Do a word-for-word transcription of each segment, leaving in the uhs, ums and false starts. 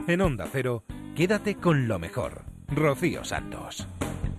En Onda Cero, quédate con lo mejor. Rocío Santos.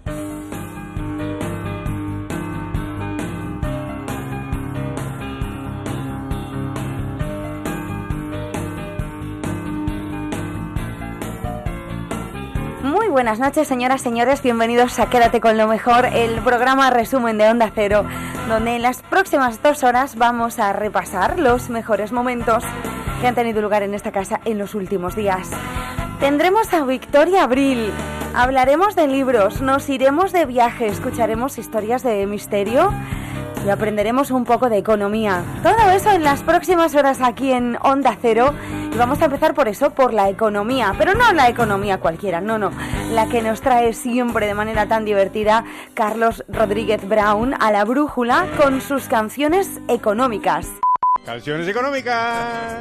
Muy buenas noches, señoras y señores, bienvenidos a Quédate con lo mejor, el programa resumen de Onda Cero, donde en las próximas dos horas vamos a repasar los mejores momentos que han tenido lugar en esta casa en los últimos días. Tendremos a Victoria Abril, hablaremos de libros, nos iremos de viaje, escucharemos historias de misterio y aprenderemos un poco de economía. Todo eso en las próximas horas aquí en Onda Cero. Y vamos a empezar por eso, por la economía. Pero no la economía cualquiera, no, no. La que nos trae siempre de manera tan divertida Carlos Rodríguez Brown a la brújula con sus canciones económicas. ¡Canciones económicas!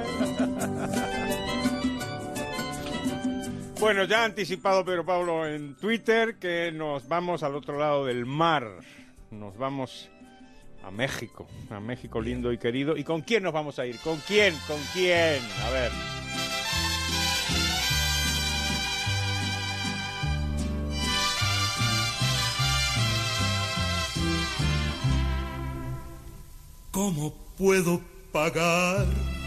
Bueno, ya ha anticipado Pedro Pablo en Twitter que nos vamos al otro lado del mar. Nos vamos a México, a México lindo y querido. ¿Y con quién nos vamos a ir? ¿Con quién? ¿Con quién? A ver. ¿Cómo puedo pagar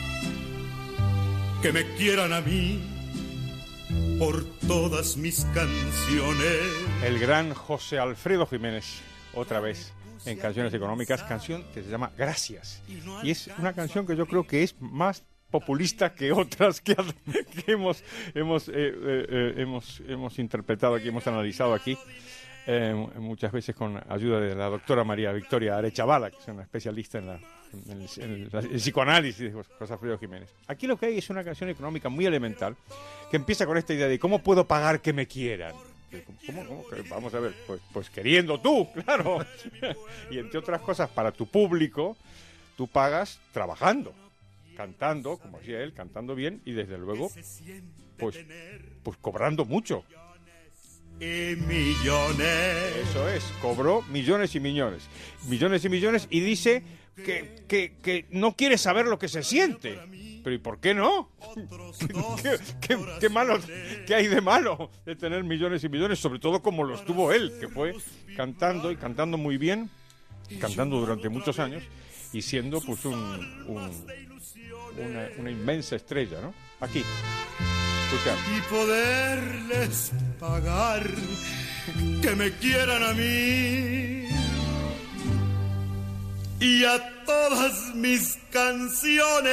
que me quieran a mí por todas mis canciones? El gran José Alfredo Jiménez, otra vez en Canciones Económicas, canción que se llama Gracias. Y es una canción que yo creo que es más populista que otras que, que hemos, hemos, eh, eh, hemos, hemos interpretado aquí, hemos analizado aquí, eh, muchas veces con ayuda de la doctora María Victoria Arechavala, que es una especialista en, la, en, el, en el, el psicoanálisis de José Alfredo Jiménez. Aquí lo que hay es una canción económica muy elemental que empieza con esta idea de ¿cómo puedo pagar que me quieran? ¿Cómo, cómo? Vamos a ver, pues, pues queriendo tú, claro. Y entre otras cosas, para tu público, tú pagas trabajando, cantando, como decía él, cantando bien y desde luego, pues, pues cobrando mucho. Y millones. Eso es, cobró millones y millones. Millones y millones y dice que, que, que no quiere saber lo que se siente. Pero ¿y por qué no? ¿Qué, qué, qué malo, qué hay de malo de tener millones y millones? Sobre todo como los tuvo él, que fue cantando y cantando muy bien, cantando durante muchos años y siendo pues un, un, una, una inmensa estrella, ¿no? Aquí, escuchad. Y poderles pagar que me quieran a mí y a todas mis canciones.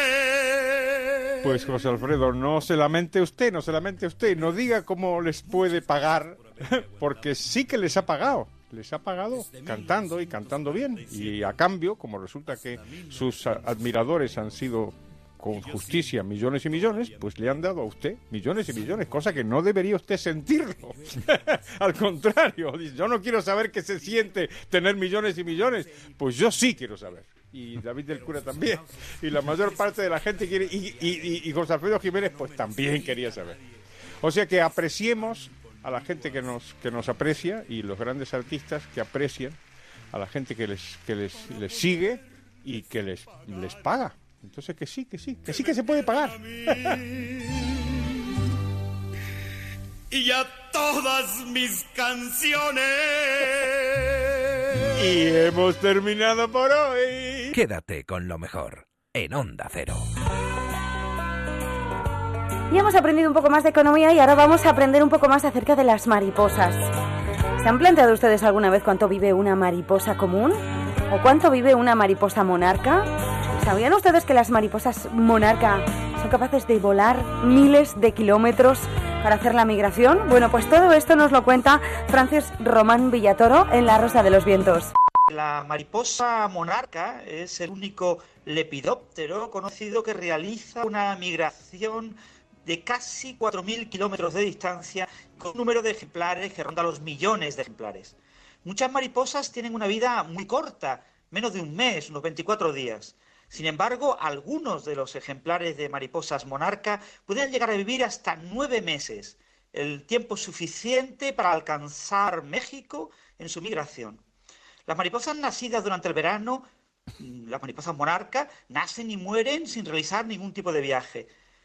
Pues José Alfredo, no se lamente usted, no se lamente usted, no diga cómo les puede pagar, porque sí que les ha pagado, les ha pagado cantando y cantando bien, y a cambio, como resulta que sus admiradores han sido con justicia millones y millones, pues le han dado a usted millones y millones, cosa que no debería usted sentirlo. Al contrario, yo no quiero saber qué se siente tener millones y millones, pues yo sí quiero saber. Y David del Cura también, y la mayor parte de la gente quiere, y, y, y José Alfredo Jiménez pues también quería saber. O sea que apreciemos a la gente que nos que nos aprecia y los grandes artistas que aprecian a la gente que les que les, les sigue y que les les paga. Entonces que sí, que sí, que sí que se puede pagar. Y a todas mis canciones. Y hemos terminado por hoy. Quédate con lo mejor en Onda Cero. Ya hemos aprendido un poco más de economía y ahora vamos a aprender un poco más acerca de las mariposas. ¿Se han planteado ustedes alguna vez cuánto vive una mariposa común? ¿O cuánto vive una mariposa monarca? ¿Sabían ustedes que las mariposas monarca son capaces de volar miles de kilómetros para hacer la migración? Bueno, pues todo esto nos lo cuenta Francis Román Villatoro en La Rosa de los Vientos. La mariposa monarca es el único lepidóptero conocido que realiza una migración de casi cuatro mil kilómetros de distancia con un número de ejemplares que ronda los millones de ejemplares. Muchas mariposas tienen una vida muy corta, menos de un mes, unos veinticuatro días. Sin embargo, algunos de los ejemplares de mariposas monarca pueden llegar a vivir hasta nueve meses, el tiempo suficiente para alcanzar México en su migración. Las mariposas nacidas durante el verano, las mariposas monarca, nacen y mueren sin realizar ningún tipo de viaje.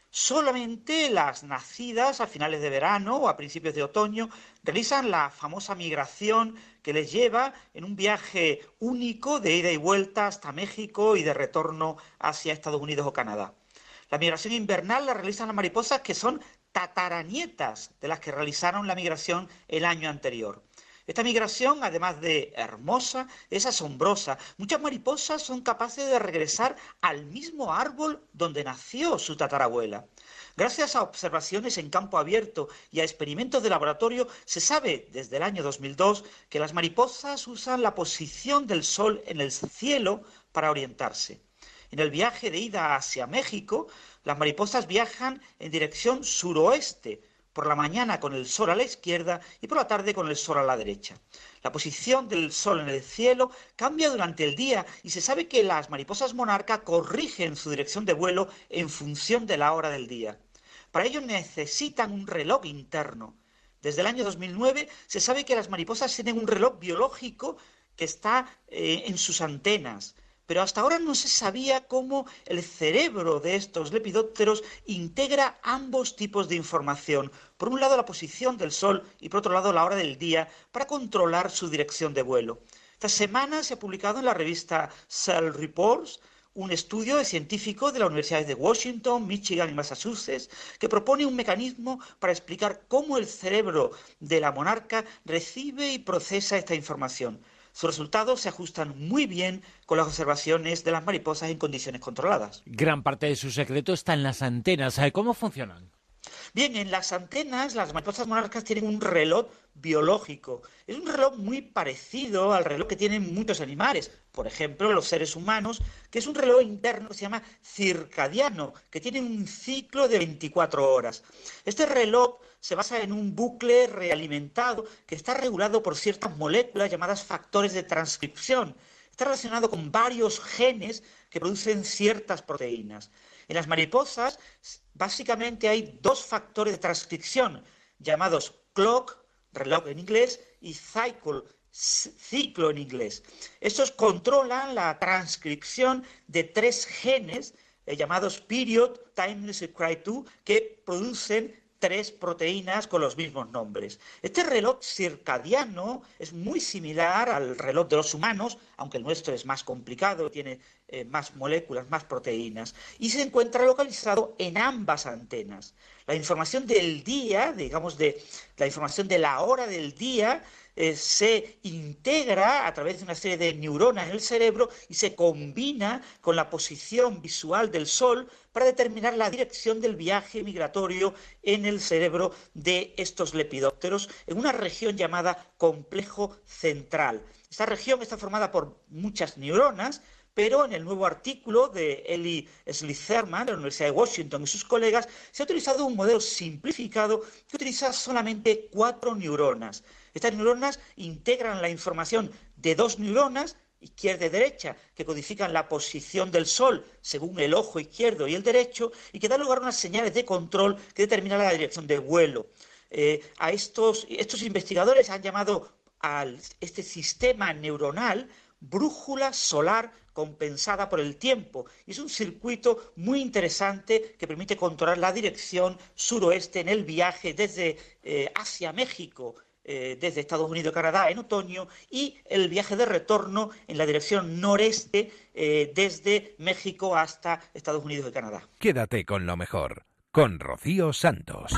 Solamente las nacidas a finales de verano o a principios de otoño realizan la famosa migración que les lleva en un viaje único de ida y vuelta hasta México y de retorno hacia Estados Unidos o Canadá. La migración invernal la realizan las mariposas que son tataranietas de las que realizaron la migración el año anterior. Esta migración, además de hermosa, es asombrosa. Muchas mariposas son capaces de regresar al mismo árbol donde nació su tatarabuela. Gracias a observaciones en campo abierto y a experimentos de laboratorio, se sabe desde el año dos mil dos que las mariposas usan la posición del sol en el cielo para orientarse. En el viaje de ida hacia México, las mariposas viajan en dirección suroeste, por la mañana con el sol a la izquierda y por la tarde con el sol a la derecha. La posición del sol en el cielo cambia durante el día y se sabe que las mariposas monarca corrigen su dirección de vuelo en función de la hora del día. Para ello necesitan un reloj interno. Desde el año dos mil nueve se sabe que las mariposas tienen un reloj biológico que está eh, en sus antenas. Pero hasta ahora no se sabía cómo el cerebro de estos lepidópteros integra ambos tipos de información. Por un lado la posición del sol y por otro lado la hora del día para controlar su dirección de vuelo. Esta semana se ha publicado en la revista Cell Reports un estudio científico de las universidades de Washington, Michigan y Massachusetts que propone un mecanismo para explicar cómo el cerebro de la monarca recibe y procesa esta información. Sus resultados se ajustan muy bien con las observaciones de las mariposas en condiciones controladas. Gran parte de su secreto está en las antenas. ¿Cómo funcionan? Bien, en las antenas las mariposas monarcas tienen un reloj biológico. Es un reloj muy parecido al reloj que tienen muchos animales, por ejemplo los seres humanos, que es un reloj interno que se llama circadiano, que tiene un ciclo de veinticuatro horas. Este reloj se basa en un bucle realimentado que está regulado por ciertas moléculas llamadas factores de transcripción. Está relacionado con varios genes que producen ciertas proteínas. En las mariposas, básicamente hay dos factores de transcripción llamados clock, reloj en inglés, y cycle, ciclo en inglés. Estos controlan la transcripción de tres genes eh, llamados period, timeless y cry two, que producen tres proteínas con los mismos nombres. Este reloj circadiano es muy similar al reloj de los humanos, aunque el nuestro es más complicado, tiene eh, más moléculas, más proteínas, y se encuentra localizado en ambas antenas. La información del día, digamos de la información de la hora del día, eh, se integra a través de una serie de neuronas en el cerebro y se combina con la posición visual del sol para determinar la dirección del viaje migratorio en el cerebro de estos lepidópteros en una región llamada complejo central. Esta región está formada por muchas neuronas, pero en el nuevo artículo de Eli Slitherman de la Universidad de Washington y sus colegas se ha utilizado un modelo simplificado que utiliza solamente cuatro neuronas. Estas neuronas integran la información de dos neuronas, izquierda y derecha, que codifican la posición del sol según el ojo izquierdo y el derecho y que dan lugar a unas señales de control que determinan la dirección de vuelo. Eh, a estos, estos investigadores han llamado a este sistema neuronal brújula solar compensada por el tiempo, y es un circuito muy interesante que permite controlar la dirección suroeste en el viaje desde eh, hacia México, eh, desde Estados Unidos y Canadá en otoño, y el viaje de retorno en la dirección noreste eh, desde México hasta Estados Unidos y Canadá. Quédate con lo mejor, con Rocío Santos.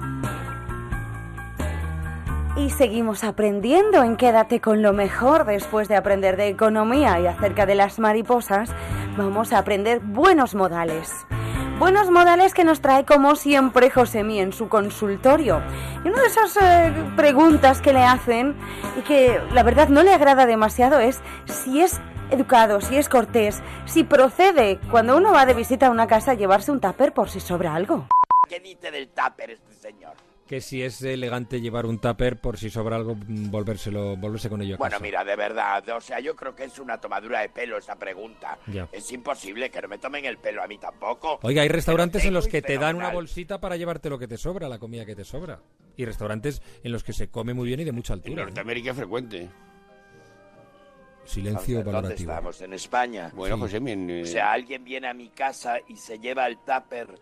Y seguimos aprendiendo en Quédate con lo mejor. Después de aprender de economía y acerca de las mariposas, vamos a aprender buenos modales. Buenos modales que nos trae como siempre Josemi en su consultorio. Y una de esas eh, preguntas que le hacen y que la verdad no le agrada demasiado es si es educado, si es cortés, si procede cuando uno va de visita a una casa a llevarse un tupper por si sobra algo. ¿Qué dice del tupper este señor? Que si es elegante llevar un tupper por si sobra algo, volvérselo, volverse con ello a Bueno, casa. mira, de verdad, o sea, yo creo que es una tomadura de pelo esa pregunta. Ya. Es imposible que no me tomen el pelo a mí tampoco. Oiga, hay restaurantes en los que te dan fenomenal. una bolsita para llevarte lo que te sobra, la comida que te sobra. Y restaurantes en los que se come muy bien y de mucha En altura. Norteamérica es frecuente. Silencio ¿Dónde valorativo. estamos? ¿En España? Bueno, Sí. José, bien, eh, O sea, alguien viene a mi casa y se lleva el tupper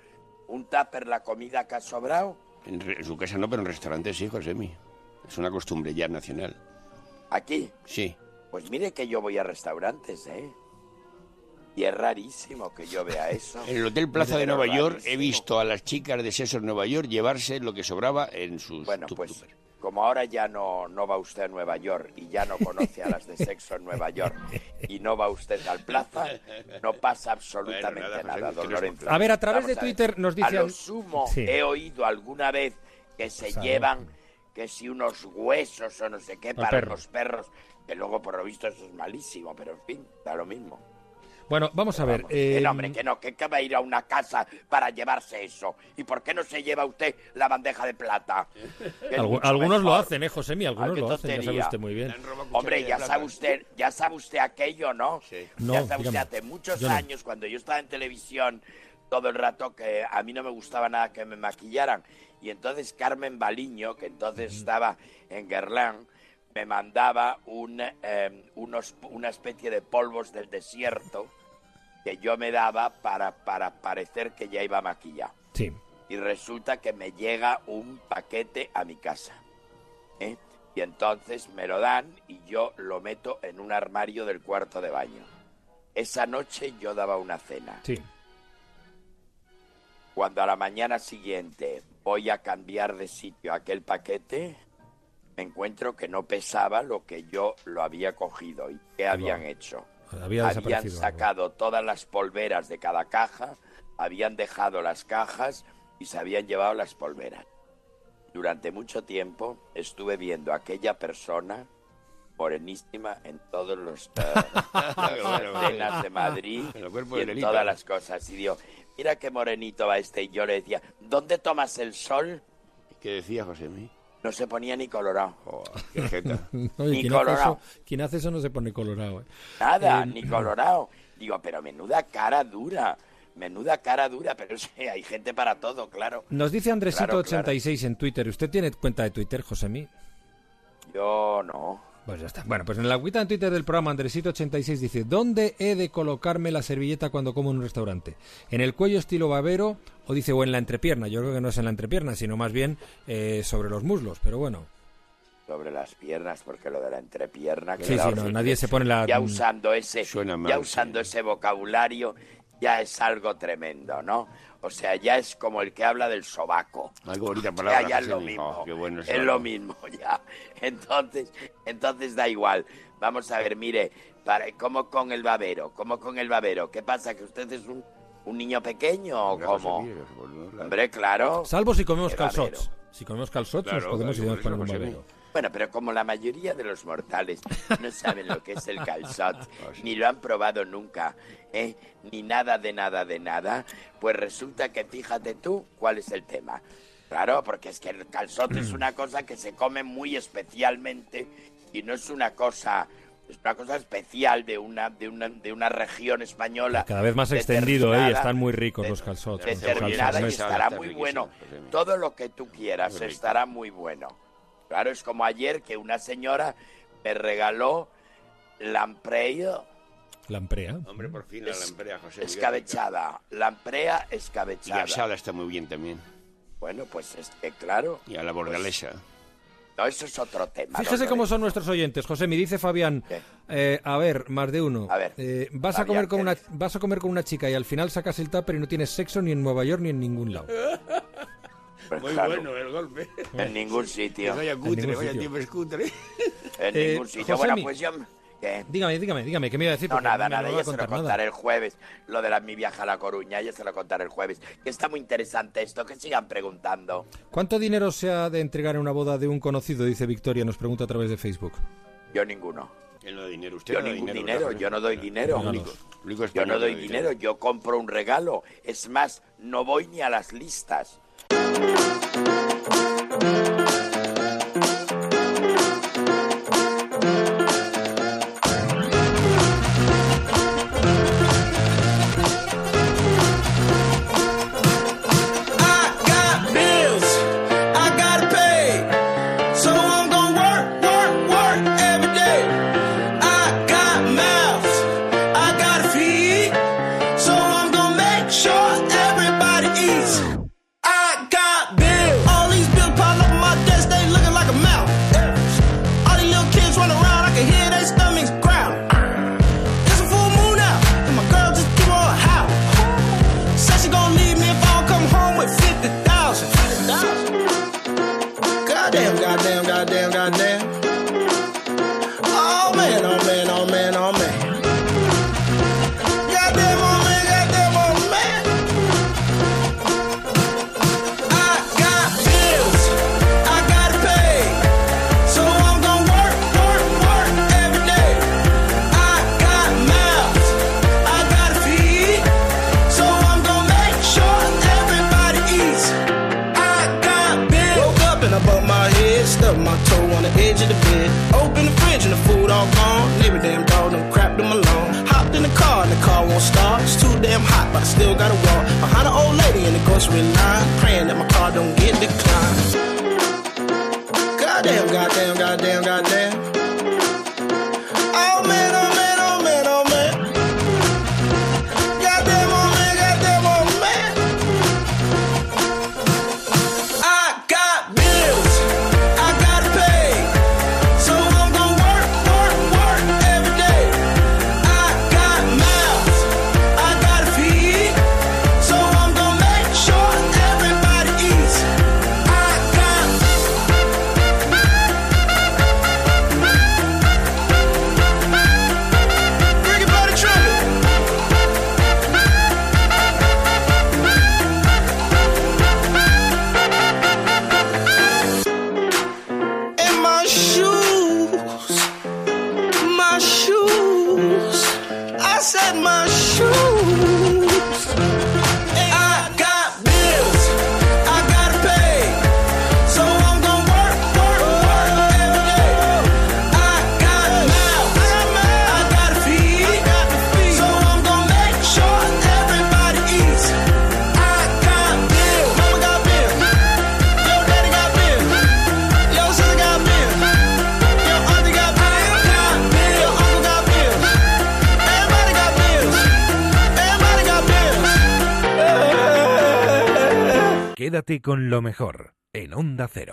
un tupper la comida que ha sobrado? En, re- en su casa no, pero en restaurantes sí, Josemi. Es una costumbre ya nacional. ¿Aquí? Sí. Pues mire que yo voy a restaurantes, ¿eh? Y es rarísimo que yo vea eso. En el Hotel Plaza de Pero Nueva York rarísimo. he visto a las chicas de Sexo en Nueva York llevarse lo que sobraba en sus Bueno, tup- pues tupper. como ahora ya no, no va usted a Nueva York y ya no conoce a las de Sexo en Nueva York y no va usted al Plaza, no pasa absolutamente Bueno, nada, nada, José, don que no es- Lorenzo. A ver, a través Vamos de a ver. Twitter nos A dicen... lo sumo Sí. he oído alguna vez que se Sabe. llevan que si unos huesos o no sé qué Al para perro. los perros, que luego por lo visto eso es malísimo, pero en fin, da lo mismo. Bueno, vamos a ver. Vamos, que eh, no, hombre, que no, que, que va a ir a una casa para llevarse eso. ¿Y por qué no se lleva usted la bandeja de plata? Que es algu- mucho algunos lo mejor. hacen, ¿eh, Josemi? Ah, Algunos qué lo hacen, ya sabe tontería. usted muy bien. Hombre, ya sabe usted, ya sabe usted aquello, ¿no? Sí. No, ya sabe usted, dígame. hace muchos Yo no. años, cuando yo estaba en televisión, todo el rato que a mí no me gustaba nada que me maquillaran. Y entonces Carmen Baliño, que entonces estaba en Guerlain, me mandaba un, eh, unos, una especie de polvos del desierto que yo me daba para, para parecer que ya iba maquillado. Sí. Y resulta que me llega un paquete a mi casa, ¿eh? Y entonces me lo dan y yo lo meto en un armario del cuarto de baño. Esa noche yo daba una cena. Sí. Cuando a la mañana siguiente voy a cambiar de sitio aquel paquete, me encuentro que no pesaba lo que yo lo había cogido. ¿Y qué habían hecho? Había Habían desaparecido algo. sacado todas las polveras de cada caja, habían dejado las cajas y se habían llevado las polveras. Durante mucho tiempo estuve viendo a aquella persona morenísima en todos los eh, las escenas de Madrid En el cuerpo y de en Lelita. todas las cosas. Y digo, mira qué morenito va este. Y yo le decía, ¿dónde tomas el sol? ¿Qué decía Josemi? No se ponía ni colorado. Oh, qué jeta. Oye, Ni quien hace, colorado. eso, quien hace eso no se pone colorado. ¿eh? Nada, Eh, ni colorado. Digo, pero menuda cara dura. Menuda cara dura, pero sí, hay gente para todo, claro. Nos dice Andresito Claro, ochenta y seis en Twitter. ¿Usted tiene cuenta de Twitter, Josemi? Yo no. Pues ya está. Bueno, pues en la cuenta en Twitter del programa Andresito ochenta y seis dice: ¿dónde he de colocarme la servilleta cuando como en un restaurante? ¿En el cuello estilo babero? O dice, o en la entrepierna. Yo creo que no es en la entrepierna, sino más bien eh, sobre los muslos, pero bueno. Sobre las piernas, porque lo de la entrepierna... Sí, queda sí, no, horrible. nadie se pone la... Ya usando ese, Suena mal, ya usando sí. ese vocabulario, ya es algo tremendo, ¿no? O sea, ya es como el que habla del sobaco. Algo bonita O sea, palabra. ya es lo Josemi. mismo. Oh, qué bueno es eso. lo mismo, ya. Entonces, entonces da igual. Vamos a ver, mire, para, ¿cómo con el babero? ¿Cómo con el babero? ¿Qué pasa? ¿Que usted es un, un niño pequeño o Mira, cómo? Josemi, claro. Hombre, claro. Salvo si comemos Qué calzots. babero. Si comemos calzots Claro, nos podemos claro, ir a poner un Josemi. babero. Bueno, pero como la mayoría de los mortales no saben lo que es el calzot, ni lo han probado nunca, ¿eh? Ni nada de nada de nada, pues resulta que fíjate tú cuál es el tema. Claro, porque es que el calzot es una cosa que se come muy especialmente y no es una cosa... Es una cosa especial de una de una de una región española. Cada vez más extendido, ¿eh? Y determinada, están muy ricos de- los calzots. con sus Determinada y salsas. estará Está muy riquísimo, bueno. Josemi. Todo lo que tú quieras Muy rico. estará muy bueno. Claro, es como ayer que una señora me regaló lamprey Lamprea. Hombre, por fin la lamprea, José. escabechada. Lamprea Y escabechada. asada está muy bien también. Bueno, pues es que claro. Y a la bordalesa. No, eso es otro tema. Fíjese don cómo Lorenzo. son nuestros oyentes, José. Me dice Fabián, ¿Qué? eh, a ver, más de uno. A ver, Eh, vas a Fabián, comer con ¿qué una, dice? vas a comer con una chica y al final sacas el tupper y no tienes sexo ni en Nueva York ni en ningún lado. Pues Muy claro, bueno el golpe. en ningún sitio. Vaya En cutre, ningún vaya sitio. tiempo es cutre. En Eh, ningún sitio. Josemi. Bueno, pues yo... ¿Qué? Dígame, dígame, dígame, ¿qué me iba a decir? No, Porque nada, me nada, va a ya se lo contar nada. contaré el jueves. Lo de la, mi viaje a La Coruña, ya se lo contaré el jueves. Que está muy interesante esto, que sigan preguntando. ¿Cuánto dinero se ha de entregar en una boda de un conocido? Dice Victoria, nos pregunta a través de Facebook. Yo ninguno. Él no da dinero. Usted Yo no da ningún dinero. dinero, ¿verdad? yo no doy dinero. Lo único, lo único Yo español no que doy da dinero, yo compro un regalo. Es más, no voy ni a las listas. I got bills I gotta pay, so I'm gonna work, work, work every day. I got mouths I gotta feed, so I'm gonna make sure everybody eats. stubbed my toe on the edge of the bed. Open the fridge and the food all gone. Neighbor damn dog done crapped them alone. Hopped in the car and the car won't start. It's too damn hot, but I still gotta walk behind an old lady in the grocery line, praying that my car don't get declined. Goddamn, goddamn, goddamn, goddamn. Oh man, oh man, oh man, oh man. Goddamn, oh man, goddamn, oh man. I got bills, I gotta pay, so I'm gonna work, work, work every day. I got mouths, I gotta feed, so I'm gonna make sure everybody eats. I got Ricky Bobby Trumpet. In my shoes, my shoes, I said my shoes. I got bills, I gotta pay, so I'm gonna work, work, work every day. I got mouths, I gotta feed, so I'm gonna make sure everybody eats. I got bills, mama got bills, yo daddy got bills, yo sister got bills, yo auntie got bills, yo uncle got bills, everybody got bills, everybody got bills. Quédate con lo mejor en Onda Cero.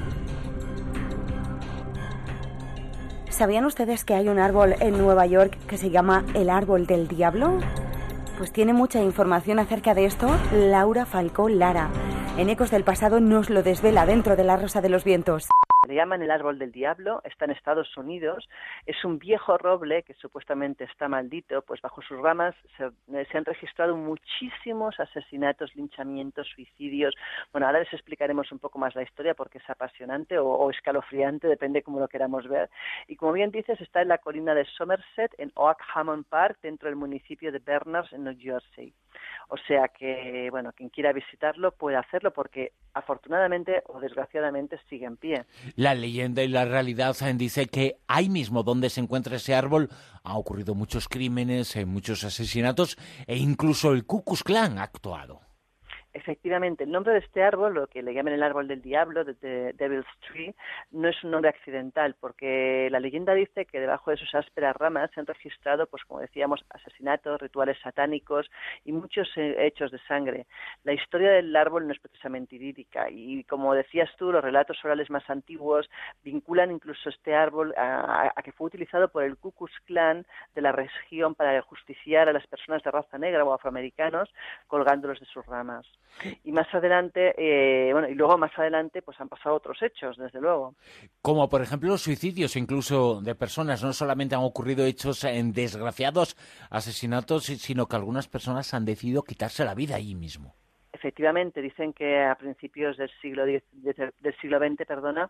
¿Sabían ustedes que hay un árbol en Nueva York que se llama el Árbol del Diablo? Pues tiene mucha información acerca de esto Laura Falcó Lara. En Ecos del Pasado nos lo desvela dentro de La Rosa de los Vientos. Le llaman el árbol del diablo, está en Estados Unidos, es un viejo roble que supuestamente está maldito, pues bajo sus ramas se, eh, se han registrado muchísimos asesinatos, linchamientos, suicidios. Bueno, ahora les explicaremos un poco más la historia porque es apasionante o, o escalofriante, depende cómo lo queramos ver. Y como bien dices, está en la colina de Somerset, en Oak Hammond Park, dentro del municipio de Berners, en New Jersey. O sea que, bueno, quien quiera visitarlo puede hacerlo porque afortunadamente o desgraciadamente sigue en pie. La leyenda y la realidad dice que ahí mismo donde se encuentra ese árbol ha ocurrido muchos crímenes, muchos asesinatos e incluso el Ku Klux Klan ha actuado. Efectivamente, el nombre de este árbol, lo que le llaman el árbol del diablo, de, de Devil's Tree, no es un nombre accidental, porque la leyenda dice que debajo de sus ásperas ramas se han registrado, pues como decíamos, asesinatos, rituales satánicos y muchos eh, hechos de sangre. La historia del árbol no es precisamente idílica y, como decías tú, los relatos orales más antiguos vinculan incluso este árbol a, a que fue utilizado por el Ku Klux Klan de la región para justiciar a las personas de raza negra o afroamericanos colgándolos de sus ramas. Y más adelante, eh, bueno, y luego más adelante, pues han pasado otros hechos, desde luego. Como por ejemplo los suicidios incluso de personas. No solamente han ocurrido hechos en desgraciados asesinatos, sino que algunas personas han decidido quitarse la vida allí mismo. Efectivamente, dicen que a principios del siglo diez, del siglo veinte, perdona,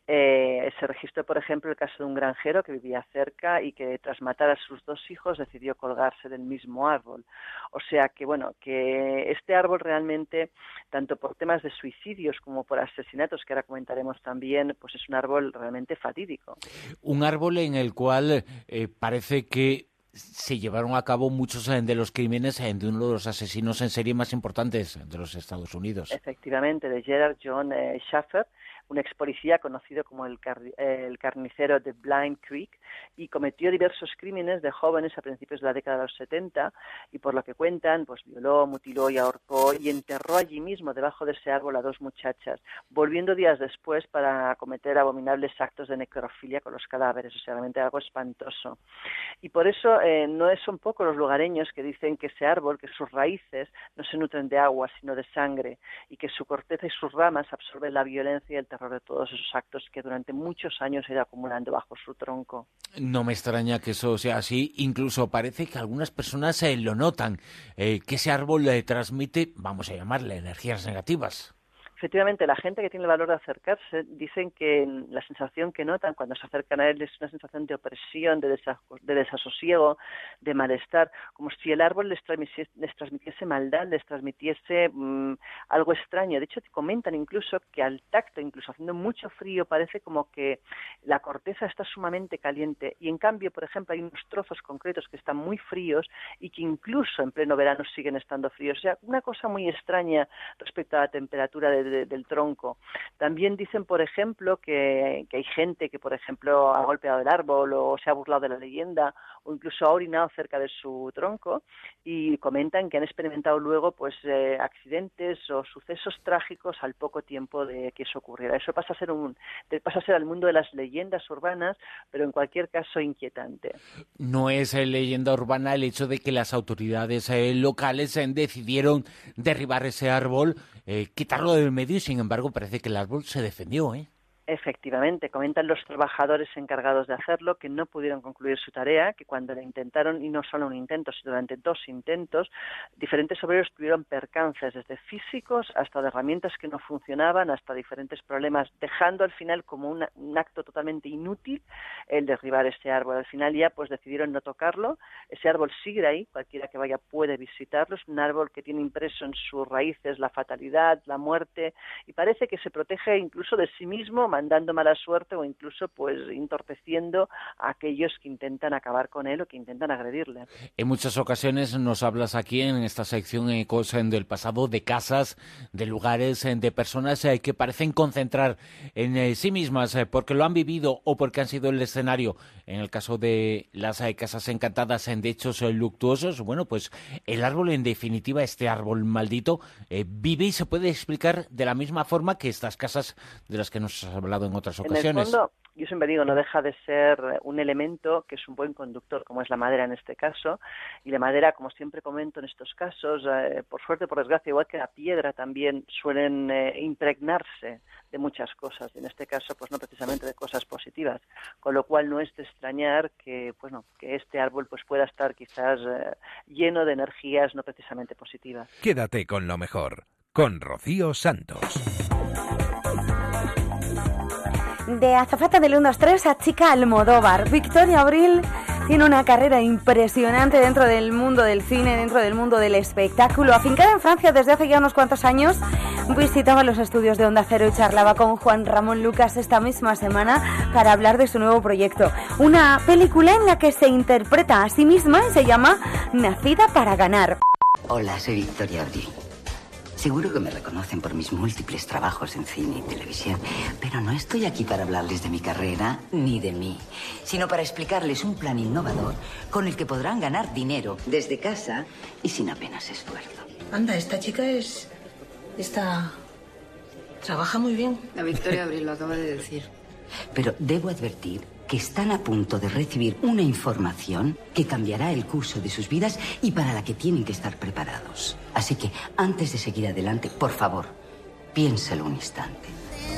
eh, se registró, por ejemplo, el caso de un granjero que vivía cerca y que tras matar a sus dos hijos decidió colgarse del mismo árbol. O sea que, bueno, que este árbol realmente, tanto por temas de suicidios como por asesinatos, que ahora comentaremos también, pues es un árbol realmente fatídico. Un árbol en el cual eh, parece que se llevaron a cabo muchos de los crímenes de uno de los asesinos en serie más importantes de los Estados Unidos. Efectivamente, de Gerard John eh, Schaffer, un ex policía conocido como el, car el carnicero de Blind Creek, y cometió diversos crímenes de jóvenes a principios de la década de los setenta, y por lo que cuentan, pues violó, mutiló y ahorcó y enterró allí mismo, debajo de ese árbol, a dos muchachas, volviendo días después para cometer abominables actos de necrofilia con los cadáveres, o sea, realmente algo espantoso. Y por eso eh, no son pocos los lugareños que dicen que ese árbol, que sus raíces no se nutren de agua, sino de sangre, y que su corteza y sus ramas absorben la violencia y el terror de todos esos actos que durante muchos años se ha ido acumulando bajo su tronco. No me extraña que eso sea así, incluso parece que algunas personas eh, lo notan, eh, que ese árbol le transmite, vamos a llamarle, energías negativas. Efectivamente, la gente que tiene el valor de acercarse dicen que la sensación que notan cuando se acercan a él es una sensación de opresión, de, desa- de desasosiego, de malestar, como si el árbol les transmitiese, les transmitiese maldad, les transmitiese mmm, algo extraño. De hecho, te comentan incluso que al tacto, incluso haciendo mucho frío, parece como que la corteza está sumamente caliente y en cambio, por ejemplo, hay unos trozos concretos que están muy fríos y que incluso en pleno verano siguen estando fríos. O sea, una cosa muy extraña respecto a la temperatura de, de, del tronco. También dicen, por ejemplo, que, que hay gente que, por ejemplo, ha golpeado el árbol o se ha burlado de la leyenda o incluso ha orinado cerca de su tronco y comentan que han experimentado luego pues eh, accidentes o sucesos trágicos al poco tiempo de que eso ocurriera. Eso pasa a ser un pasa a ser al mundo de las leyendas urbanas, pero en cualquier caso inquietante. No es eh, leyenda urbana el hecho de que las autoridades eh, locales eh, decidieron derribar ese árbol, eh, quitarlo del medio y sin embargo parece que el árbol se defendió, ¿eh? Efectivamente, comentan los trabajadores encargados de hacerlo que no pudieron concluir su tarea, que cuando la intentaron, y no solo un intento, sino durante dos intentos, diferentes obreros tuvieron percances, desde físicos hasta de herramientas que no funcionaban, hasta diferentes problemas, dejando al final como una, un acto totalmente inútil el derribar ese árbol. Al final ya pues decidieron no tocarlo, ese árbol sigue ahí, cualquiera que vaya puede visitarlo, es un árbol que tiene impreso en sus raíces la fatalidad, la muerte, y parece que se protege incluso de sí mismo, mandando mala suerte o incluso pues entorpeciendo a aquellos que intentan acabar con él o que intentan agredirle. En muchas ocasiones nos hablas aquí en esta sección Ecos del pasado de casas, de lugares, de personas que parecen concentrar en sí mismas porque lo han vivido o porque han sido el escenario, en el caso de las casas encantadas, de hechos luctuosos. Bueno, pues el árbol, en definitiva, este árbol maldito, eh, vive y se puede explicar de la misma forma que estas casas de las que nos has hablado en otras ocasiones. En el fondo, yo siempre digo, no deja de ser un elemento que es un buen conductor, como es la madera en este caso, y la madera, como siempre comento en estos casos, eh, por suerte, por desgracia, igual que la piedra, también suelen eh, impregnarse de muchas cosas, y en este caso, pues no precisamente de cosas positivas, con lo cual no es de extrañar que, bueno, que este árbol pues pueda estar quizás eh, lleno de energías no precisamente positivas. Quédate con lo mejor, con Rocío Santos. De azafata del uno dos tres a chica Almodóvar, Victoria Abril tiene una carrera impresionante dentro del mundo del cine, dentro del mundo del espectáculo. Afincada en Francia desde hace ya unos cuantos años, visitaba los estudios de Onda Cero y charlaba con Juan Ramón Lucas esta misma semana para hablar de su nuevo proyecto. Una película en la que se interpreta a sí misma y se llama Nacida para ganar. Hola, soy Victoria Abril. Seguro que me reconocen por mis múltiples trabajos en cine y televisión, pero no estoy aquí para hablarles de mi carrera ni de mí, sino para explicarles un plan innovador con el que podrán ganar dinero desde casa y sin apenas esfuerzo. Anda, esta chica es... Esta... trabaja muy bien. La Victoria Abril lo acaba de decir. Pero debo advertir que están a punto de recibir una información que cambiará el curso de sus vidas y para la que tienen que estar preparados. Así que, antes de seguir adelante, por favor, piénselo un instante.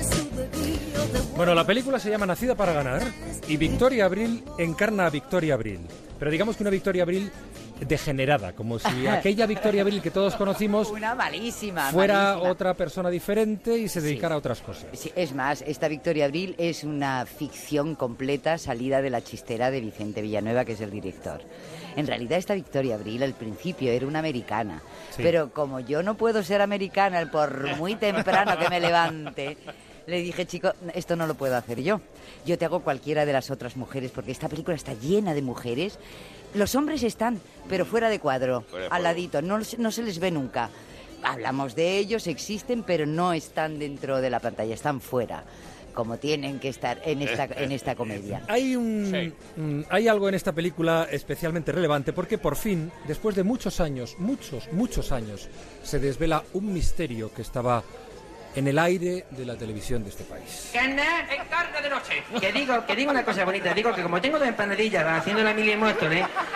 Bueno, la película se llama Nacida para ganar y Victoria Abril encarna a Victoria Abril. Pero digamos que una Victoria Abril degenerada, como si aquella Victoria Abril que todos conocimos una malísima, fuera malísima. otra persona diferente y se dedicara sí. a otras cosas. Sí, es más, esta Victoria Abril es una ficción completa salida de la chistera de Vicente Villanueva, que es el director. En realidad esta Victoria Abril al principio era una americana, sí. Pero como yo no puedo ser americana por muy temprano que me levante, le dije, chico, esto no lo puedo hacer yo. Yo te hago cualquiera de las otras mujeres, porque esta película está llena de mujeres. Los hombres están, pero fuera de cuadro, fuera de al ladito, no, no se les ve nunca. Hablamos de ellos, existen, pero no están dentro de la pantalla, están fuera, como tienen que estar en esta, en esta comedia. Hay, un, sí. mm, hay algo en esta película especialmente relevante, porque por fin, después de muchos años, muchos, muchos años, se desvela un misterio que estaba en el aire de la televisión de este país. ¿Qué anda? Encarga de noche. Que digo, que digo una cosa bonita, digo que como tengo dos empanadillas haciendo la mil y Móstoles,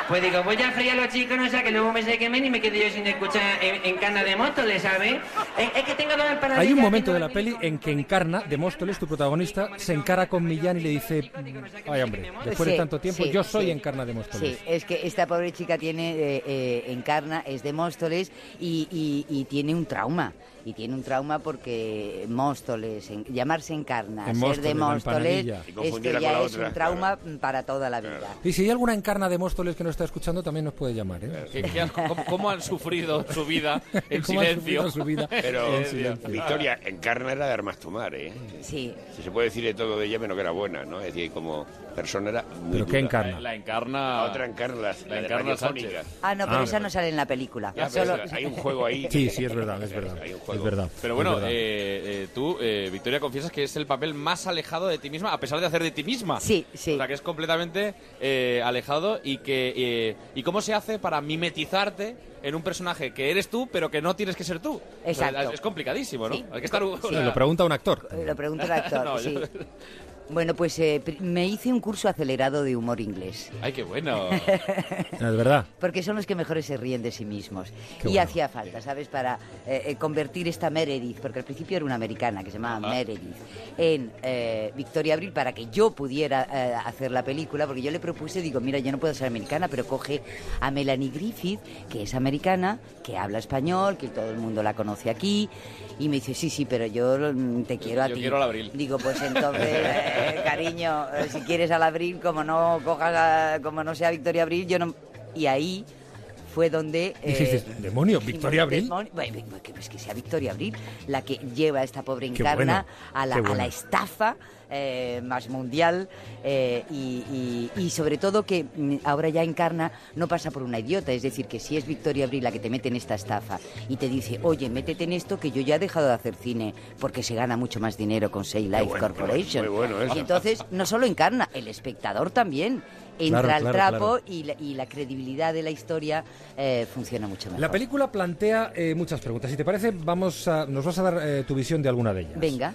Pues digo, voy a freír a los chicos, no sea que luego me se quemen y me quede yo sin escuchar en, en Encarna de Móstoles, ¿sabes? Es, es que tengo dos empanadillas. Hay un momento de la peli en que Encarna de Móstoles, tu protagonista, se encara con Millán y le dice, ay hombre, después Sí, de tanto tiempo, sí, yo soy sí. Encarna de Móstoles. Sí, es que esta pobre chica tiene, eh, eh, Encarna, es de Móstoles y, y, y tiene un trauma. Y tiene un trauma porque Móstoles, en, llamarse Encarna, En ser de Móstoles, la Móstoles, empanadilla. Y es confundirla que con la ya es otra, un trauma para toda la vida. Y si hay alguna Encarna de Móstoles que nos está escuchando, también nos puede llamar, ¿eh? ¿Qué- qué han- cómo, cómo han sufrido su vida en ¿Cómo han silencio? sufrido su vida Pero, en silencio? Victoria, Encarna era de armas tomar, ¿eh? Sí. Si se puede decir de todo de ella, menos que era buena, ¿no? Es decir, como persona era muy ¿Pero qué dura. Encarna? La encarna... La otra Encarna, la, La de Encarna radiofónica. Sánchez. Ah, no, pero Ah. esa no sale en la película. Ya, Solo- pero hay un juego ahí. Sí, sí, es verdad, es verdad. Hay un Es juego. verdad. Pero es bueno, verdad. eh, eh, tú, eh, Victoria, confiesas que es el papel más alejado de ti misma, a pesar de hacer de ti misma. Sí, sí. O sea, que es completamente eh, alejado y que... eh, ¿Y cómo se hace para mimetizarte en un personaje que eres tú, pero que no tienes que ser tú? O sea, Exacto. es complicadísimo, ¿no? Sí. Hay que estar... o Sí, sea, lo pregunta un actor. Lo pregunta el actor, No, sí. yo- Bueno, pues eh, pr- me hice un curso acelerado de humor inglés. Ay, qué bueno. Es verdad. Porque son los que mejores se ríen de sí mismos. Qué y bueno. hacía falta, ¿sabes? Para eh, eh, convertir esta Meredith, porque al principio era una americana que se llamaba Ajá. Meredith, en eh, Victoria Abril para que yo pudiera eh, hacer la película, porque yo le propuse, digo, mira, yo no puedo ser americana, pero coge a Melanie Griffith, que es americana, que habla español, que todo el mundo la conoce aquí, y me dice, sí, sí, pero yo mm, te quiero a Yo ti. quiero a la Abril. Digo, pues entonces, eh, cariño, eh, si quieres a la Abril, como no cojas, a- como no sea Victoria Abril, yo no... Y ahí fue donde... eh, Dijiste, demonio, Victoria Abril. demonio- bueno, que, pues que sea Victoria Abril la que lleva a esta pobre Qué Encarna bueno, a, la, qué a bueno. la estafa eh, más mundial eh, y, y- y sobre todo que mm, ahora ya Encarna no pasa por una idiota, es decir, que si es Victoria Abril la que te mete en esta estafa y te dice, oye, métete en esto que yo ya he dejado de hacer cine porque se gana mucho más dinero con Say Life bueno, Corporation. muy bueno eso. Y entonces no solo Encarna, el espectador también entra Claro, al claro, trapo claro. Y, la, y la credibilidad de la historia eh, funciona mucho mejor. La película plantea eh, muchas preguntas. Si te parece, vamos a, nos vas a dar eh, tu visión de alguna de ellas. Venga.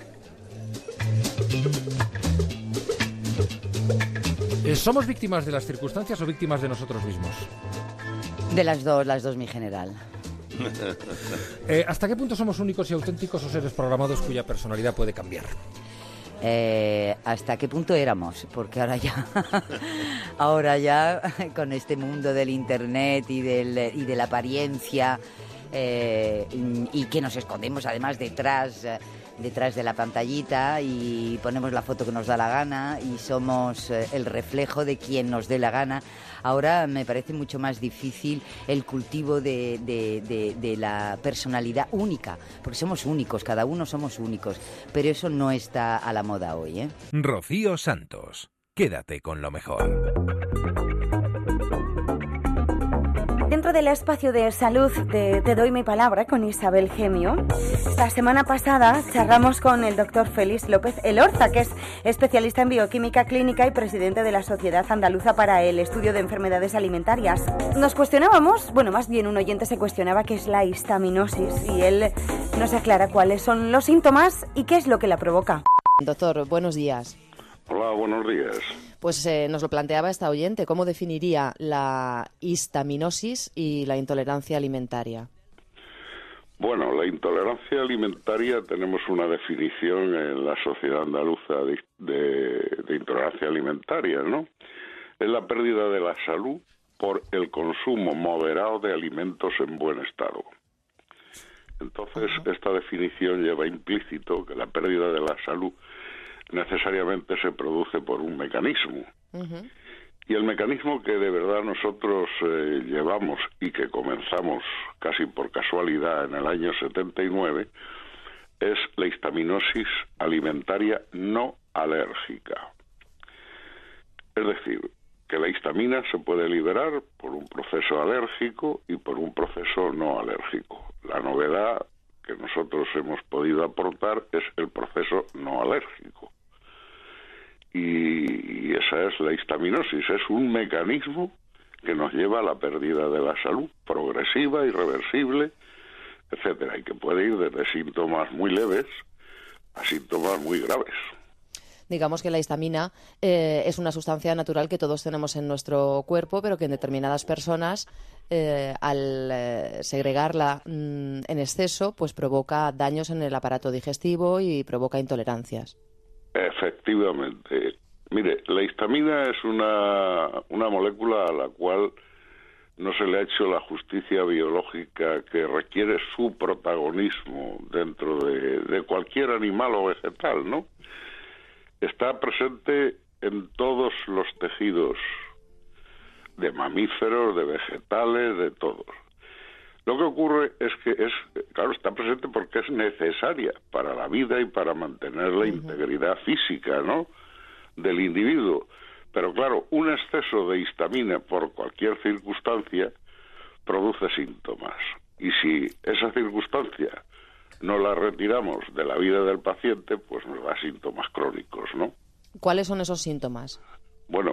Eh, ¿Somos víctimas de las circunstancias o víctimas de nosotros mismos? De las dos, las dos, mi general. Eh, ¿Hasta qué punto somos únicos y auténticos o seres programados cuya personalidad puede cambiar? Eh, ¿Hasta qué punto éramos? Porque ahora ya, ahora ya con este mundo del internet y, del, y de la apariencia eh, y que nos escondemos además detrás, eh, detrás de la pantallita y ponemos la foto que nos da la gana y somos eh, el reflejo de quien nos dé la gana. Ahora me parece mucho más difícil el cultivo de, de- de- de la personalidad única, porque somos únicos, cada uno somos únicos, pero eso no está a la moda hoy, ¿eh? Rocío Santos. Quédate con lo mejor. Dentro del espacio de salud de Te doy mi palabra con Isabel Gemio, la semana pasada charlamos con el doctor Félix López Elorza, que es especialista en bioquímica clínica y presidente de la Sociedad Andaluza para el Estudio de Enfermedades Alimentarias. Nos cuestionábamos, bueno, más bien un oyente se cuestionaba qué es la histaminosis y él nos aclara cuáles son los síntomas y qué es lo que la provoca. Doctor, buenos días. Hola, buenos días. Pues eh, nos lo planteaba esta oyente. ¿Cómo definiría la histaminosis y la intolerancia alimentaria? Bueno, la intolerancia alimentaria tenemos una definición en la Sociedad Andaluza de, de- de Intolerancia Alimentaria, ¿no? Es la pérdida de la salud por el consumo moderado de alimentos en buen estado. Entonces, esta definición lleva implícito que la pérdida de la salud necesariamente se produce por un mecanismo. Y el mecanismo que de verdad nosotros eh, llevamos y que comenzamos casi por casualidad en el año setenta y nueve es la histaminosis alimentaria no alérgica. Es decir, que la histamina se puede liberar por un proceso alérgico y por un proceso no alérgico. La novedad que nosotros hemos podido aportar es el proceso no alérgico. Y, y esa es la histaminosis, es un mecanismo que nos lleva a la pérdida de la salud progresiva, irreversible, etcétera, y que puede ir desde síntomas muy leves a síntomas muy graves. digamos que la histamina eh, es una sustancia natural que todos tenemos en nuestro cuerpo, pero que en determinadas personas, eh, al eh, segregarla mm, en exceso, pues provoca daños en el aparato digestivo y provoca intolerancias. Efectivamente. Mire, la histamina es una, una molécula a la cual no se le ha hecho la justicia biológica que requiere su protagonismo dentro de, de cualquier animal o vegetal, ¿no? Está presente en todos los tejidos, de mamíferos, de vegetales, de todos. Lo que ocurre es que es, claro, está presente porque es necesaria para la vida y para mantener la integridad física, ¿no?, del individuo. Pero claro, un exceso de histamina por cualquier circunstancia produce síntomas. Y si esa circunstancia no la retiramos de la vida del paciente, pues nos da síntomas crónicos, ¿no? ¿Cuáles son esos síntomas? Bueno,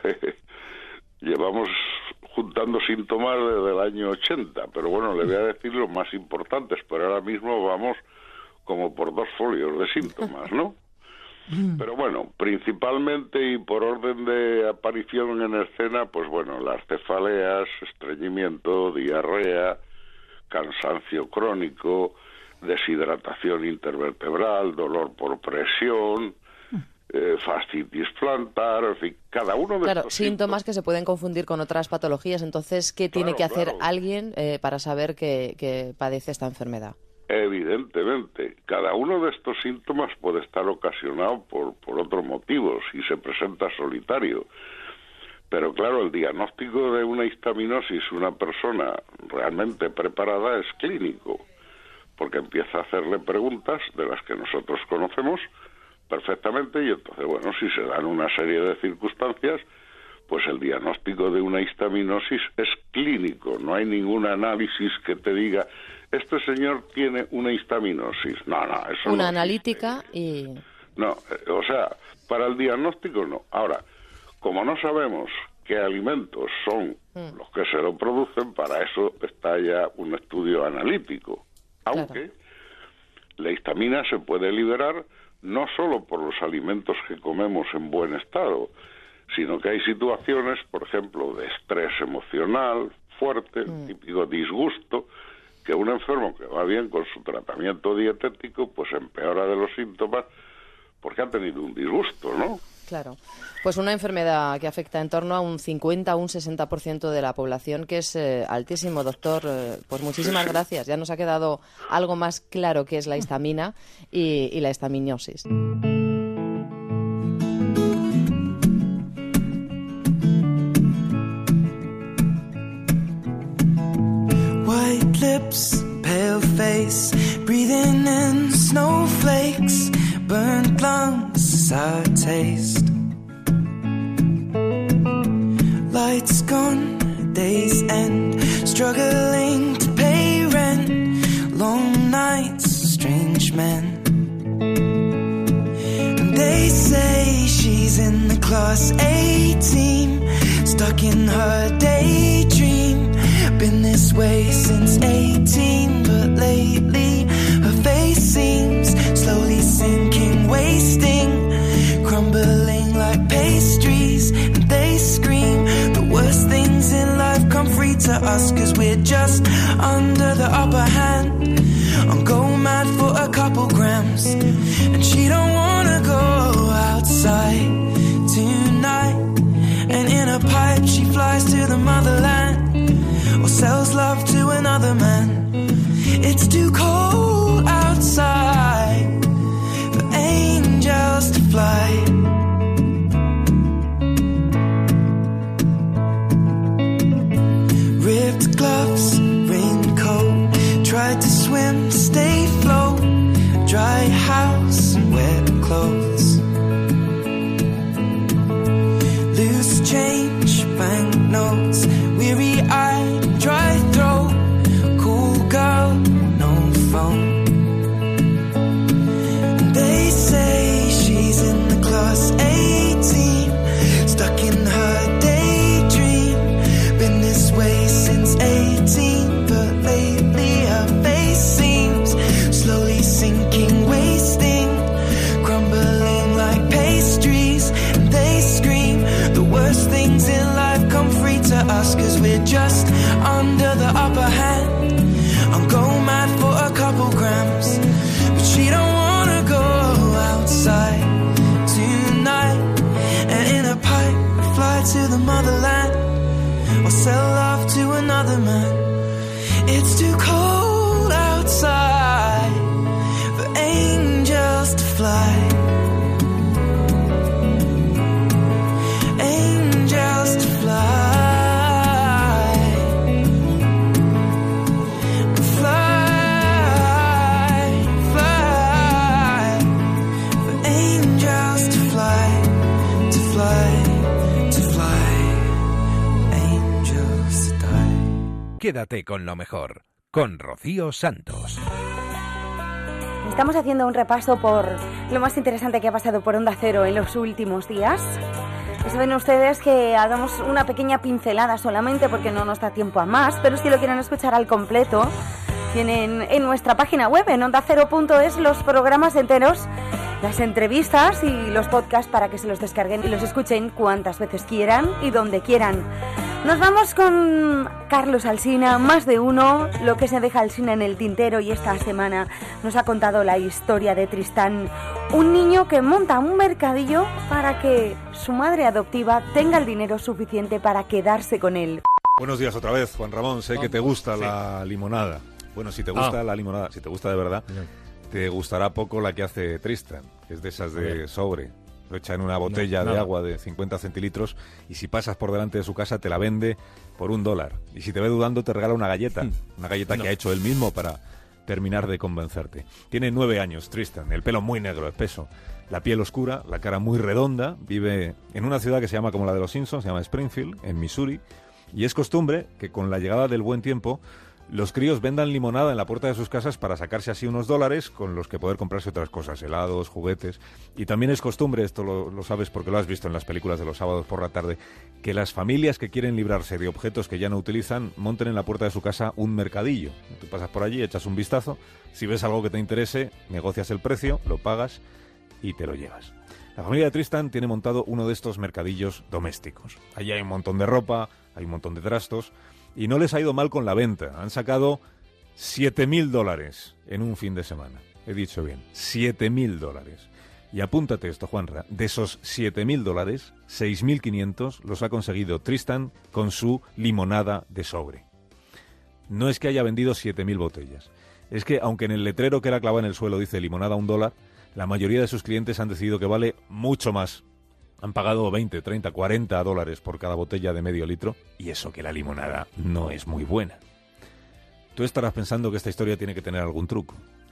llevamos juntando síntomas desde el año ochenta, pero bueno, le voy a decir los más importantes, pero ahora mismo vamos como por dos folios de síntomas, ¿no? Pero bueno, principalmente y por orden de aparición en escena, pues bueno, las cefaleas, estreñimiento, diarrea, cansancio crónico, deshidratación intervertebral, dolor por presión, eh, fascitis plantar, en fin, cada uno de Claro, estos síntomas que se pueden confundir con otras patologías. Entonces, ¿qué tiene Claro, que hacer claro. alguien eh, para saber que, que padece esta enfermedad? Evidentemente, cada uno de estos síntomas puede estar ocasionado por, por otros motivos y se presenta solitario. Pero claro, el diagnóstico de una histaminosis, una persona realmente preparada, es clínico, porque empieza a hacerle preguntas de las que nosotros conocemos perfectamente y entonces, bueno, si se dan una serie de circunstancias, pues el diagnóstico de una histaminosis es clínico, no hay ningún análisis que te diga este señor tiene una histaminosis. No, no, eso Una no. analítica y... No, eh, o sea, para el diagnóstico no. Ahora, como no sabemos qué alimentos son Mm. los que se lo producen, para eso está ya un estudio analítico. Aunque la histamina se puede liberar no solo por los alimentos que comemos en buen estado, sino que hay situaciones, por ejemplo, de estrés emocional fuerte, Mm. típico disgusto, que un enfermo que va bien con su tratamiento dietético, pues empeora de los síntomas porque ha tenido un disgusto, ¿no? Claro. Pues una enfermedad que afecta en torno a un cincuenta o un sesenta por ciento de la población, que es eh, altísimo, doctor. Eh, pues muchísimas Sí, sí. gracias. Ya nos ha quedado algo más claro qué es la histamina y, y la histaminosis. White lips, pale face, breathing in snowflakes, burnt lungs, sour taste. Lights gone, days end, struggling to pay rent, long nights, strange men. And they say she's in the class A team, stuck in her daydream. Been this way since eighteen, but lately her face seems slowly sinking, wasting, crumbling like pastries. And they scream the worst things in life come free to us, cause we're just under the upper hand. I'm go mad for a couple grams, and she don't wanna go outside tonight. And in a pipe she flies to the motherland, or sells love to another man. It's too cold outside for angels to fly. Ripped gloves, raincoat, tried to swim to stay afloat. Dry house and wet clothes. Loose change, banknotes, weary-eyed, dry throat, cool girl, no phone. They say she's in the class eighteen, stuck in her daydream. Been this way since eighteen, but lately her face seems slowly sinking, wasting, crumbling Quédate con lo mejor, con Rocío Santos. Estamos haciendo un repaso por lo más interesante que ha pasado por Onda Cero en los últimos días. Saben ustedes que hagamos una pequeña pincelada solamente porque no nos da tiempo a más, pero si lo quieren escuchar al completo, tienen en nuestra página web, en onda cero punto es, los programas enteros, las entrevistas y los podcasts para que se los descarguen y los escuchen cuantas veces quieran y donde quieran. Nos vamos con Carlos Alsina, más de uno, lo que se deja Alsina en el tintero, y esta semana nos ha contado la historia de Tristán, un niño que monta un mercadillo para que su madre adoptiva tenga el dinero suficiente para quedarse con él. Buenos días otra vez, Juan Ramón, sé que te gusta sí. la limonada. Bueno, si te gusta ah. la limonada, si te gusta de verdad, Bien. te gustará poco la que hace Tristán, que es de esas de Bien. sobre. Lo echa en una botella no, de agua de cincuenta centilitros y si pasas por delante de su casa te la vende por un dólar. Y si te ve dudando te regala una galleta, una galleta no. que ha hecho él mismo para terminar de convencerte. Tiene nueve años, Tristán, el pelo muy negro, espeso, la piel oscura, la cara muy redonda, vive en una ciudad que se llama como la de los Simpsons, se llama Springfield, en Missouri, y es costumbre que con la llegada del buen tiempo los críos vendan limonada en la puerta de sus casas para sacarse así unos dólares con los que poder comprarse otras cosas, helados, juguetes. Y también es costumbre, esto lo, lo sabes porque lo has visto en las películas de los sábados por la tarde, que las familias que quieren librarse de objetos que ya no utilizan monten en la puerta de su casa un mercadillo. Tú pasas por allí, echas un vistazo, si ves algo que te interese, negocias el precio, lo pagas y te lo llevas. La familia de Tristán tiene montado uno de estos mercadillos domésticos. Allí hay un montón de ropa, hay un montón de trastos, y no les ha ido mal con la venta. Han sacado siete mil dólares en un fin de semana. He dicho bien, siete mil dólares. Y apúntate esto, Juanra, de esos siete mil dólares, seis mil quinientos los ha conseguido Tristán con su limonada de sobre. No es que haya vendido siete mil botellas. Es que, aunque en el letrero que era clavado en el suelo dice limonada a un dólar, la mayoría de sus clientes han decidido que vale mucho más. Han pagado veinte, treinta, cuarenta dólares por cada botella de medio litro, y eso que la limonada no es muy buena. Tú estarás pensando que esta historia tiene que tener algún truco.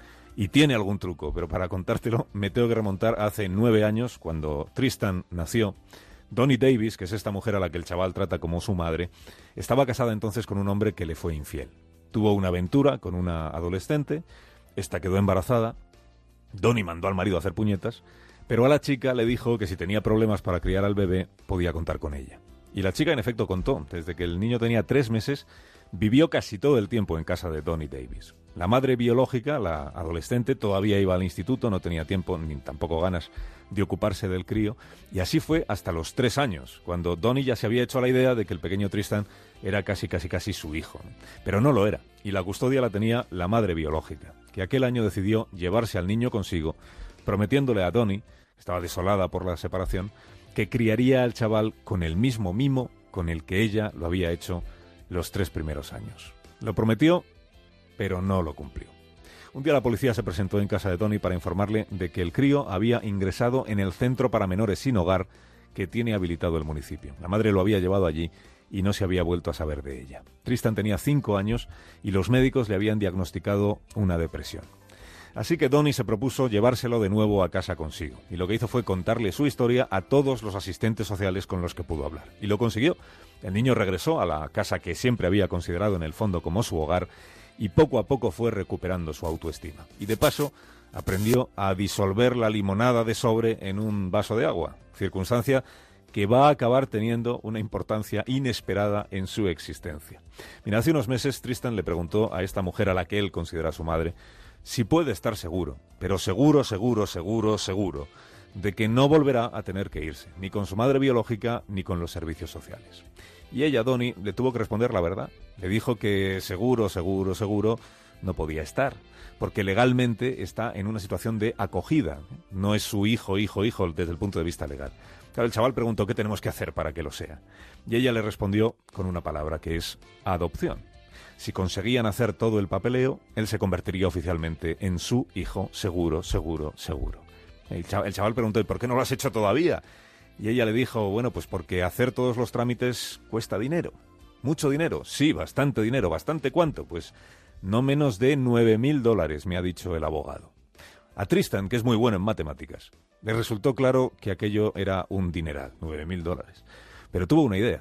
Y tiene algún truco, pero para contártelo me tengo que remontar a hace nueve años, cuando Tristán nació. Donnie Davis, que es esta mujer a la que el chaval trata como su madre, estaba casada entonces con un hombre que le fue infiel. Tuvo una aventura con una adolescente, esta quedó embarazada, Donnie mandó al marido a hacer puñetas, pero a la chica le dijo que si tenía problemas para criar al bebé, podía contar con ella. Y la chica en efecto contó. Desde que el niño tenía tres meses, vivió casi todo el tiempo en casa de Donnie Davis. La madre biológica, la adolescente, todavía iba al instituto, no tenía tiempo ni tampoco ganas de ocuparse del crío, y así fue hasta los tres años, cuando Donnie ya se había hecho la idea de que el pequeño Tristán era casi casi casi su hijo. Pero no lo era, y la custodia la tenía la madre biológica, que aquel año decidió llevarse al niño consigo, prometiéndole a Donnie, que estaba desolada por la separación, que criaría al chaval con el mismo mimo con el que ella lo había hecho los tres primeros años. Lo prometió, pero no lo cumplió. Un día la policía se presentó en casa de Donnie para informarle de que el crío había ingresado en el centro para menores sin hogar que tiene habilitado el municipio. La madre lo había llevado allí y no se había vuelto a saber de ella. Tristán tenía cinco años y los médicos le habían diagnosticado una depresión. Así que Donnie se propuso llevárselo de nuevo a casa consigo, y lo que hizo fue contarle su historia a todos los asistentes sociales con los que pudo hablar. Y lo consiguió. El niño regresó a la casa que siempre había considerado en el fondo como su hogar, y poco a poco fue recuperando su autoestima. Y de paso, aprendió a disolver la limonada de sobre en un vaso de agua, circunstancia que va a acabar teniendo una importancia inesperada en su existencia. Mira, hace unos meses Tristán le preguntó a esta mujer a la que él considera su madre si puede estar seguro, pero seguro, seguro, seguro, seguro, de que no volverá a tener que irse, ni con su madre biológica, ni con los servicios sociales. Y ella, Donnie, le tuvo que responder la verdad. Le dijo que seguro, seguro, seguro, no podía estar, porque legalmente está en una situación de acogida. No es su hijo, hijo, hijo, desde el punto de vista legal. Claro, el chaval preguntó qué tenemos que hacer para que lo sea. Y ella le respondió con una palabra que es adopción. Si conseguían hacer todo el papeleo, él se convertiría oficialmente en su hijo, seguro, seguro, seguro. El chaval, el chaval preguntó, ¿y por qué no lo has hecho todavía? Y ella le dijo, bueno, pues porque hacer todos los trámites cuesta dinero. ¿Mucho dinero? Sí, bastante dinero. ¿Bastante cuánto? Pues no menos de nueve mil dólares, me ha dicho el abogado. A Tristán, que es muy bueno en matemáticas, le resultó claro que aquello era un dineral, nueve mil dólares. Pero tuvo una idea.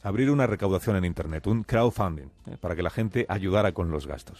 abrir una recaudación en Internet, un crowdfunding, ¿eh? para que la gente ayudara con los gastos.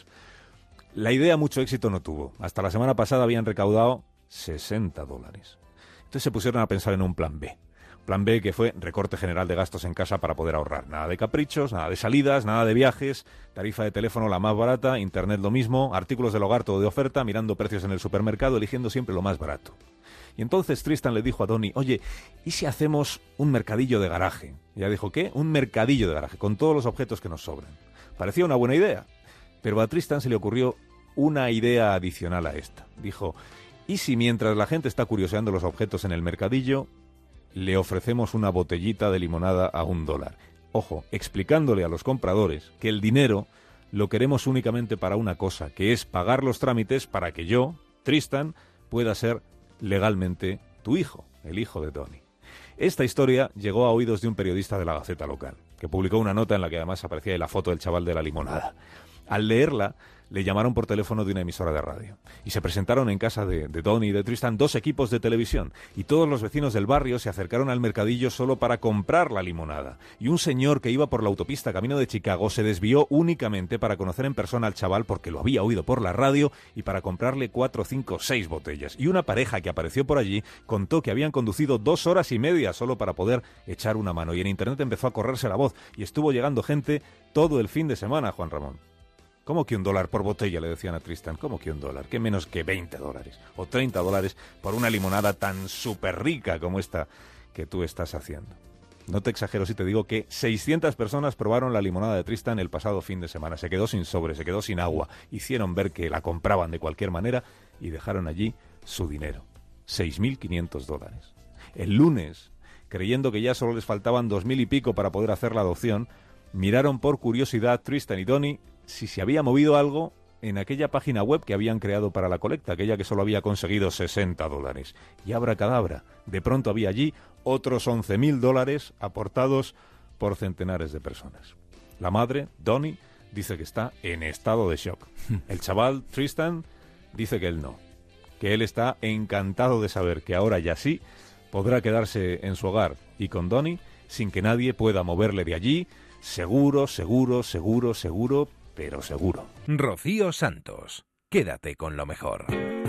La idea mucho éxito no tuvo. Hasta la semana pasada habían recaudado sesenta dólares. Entonces se pusieron a pensar en un plan B. Plan B que fue recorte general de gastos en casa para poder ahorrar. Nada de caprichos, nada de salidas, nada de viajes, tarifa de teléfono la más barata, internet lo mismo, artículos del hogar todo de oferta, mirando precios en el supermercado, eligiendo siempre lo más barato. Y entonces Tristan le dijo a Donnie, oye, ¿y si hacemos un mercadillo de garaje? Y ella dijo, ¿qué? Un mercadillo de garaje, con todos los objetos que nos sobran. Parecía una buena idea, pero a Tristan se le ocurrió una idea adicional a esta. Dijo, ¿y si mientras la gente está curioseando los objetos en el mercadillo, le ofrecemos una botellita de limonada a un dólar? Ojo, explicándole a los compradores que el dinero lo queremos únicamente para una cosa, que es pagar los trámites para que yo, Tristan, pueda ser legalmente tu hijo, el hijo de Donnie. Esta historia llegó a oídos de un periodista de la Gaceta local, que publicó una nota en la que además aparecía ahí la foto del chaval de la limonada. Al leerla, le llamaron por teléfono de una emisora de radio y se presentaron en casa de, de Donnie y de Tristan dos equipos de televisión y todos los vecinos del barrio se acercaron al mercadillo solo para comprar la limonada y un señor que iba por la autopista camino de Chicago se desvió únicamente para conocer en persona al chaval porque lo había oído por la radio y para comprarle cuatro, cinco, seis botellas y una pareja que apareció por allí contó que habían conducido dos horas y media solo para poder echar una mano y en internet empezó a correrse la voz y estuvo llegando gente todo el fin de semana, Juan Ramón. ¿Cómo que un dólar por botella? Le decían a Tristan. ¿Cómo que un dólar? ¿Qué menos que veinte dólares? O treinta dólares por una limonada tan súper rica como esta que tú estás haciendo. No te exagero si te digo que seiscientas personas probaron la limonada de Tristan el pasado fin de semana. Se quedó sin sobre, se quedó sin agua. Hicieron ver que la compraban de cualquier manera y dejaron allí su dinero. seis mil quinientos dólares. El lunes, creyendo que ya solo les faltaban dos mil y pico para poder hacer la adopción, miraron por curiosidad Tristan y Donnie si se había movido algo en aquella página web que habían creado para la colecta, aquella que solo había conseguido sesenta dólares. Y abracadabra, de pronto había allí otros once mil dólares aportados por centenares de personas. La madre, Donnie, dice que está en estado de shock. El chaval, Tristan, dice que él no, que él está encantado de saber que ahora ya sí podrá quedarse en su hogar y con Donnie sin que nadie pueda moverle de allí, seguro, seguro, seguro, seguro, pero seguro. Rocío Santos, quédate con lo mejor.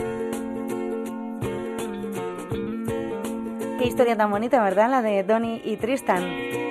Qué historia tan bonita, ¿verdad? La de Donnie y Tristan.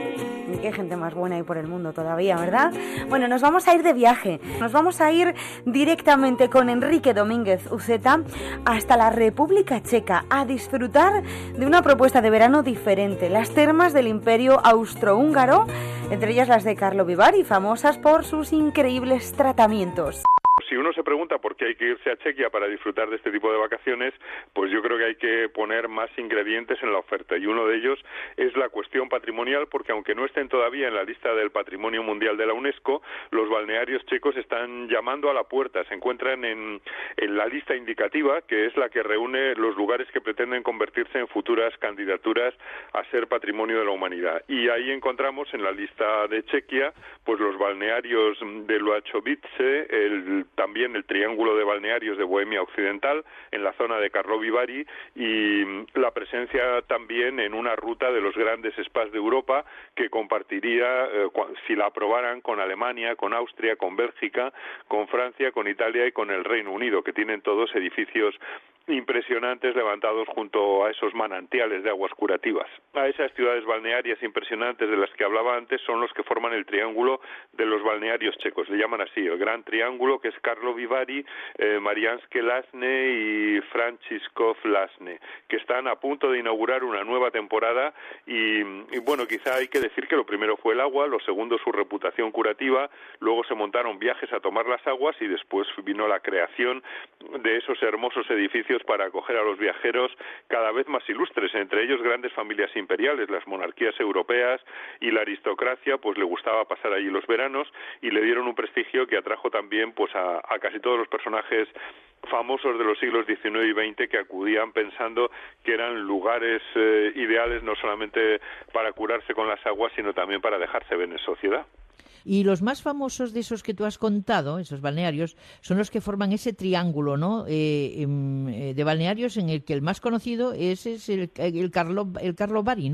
Y qué gente más buena hay por el mundo todavía, ¿verdad? Bueno, nos vamos a ir de viaje. Nos vamos a ir directamente con Enrique Domínguez Uceta hasta la República Checa a disfrutar de una propuesta de verano diferente. Las termas del Imperio Austrohúngaro, entre ellas las de Karlovy Vary, famosas por sus increíbles tratamientos. Si uno se pregunta por qué hay que irse a Chequia para disfrutar de este tipo de vacaciones, pues yo creo que hay que poner más ingredientes en la oferta y uno de ellos es la cuestión patrimonial, porque aunque no estén todavía en la lista del Patrimonio Mundial de la UNESCO, los balnearios checos están llamando a la puerta, se encuentran en, en la lista indicativa, que es la que reúne los lugares que pretenden convertirse en futuras candidaturas a ser Patrimonio de la Humanidad. Y ahí encontramos en la lista de Chequia pues los balnearios de Luachovice, el también el triángulo de balnearios de Bohemia Occidental, en la zona de Karlovy Vary, y la presencia también en una ruta de los grandes spas de Europa que compartiría, eh, si la aprobaran, con Alemania, con Austria, con Bélgica, con Francia, con Italia y con el Reino Unido, que tienen todos edificios impresionantes levantados junto a esos manantiales de aguas curativas. A esas ciudades balnearias impresionantes de las que hablaba antes son los que forman el triángulo de los balnearios checos, le llaman así, el Gran Triángulo, que es Karlovy Vary, eh, Mariánske Lázne y Františkov Lázne, que están a punto de inaugurar una nueva temporada y, y bueno, quizá hay que decir que lo primero fue el agua, lo segundo su reputación curativa, luego se montaron viajes a tomar las aguas y después vino la creación de esos hermosos edificios para acoger a los viajeros cada vez más ilustres, entre ellos grandes familias imperiales, las monarquías europeas y la aristocracia, pues le gustaba pasar allí los veranos y le dieron un prestigio que atrajo también pues a, a casi todos los personajes famosos de los siglos diecinueve y veinte que acudían pensando que eran lugares eh, ideales no solamente para curarse con las aguas, sino también para dejarse ver en sociedad. Y los más famosos de esos que tú has contado, esos balnearios, son los que forman ese triángulo, ¿no? Eh, eh, de balnearios en el que el más conocido es, es el, el, Karlo, el Karlovy Vary, ¿no?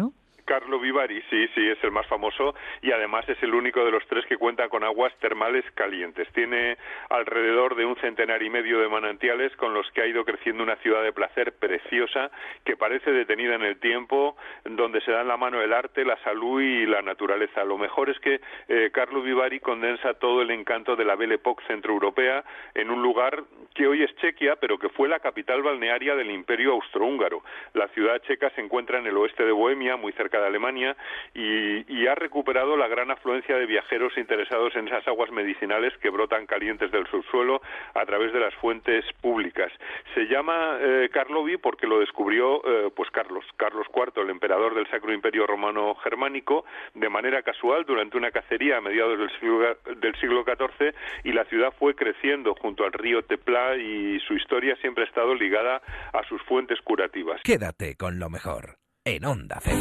Carlo Vivari, sí, sí, es el más famoso y además es el único de los tres que cuenta con aguas termales calientes. Tiene alrededor de un centenar y medio de manantiales con los que ha ido creciendo una ciudad de placer preciosa que parece detenida en el tiempo, donde se dan la mano el arte, la salud y la naturaleza. Lo mejor es que eh, Carlo Vivari condensa todo el encanto de la Belle Époque centroeuropea en un lugar que hoy es Chequia, pero que fue la capital balnearia del Imperio Austrohúngaro. La ciudad checa se encuentra en el oeste de Bohemia, muy cerca de Alemania, y, y ha recuperado la gran afluencia de viajeros interesados en esas aguas medicinales que brotan calientes del subsuelo a través de las fuentes públicas. Se llama eh, Karlovy porque lo descubrió eh, pues Carlos, Carlos cuarto, el emperador del Sacro Imperio Romano Germánico, de manera casual durante una cacería a mediados del siglo, del siglo catorce, y la ciudad fue creciendo junto al río Tepla y su historia siempre ha estado ligada a sus fuentes curativas. Quédate con lo mejor en Onda Cero.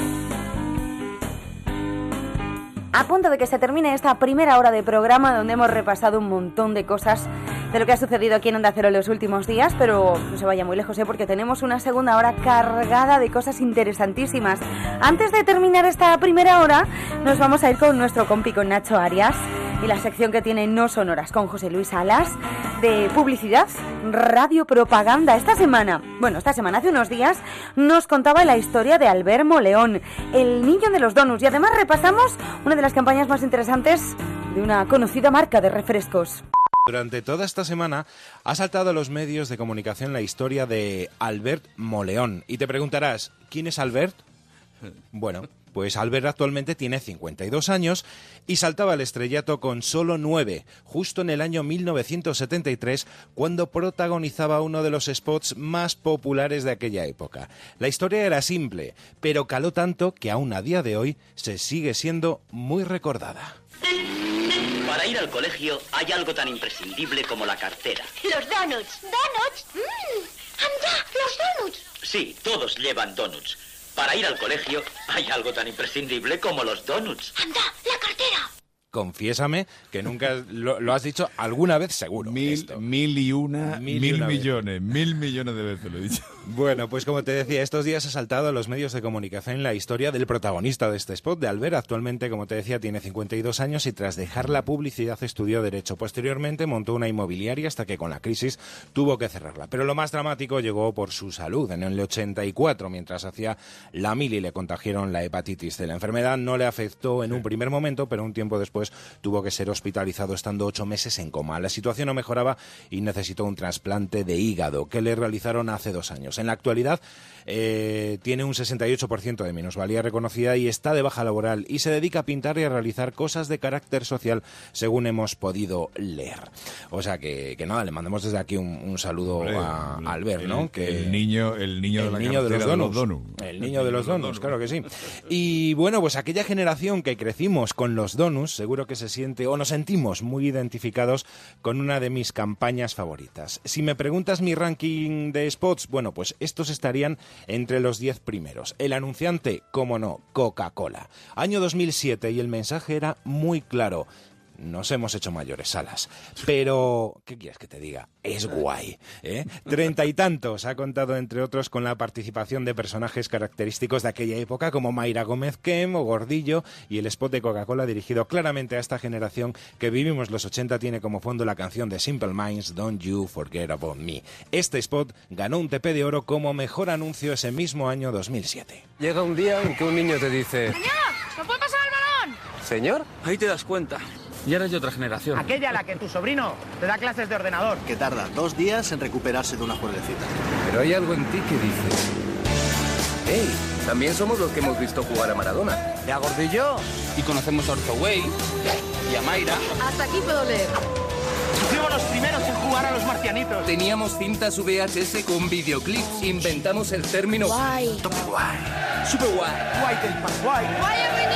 A punto de que se termine esta primera hora de programa donde hemos repasado un montón de cosas de lo que ha sucedido aquí en Onda Cero en los últimos días, pero no se vaya muy lejos, ¿eh? Porque tenemos una segunda hora cargada de cosas interesantísimas. Antes de terminar esta primera hora, nos vamos a ir con nuestro compi, con Nacho Arias, y la sección que tiene No Sonoras con José Luis Alas, de publicidad, radio, propaganda. Esta semana, bueno, esta semana, hace unos días, nos contaba la historia de Albert Moleón, el niño de los donuts, y además repasamos una de las campañas más interesantes de una conocida marca de refrescos. Durante toda esta semana ha saltado a los medios de comunicación la historia de Albert Moleón. Y te preguntarás, ¿quién es Albert? Bueno, pues Albert actualmente tiene cincuenta y dos años y saltaba al estrellato con solo nueve, justo en el año mil novecientos setenta y tres, cuando protagonizaba uno de los spots más populares de aquella época. La historia era simple, pero caló tanto que aún a día de hoy se sigue siendo muy recordada. Para ir al colegio hay algo tan imprescindible como la cartera. Los donuts. ¿Donuts? Mmm. ¡Anda! ¡Los donuts! Sí, todos llevan donuts. Para ir al colegio hay algo tan imprescindible como los donuts. ¡Anda! ¡La cartera! Confiésame que nunca lo, lo has dicho alguna vez, seguro. Mil, esto. mil y una, mil, mil y una millones, vez. mil millones de veces lo he dicho. Bueno, pues como te decía, estos días ha saltado a los medios de comunicación la historia del protagonista de este spot, de Albert. Actualmente, como te decía, tiene cincuenta y dos años y tras dejar la publicidad estudió Derecho. Posteriormente montó una inmobiliaria hasta que con la crisis tuvo que cerrarla. Pero lo más dramático llegó por su salud. En el ochenta y cuatro, mientras hacía la mili, le contagiaron la hepatitis C. La enfermedad no le afectó en un primer momento, pero un tiempo después tuvo que ser hospitalizado estando ocho meses en coma. La situación no mejoraba y necesitó un trasplante de hígado que le realizaron hace dos años. En la actualidad eh, tiene un sesenta y ocho por ciento de minusvalía reconocida y está de baja laboral y se dedica a pintar y a realizar cosas de carácter social, según hemos podido leer. O sea que, que nada, le mandamos desde aquí un, un saludo Hombre, a, a Albert, ¿no? El, que el niño, el niño, el de, la niño de los donuts. donuts. El niño de los donuts, claro que sí. Y bueno, pues aquella generación que crecimos con los donuts, seguro que se siente o nos sentimos muy identificados con una de mis campañas favoritas. Si me preguntas mi ranking de spots, bueno, pues estos estarían entre los diez primeros. El anunciante, cómo no, Coca-Cola. Año dos mil siete y el mensaje era muy claro. Nos hemos hecho mayores, Salas. Pero, ¿qué quieres que te diga? Es guay, ¿eh? Treinta y tantos ha contado, entre otros, con la participación de personajes característicos de aquella época, como Mayra Gómez Kem o Gordillo, y el spot de Coca-Cola dirigido claramente a esta generación que vivimos los ochenta tiene como fondo la canción de Simple Minds, Don't You Forget About Me. Este spot ganó un T P de oro como mejor anuncio ese mismo año dos mil siete. Llega un día en que un niño te dice... ¡Señor! ¿Me puede pasar el balón? ¿Señor? Ahí te das cuenta. Ya eres de otra generación. Aquella a la que tu sobrino te da clases de ordenador. Que tarda dos días en recuperarse de una juerguecita. Pero hay algo en ti que dice... ¡Hey! También somos los que hemos visto jugar a Maradona. ¿Y a Gordillo? Y conocemos a Ortoway y a Mayra. Hasta aquí puedo leer. Fuimos los primeros en jugar a los marcianitos. Teníamos cintas V H S con videoclips. Inventamos el término... Guay. Tope guay. Super guay. Guay del más guay. Guay,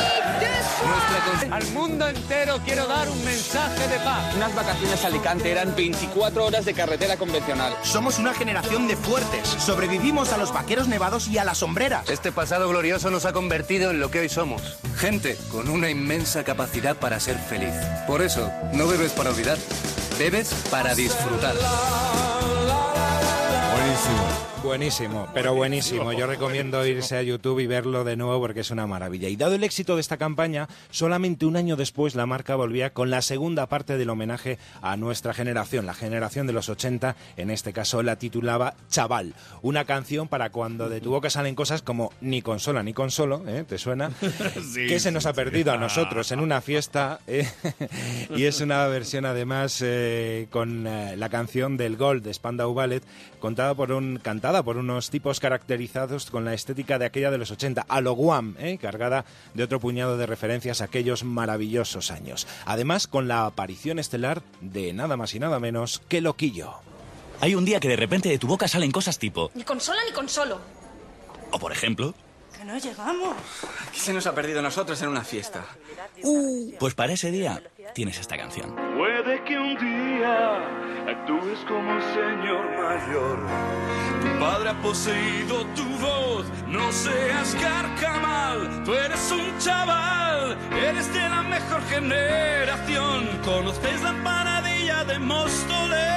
Nuestra... Al mundo entero quiero dar un mensaje de paz. Unas vacaciones a Alicante eran veinticuatro horas de carretera convencional. Somos una generación de fuertes. Sobrevivimos a los vaqueros nevados y a las sombreras. Este pasado glorioso nos ha convertido en lo que hoy somos. Gente con una inmensa capacidad para ser feliz. Por eso, no bebes para olvidar. Bebes para disfrutar. Buenísimo. Buenísimo, pero buenísimo. Yo recomiendo irse a YouTube y verlo de nuevo porque es una maravilla. Y dado el éxito de esta campaña, solamente un año después la marca volvía con la segunda parte del homenaje a nuestra generación, la generación de los ochenta, en este caso la titulaba Chaval, una canción para cuando de tu boca salen cosas como ni consola ni consolo, ¿eh? ¿Te suena? Sí, que se nos ha perdido a nosotros en una fiesta, ¿eh? Y es una versión además eh, con eh, la canción del Gol de Spandau Ballet, contada por un, cantada por unos tipos caracterizados con la estética de aquella de los ochenta, a lo Guam, ¿eh? Cargada de otro puñado de referencias a aquellos maravillosos años. Además, con la aparición estelar de nada más y nada menos que Loquillo. Hay un día que de repente de tu boca salen cosas tipo... Ni consola ni consolo. O por ejemplo... Que no llegamos. Aquí se nos ha perdido nosotros en una fiesta. Uh, pues para ese día tienes esta canción. Puede que un día actúes como un señor mayor. Tu padre ha poseído tu voz. No seas carcamal. Tú eres un chaval. Eres de la mejor generación. Conoces la empanadilla de Móstoles.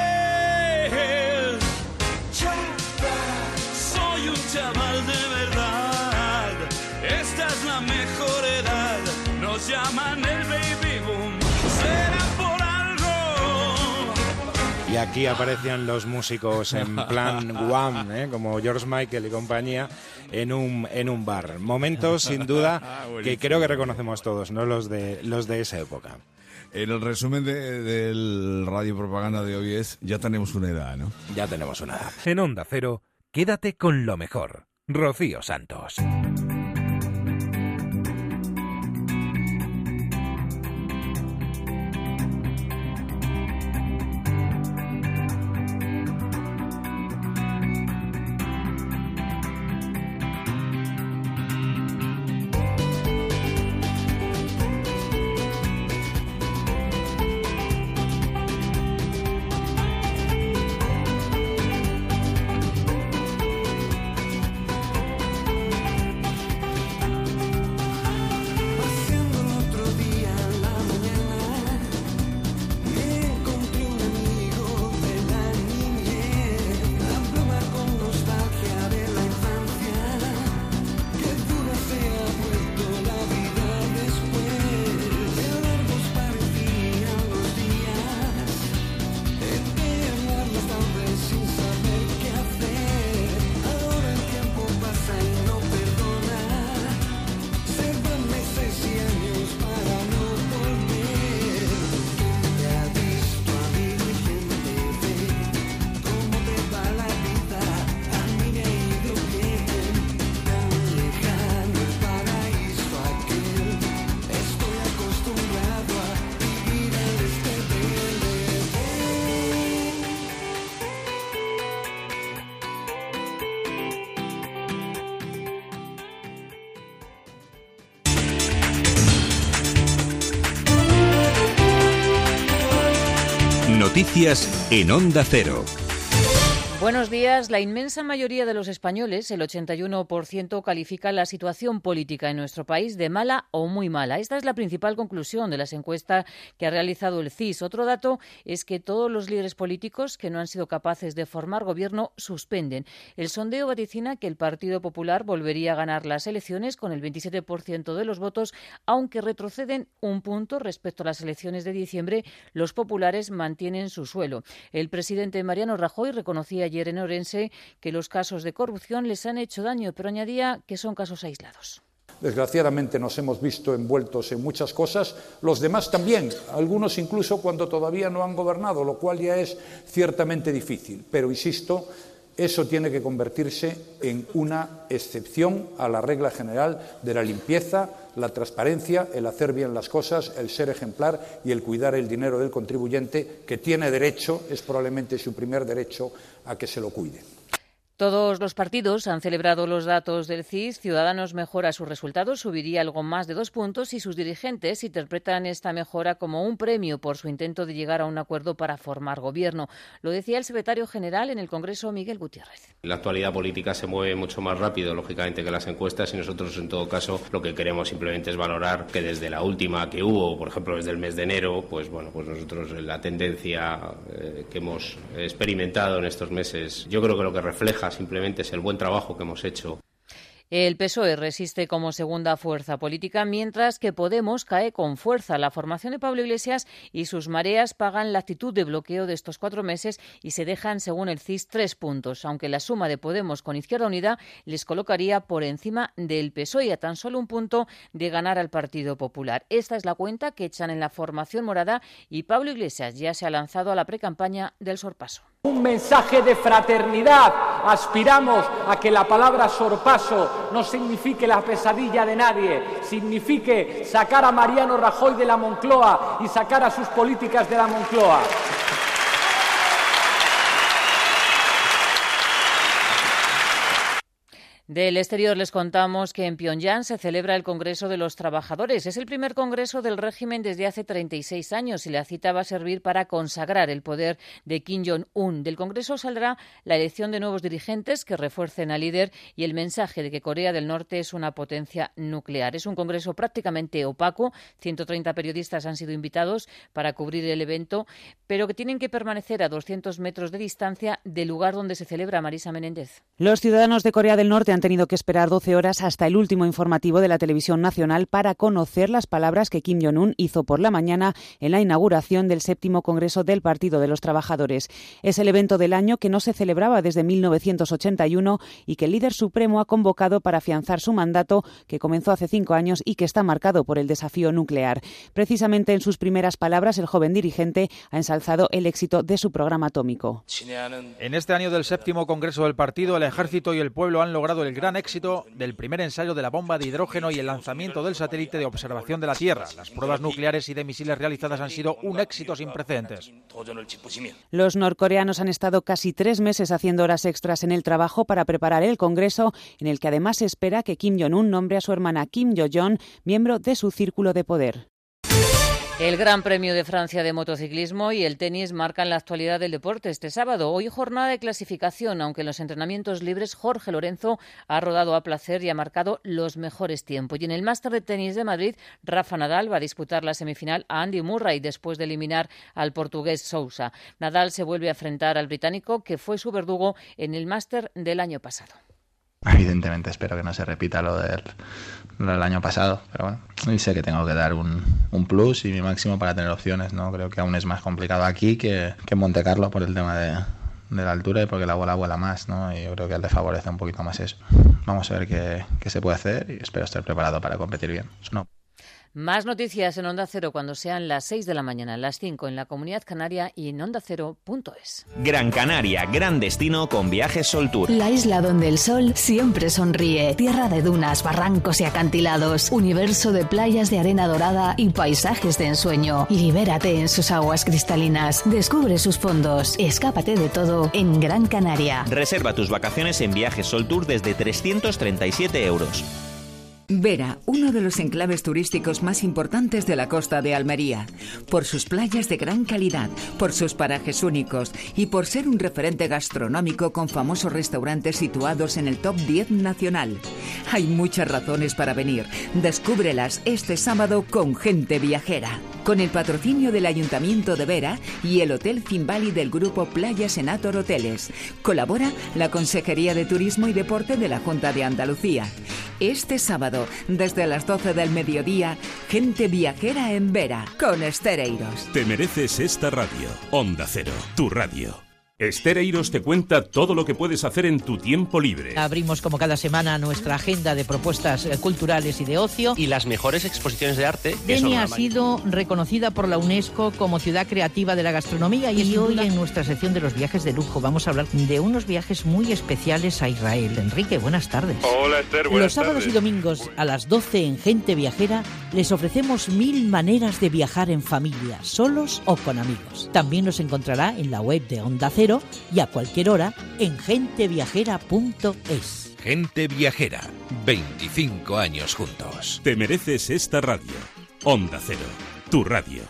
Soy un chaval de verdad. Esta es la mejor edad. Nos llaman el baby boom. Será por algo. Y aquí aparecían los músicos en plan Guam, ¿eh? Como George Michael y compañía, en un, en un bar. Momentos, sin duda, que creo que reconocemos todos, ¿no? Los de, los de esa época. En el resumen de, del Radio Propaganda de hoy es, ya tenemos una edad, ¿no? Ya tenemos una edad. En Onda Cero, quédate con lo mejor. Rocío Santos. Noticias en Onda Cero. Buenos días. La inmensa mayoría de los españoles, el ochenta y uno por ciento, califica la situación política en nuestro país de mala o muy mala. Esta es la principal conclusión de las encuestas que ha realizado el C I S. Otro dato es que todos los líderes políticos que no han sido capaces de formar gobierno suspenden. El sondeo vaticina que el Partido Popular volvería a ganar las elecciones con el veintisiete por ciento de los votos, aunque retroceden un punto respecto a las elecciones de diciembre. Los populares mantienen su suelo. El presidente Mariano Rajoy reconocía ayer en Orense que los casos de corrupción les han hecho daño, pero añadía que son casos aislados. Desgraciadamente nos hemos visto envueltos en muchas cosas, los demás también, algunos incluso cuando todavía no han gobernado, lo cual ya es ciertamente difícil. Pero, insisto, eso tiene que convertirse en una excepción a la regla general de la limpieza, la transparencia, el hacer bien las cosas, el ser ejemplar y el cuidar el dinero del contribuyente, que tiene derecho, es probablemente su primer derecho, a que se lo cuide. Todos los partidos han celebrado los datos del C I S. Ciudadanos mejora sus resultados, subiría algo más de dos puntos y sus dirigentes interpretan esta mejora como un premio por su intento de llegar a un acuerdo para formar gobierno. Lo decía el secretario general en el Congreso, Miguel Gutiérrez. La actualidad política se mueve mucho más rápido, lógicamente, que las encuestas y nosotros, en todo caso, lo que queremos simplemente es valorar que desde la última que hubo, por ejemplo, desde el mes de enero, pues bueno, pues nosotros la tendencia eh, que hemos experimentado en estos meses, yo creo que lo que refleja refleja, simplemente es el buen trabajo que hemos hecho. El P S O E resiste como segunda fuerza política, mientras que Podemos cae con fuerza. La formación de Pablo Iglesias y sus mareas pagan la actitud de bloqueo de estos cuatro meses y se dejan, según el C I S, tres puntos, aunque la suma de Podemos con Izquierda Unida les colocaría por encima del P S O E y a tan solo un punto de ganar al Partido Popular. Esta es la cuenta que echan en la formación morada y Pablo Iglesias ya se ha lanzado a la precampaña del sorpaso. Un mensaje de fraternidad. Aspiramos a que la palabra sorpaso no signifique la pesadilla de nadie, signifique sacar a Mariano Rajoy de la Moncloa y sacar a sus políticas de la Moncloa. Del exterior les contamos que en Pyongyang se celebra el Congreso de los Trabajadores. Es el primer congreso del régimen desde hace treinta y seis años y la cita va a servir para consagrar el poder de Kim Jong-un. Del Congreso saldrá la elección de nuevos dirigentes que refuercen al líder y el mensaje de que Corea del Norte es una potencia nuclear. Es un congreso prácticamente opaco. ciento treinta periodistas han sido invitados para cubrir el evento, pero que tienen que permanecer a doscientos metros de distancia del lugar donde se celebra. Marisa Menéndez. Los ciudadanos de Corea del Norte han tenido que esperar doce horas hasta el último informativo de la televisión nacional para conocer las palabras que Kim Jong-un hizo por la mañana en la inauguración del séptimo Congreso del Partido de los Trabajadores. Es el evento del año que no se celebraba desde mil novecientos ochenta y uno y que el líder supremo ha convocado para afianzar su mandato, que comenzó hace cinco años y que está marcado por el desafío nuclear. Precisamente en sus primeras palabras, el joven dirigente ha ensalzado el éxito de su programa atómico. En este año del séptimo Congreso del Partido, el Ejército y el pueblo han logrado el gran éxito del primer ensayo de la bomba de hidrógeno y el lanzamiento del satélite de observación de la Tierra. Las pruebas nucleares y de misiles realizadas han sido un éxito sin precedentes. Los norcoreanos han estado casi tres meses haciendo horas extras en el trabajo para preparar el Congreso, en el que además se espera que Kim Jong-un nombre a su hermana Kim Yo-jong miembro de su círculo de poder. El Gran Premio de Francia de motociclismo y el tenis marcan la actualidad del deporte este sábado. Hoy jornada de clasificación, aunque en los entrenamientos libres Jorge Lorenzo ha rodado a placer y ha marcado los mejores tiempos. Y en el Máster de Tenis de Madrid, Rafa Nadal va a disputar la semifinal a Andy Murray después de eliminar al portugués Sousa. Nadal se vuelve a enfrentar al británico, que fue su verdugo en el Máster del año pasado. Evidentemente espero que no se repita lo del, lo del año pasado, pero bueno, y sé que tengo que dar un, un plus y mi máximo para tener opciones, ¿no? Creo que aún es más complicado aquí que, que en Monte Carlo por el tema de, de la altura y porque la bola vuela más, ¿no? Y yo creo que le favorece un poquito más eso. Vamos a ver qué, qué se puede hacer y espero estar preparado para competir bien. No. Más noticias en Onda Cero cuando sean las seis de la mañana, las cinco en la Comunidad Canaria y en onda cero punto es. Gran Canaria, gran destino con Viajes Sol Tour. La isla donde el sol siempre sonríe. Tierra de dunas, barrancos y acantilados. Universo de playas de arena dorada y paisajes de ensueño. Libérate en sus aguas cristalinas. Descubre sus fondos. Escápate de todo en Gran Canaria. Reserva tus vacaciones en Viajes Sol Tour desde trescientos treinta y siete euros. Vera, uno de los enclaves turísticos más importantes de la costa de Almería, por sus playas de gran calidad, por sus parajes únicos y por ser un referente gastronómico con famosos restaurantes situados en el top diez nacional. Hay muchas razones para venir. Descúbrelas este sábado con Gente Viajera, con el patrocinio del Ayuntamiento de Vera y el Hotel Cimbali del grupo Playa Senator Hoteles. Colabora la Consejería de Turismo y Deporte de la Junta de Andalucía. Este sábado, desde las doce del mediodía, Gente Viajera en Vera, con Estereiros. Te mereces esta radio. Onda Cero, tu radio. Estereiros te cuenta todo lo que puedes hacer en tu tiempo libre. Abrimos como cada semana nuestra agenda de propuestas culturales y de ocio. Y las mejores exposiciones de arte. Denia ha sido reconocida por la UNESCO como ciudad creativa de la gastronomía y, y hoy duda... en nuestra sección de los viajes de lujo vamos a hablar de unos viajes muy especiales a Israel. Enrique, buenas tardes. Hola Esther, buenas Los sábados tardes. y domingos a las doce en Gente Viajera les ofrecemos mil maneras de viajar en familia, solos o con amigos. También los encontrará en la web de Onda Cero y a cualquier hora en gente viajera punto es. Gente Viajera, veinticinco años juntos. Te mereces esta radio. Onda Cero, tu radio.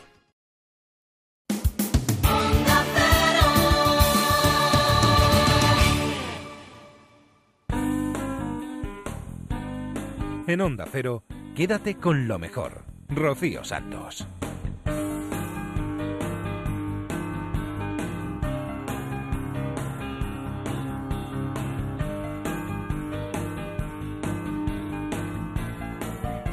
En Onda Cero, quédate con lo mejor. Rocío Santos.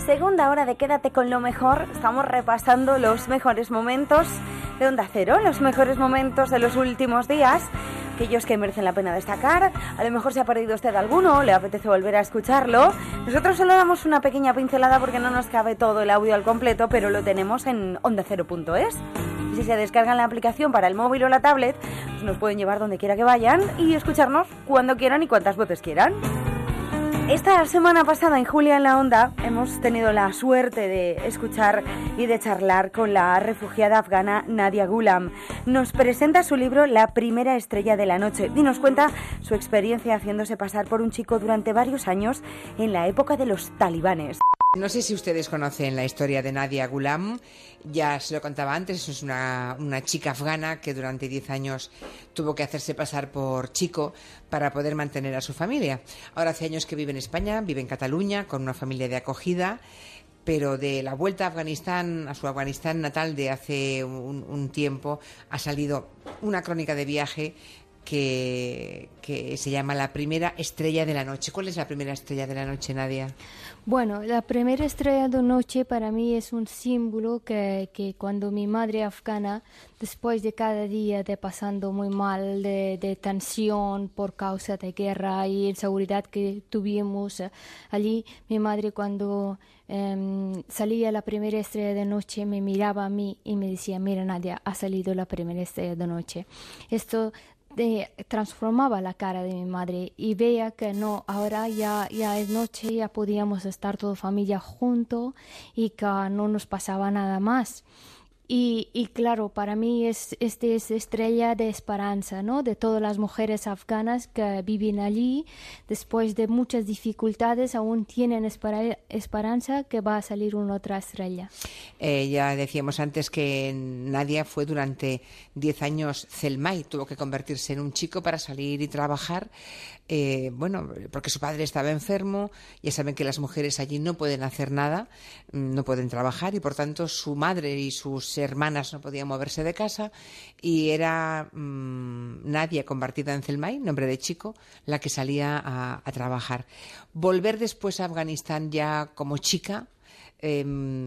Segunda hora de Quédate con lo mejor. Estamos repasando los mejores momentos de Onda Cero, los mejores momentos de los últimos días, aquellos que merecen la pena destacar. A lo mejor se ha perdido usted alguno, le apetece volver a escucharlo. Nosotros solo damos una pequeña pincelada porque no nos cabe todo el audio al completo, pero lo tenemos en onda cero punto es. Y si se descargan la aplicación para el móvil o la tablet, pues nos pueden llevar donde quiera que vayan y escucharnos cuando quieran y cuantas veces quieran. Esta semana pasada en Julia en la Onda hemos tenido la suerte de escuchar y de charlar con la refugiada afgana Nadia Ghulam. Nos presenta su libro La primera estrella de la noche y nos cuenta su experiencia haciéndose pasar por un chico durante varios años en la época de los talibanes. No sé si ustedes conocen la historia de Nadia Ghulam, ya se lo contaba antes, es una, una chica afgana que durante diez años tuvo que hacerse pasar por chico para poder mantener a su familia. Ahora hace años que vive en España, vive en Cataluña con una familia de acogida, pero de la vuelta a Afganistán, a su Afganistán natal de hace un, un tiempo, ha salido una crónica de viaje que, que se llama La primera estrella de la noche. ¿Cuál es la primera estrella de la noche, Nadia? Bueno, la primera estrella de noche para mí es un símbolo que, que cuando mi madre afgana, después de cada día de pasando muy mal, de, de tensión por causa de guerra y inseguridad que tuvimos eh, allí, mi madre cuando eh, salía la primera estrella de noche me miraba a mí y me decía, mira Nadia, ha salido la primera estrella de noche. Esto De, transformaba la cara de mi madre y veía que no, ahora ya, ya es noche, ya podíamos estar toda familia juntos y que no nos pasaba nada más. Y, y claro, para mí es, este es estrella de esperanza, ¿no? De todas las mujeres afganas que viven allí, después de muchas dificultades, aún tienen espera, esperanza que va a salir una otra estrella. Eh, ya decíamos antes que Nadia fue durante diez años Zelmay, tuvo que convertirse en un chico para salir y trabajar. Eh, bueno, porque su padre estaba enfermo, ya saben que las mujeres allí no pueden hacer nada, no pueden trabajar y por tanto su madre y sus hermanas no podían moverse de casa y era mmm, Nadia convertida en Zelmay, nombre de chico, la que salía a, a trabajar. Volver después a Afganistán ya como chica, eh,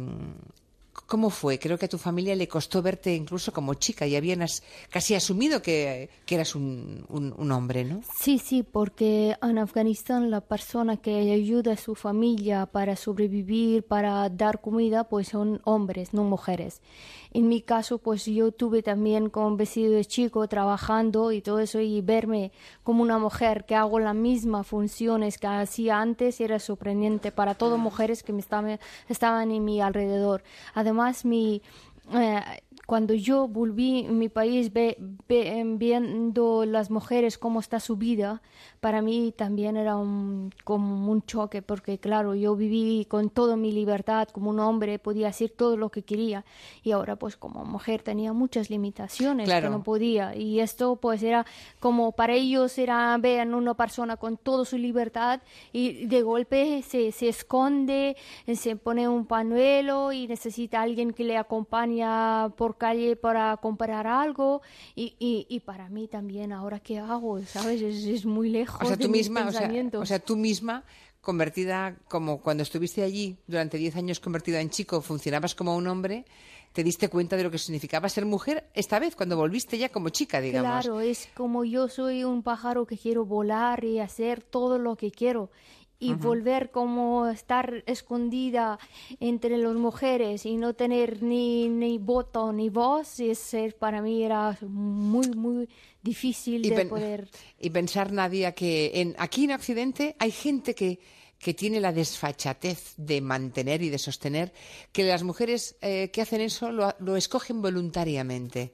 ¿cómo fue? Creo que a tu familia le costó verte incluso como chica y habían as, casi asumido que, que eras un, un, un hombre, ¿no? Sí, sí, porque en Afganistán la persona que ayuda a su familia para sobrevivir, para dar comida, pues son hombres, no mujeres. En mi caso, pues yo tuve también con vestido de chico trabajando y todo eso y verme como una mujer que hago las mismas funciones que hacía antes era sorprendente para todas mujeres que me estaban, estaban en mi alrededor. Además, mi... Eh, cuando yo volví a mi país ve, ve, viendo las mujeres cómo está su vida, para mí también era un, como un choque, porque claro, yo viví con toda mi libertad, como un hombre podía hacer todo lo que quería, y ahora pues como mujer tenía muchas limitaciones, claro, que no podía, y esto pues era como para ellos era ver a una persona con toda su libertad y de golpe se, se esconde, se pone un pañuelo y necesita a alguien que le acompaña por calle para comprar algo y, y, y para mí también ahora qué hago, ¿sabes? Es, es muy lejos o sea, de tú mis misma, pensamientos. O sea, o sea, tú misma convertida como cuando estuviste allí durante diez años convertida en chico, funcionabas como un hombre, te diste cuenta de lo que significaba ser mujer esta vez cuando volviste ya como chica, digamos. Claro, es como yo soy un pájaro que quiero volar y hacer todo lo que quiero. Y uh-huh. volver como estar escondida entre las mujeres y no tener ni, ni voto ni voz, es, para mí era muy, muy difícil y de pen- poder... Y pensar, Nadia, que en, aquí en Occidente hay gente que, que tiene la desfachatez de mantener y de sostener que las mujeres eh, que hacen eso lo, lo escogen voluntariamente.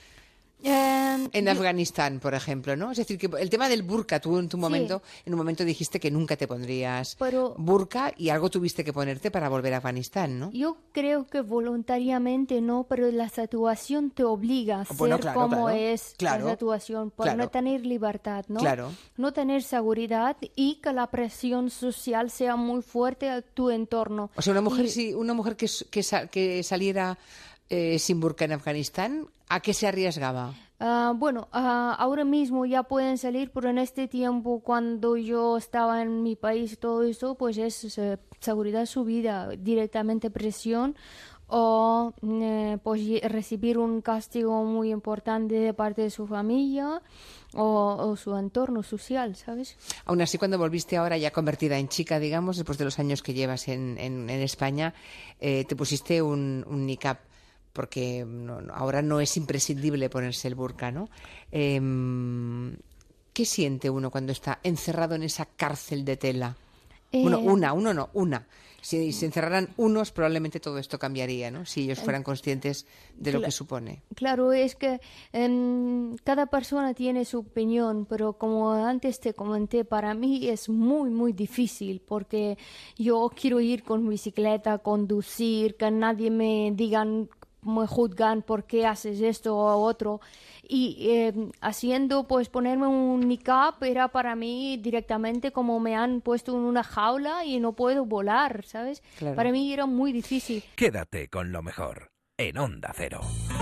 Um, en yo... Afganistán, por ejemplo, ¿no? Es decir, que el tema del burka, tú en tu momento, sí. en un momento dijiste que nunca te pondrías pero... burka y algo tuviste que ponerte para volver a Afganistán, ¿no? Yo creo que voluntariamente no, pero la situación te obliga a ser bueno, claro, como claro, es claro, la situación, por claro. no tener libertad, ¿no? Claro. No tener seguridad y que la presión social sea muy fuerte a tu entorno. O sea, una mujer, y... si, una mujer que, que, que saliera... Eh, sin burka en Afganistán, ¿a qué se arriesgaba? Uh, bueno, uh, ahora mismo ya pueden salir, pero en este tiempo, cuando yo estaba en mi país y todo eso, pues es uh, seguridad subida, directamente presión, o eh, pues recibir un castigo muy importante de parte de su familia o, o su entorno social, ¿sabes? Aún así, cuando volviste ahora ya convertida en chica, digamos, después de los años que llevas en, en, en España, eh, te pusiste un, un niqab, porque no, no, ahora no es imprescindible ponerse el burka, ¿no? Eh, ¿Qué siente uno cuando está encerrado en esa cárcel de tela? Eh... Bueno, una, uno no, una. Si se encerraran unos, probablemente todo esto cambiaría, ¿no? Si ellos fueran conscientes de lo que supone. Claro, es que um, cada persona tiene su opinión, pero como antes te comenté, para mí es muy, muy difícil, porque yo quiero ir con bicicleta, conducir, que nadie me digan, me juzgan por qué haces esto o otro. Y eh, haciendo, pues ponerme un niqab era para mí directamente como me han puesto en una jaula y no puedo volar, ¿sabes? Claro. Para mí era muy difícil. Quédate con lo mejor en Onda Cero.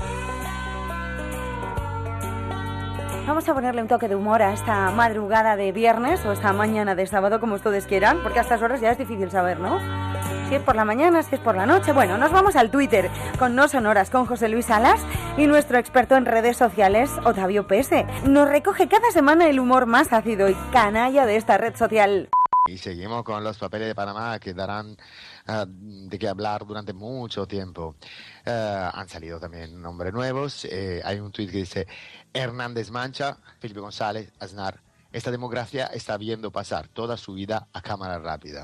Vamos a ponerle un toque de humor a esta madrugada de viernes o esta mañana de sábado, como ustedes quieran, porque a estas horas ya es difícil saber, ¿no? Si es por la mañana, si es por la noche. Bueno, nos vamos al Twitter con No Sonoras con José Luis Salas y nuestro experto en redes sociales, Otavio Pese. Nos recoge cada semana el humor más ácido y canalla de esta red social. Y seguimos con los papeles de Panamá que darán uh, de qué hablar durante mucho tiempo. Uh, han salido también nombres nuevos. Eh, hay un tuit que dice: Hernández Mancha, Felipe González, Aznar. Esta democracia está viendo pasar toda su vida a cámara rápida.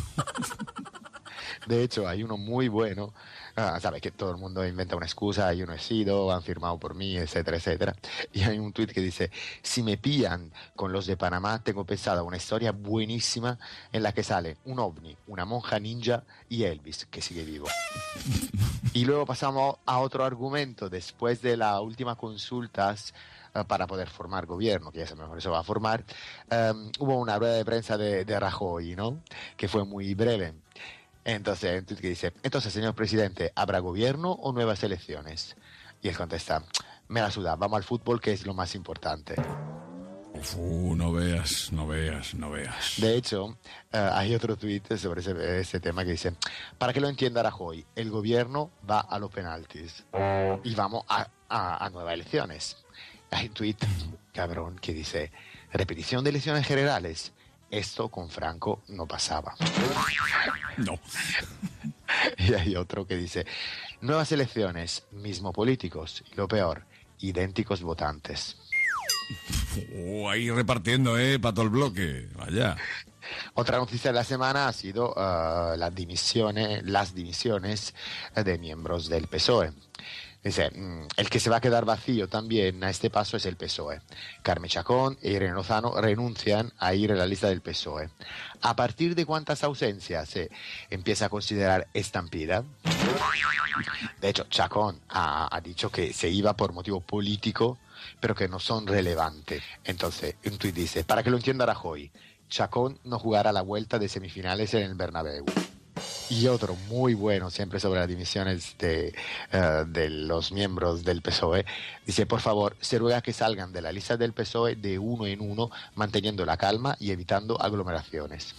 De hecho, hay uno muy bueno, uh, sabes que todo el mundo inventa una excusa, yo no he sido, han firmado por mí, etcétera, etcétera. Y hay un tuit que dice: si me pillan con los de Panamá, tengo pensada una historia buenísima en la que sale un ovni, una monja ninja y Elvis, que sigue vivo. Y luego pasamos a otro argumento, después de las últimas consultas uh, para poder formar gobierno, que ya sabemos que se va a formar, um, hubo una rueda de prensa de, de Rajoy, ¿no? Que fue muy breve. Entonces, que dice: entonces, señor presidente, ¿habrá gobierno o nuevas elecciones? Y él contesta: me la suda, vamos al fútbol, que es lo más importante. Uf, no veas, no veas, no veas. De hecho, uh, hay otro tuit sobre ese, ese tema que dice: para que lo entienda Rajoy, el gobierno va a los penaltis y vamos a, a, a nuevas elecciones. Hay un tuit, cabrón, que dice: repetición de elecciones generales. Esto con Franco no pasaba. No. Y hay otro que dice: nuevas elecciones, mismo políticos, y lo peor, idénticos votantes. Oh, ahí repartiendo, ¿eh? Para todo el bloque. Vaya. Otra noticia de la semana ha sido uh, las dimisiones, las dimisiones de miembros del P S O E. Dice: el que se va a quedar vacío también a este paso es el P S O E. Carme Chacón e Irene Lozano renuncian a ir a la lista del P S O E. ¿A partir de cuántas ausencias se empieza a considerar estampida? De hecho, Chacón ha, ha dicho que se iba por motivo político, pero que no son relevantes. Entonces, un tuit dice: para que lo entienda Rajoy, Chacón no jugará la vuelta de semifinales en el Bernabéu. Y otro muy bueno, siempre sobre las dimisiones de, uh, de los miembros del P S O E, dice: por favor, se ruega que salgan de la lista del P S O E de uno en uno, manteniendo la calma y evitando aglomeraciones.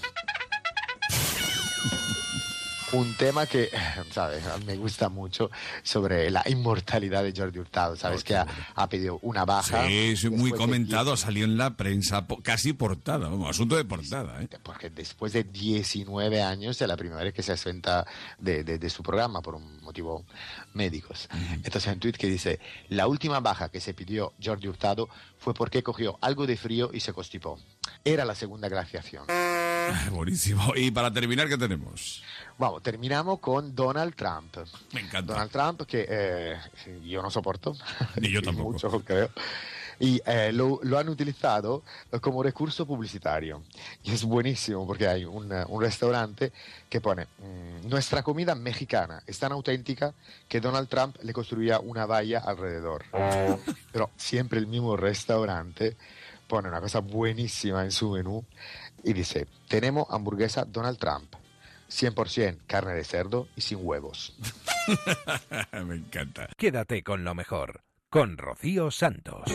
Un tema que, ¿sabes?, me gusta mucho, sobre la inmortalidad de Jordi Hurtado. ¿Sabes? Oh, que ha, ha pedido una baja. Sí, es muy comentado, de... salió en la prensa, casi portada, vamos, asunto de portada. ¿eh? Porque después de diecinueve años, es la primera vez que se ausenta de, de, de su programa por un motivo médicos. Uh-huh. Entonces hay un tuit que dice: la última baja que se pidió Jordi Hurtado fue porque cogió algo de frío y se constipó. Era la segunda glaciación. Buenísimo. Y para terminar, ¿qué tenemos? Bueno, terminamos con Donald Trump. Me encanta. Donald Trump, que eh, yo no soporto. Ni yo tampoco. Mucho, creo. Y eh, lo, lo han utilizado como recurso publicitario. Y es buenísimo porque hay un, un restaurante que pone: nuestra comida mexicana es tan auténtica que Donald Trump le construía una valla alrededor. Pero siempre el mismo restaurante pone una cosa buenísima en su menú y dice: tenemos hamburguesa Donald Trump, cien por ciento carne de cerdo y sin huevos. Me encanta. Quédate con lo mejor, con Rocío Santos.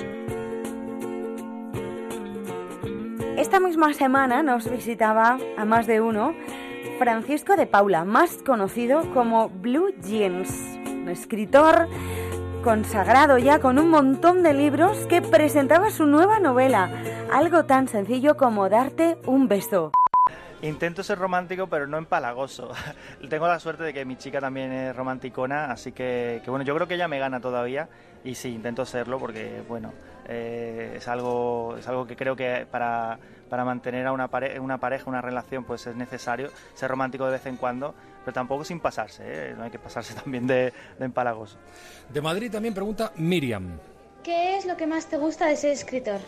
Esta misma semana nos visitaba a más de uno Francisco de Paula, más conocido como Blue Jeans, un escritor consagrado ya con un montón de libros que presentaba su nueva novela, algo tan sencillo como darte un beso. Intento ser romántico, pero no empalagoso. Tengo la suerte de que mi chica también es romanticona, así que, que bueno, yo creo que ella me gana todavía y sí, intento serlo porque, bueno, eh, es algo es algo que creo que para, para mantener a una, pare una pareja, una relación, pues es necesario ser romántico de vez en cuando, pero tampoco sin pasarse, ¿eh? No hay que pasarse también de, de empalagoso. De Madrid también pregunta Miriam. ¿Qué es lo que más te gusta de ser escritor?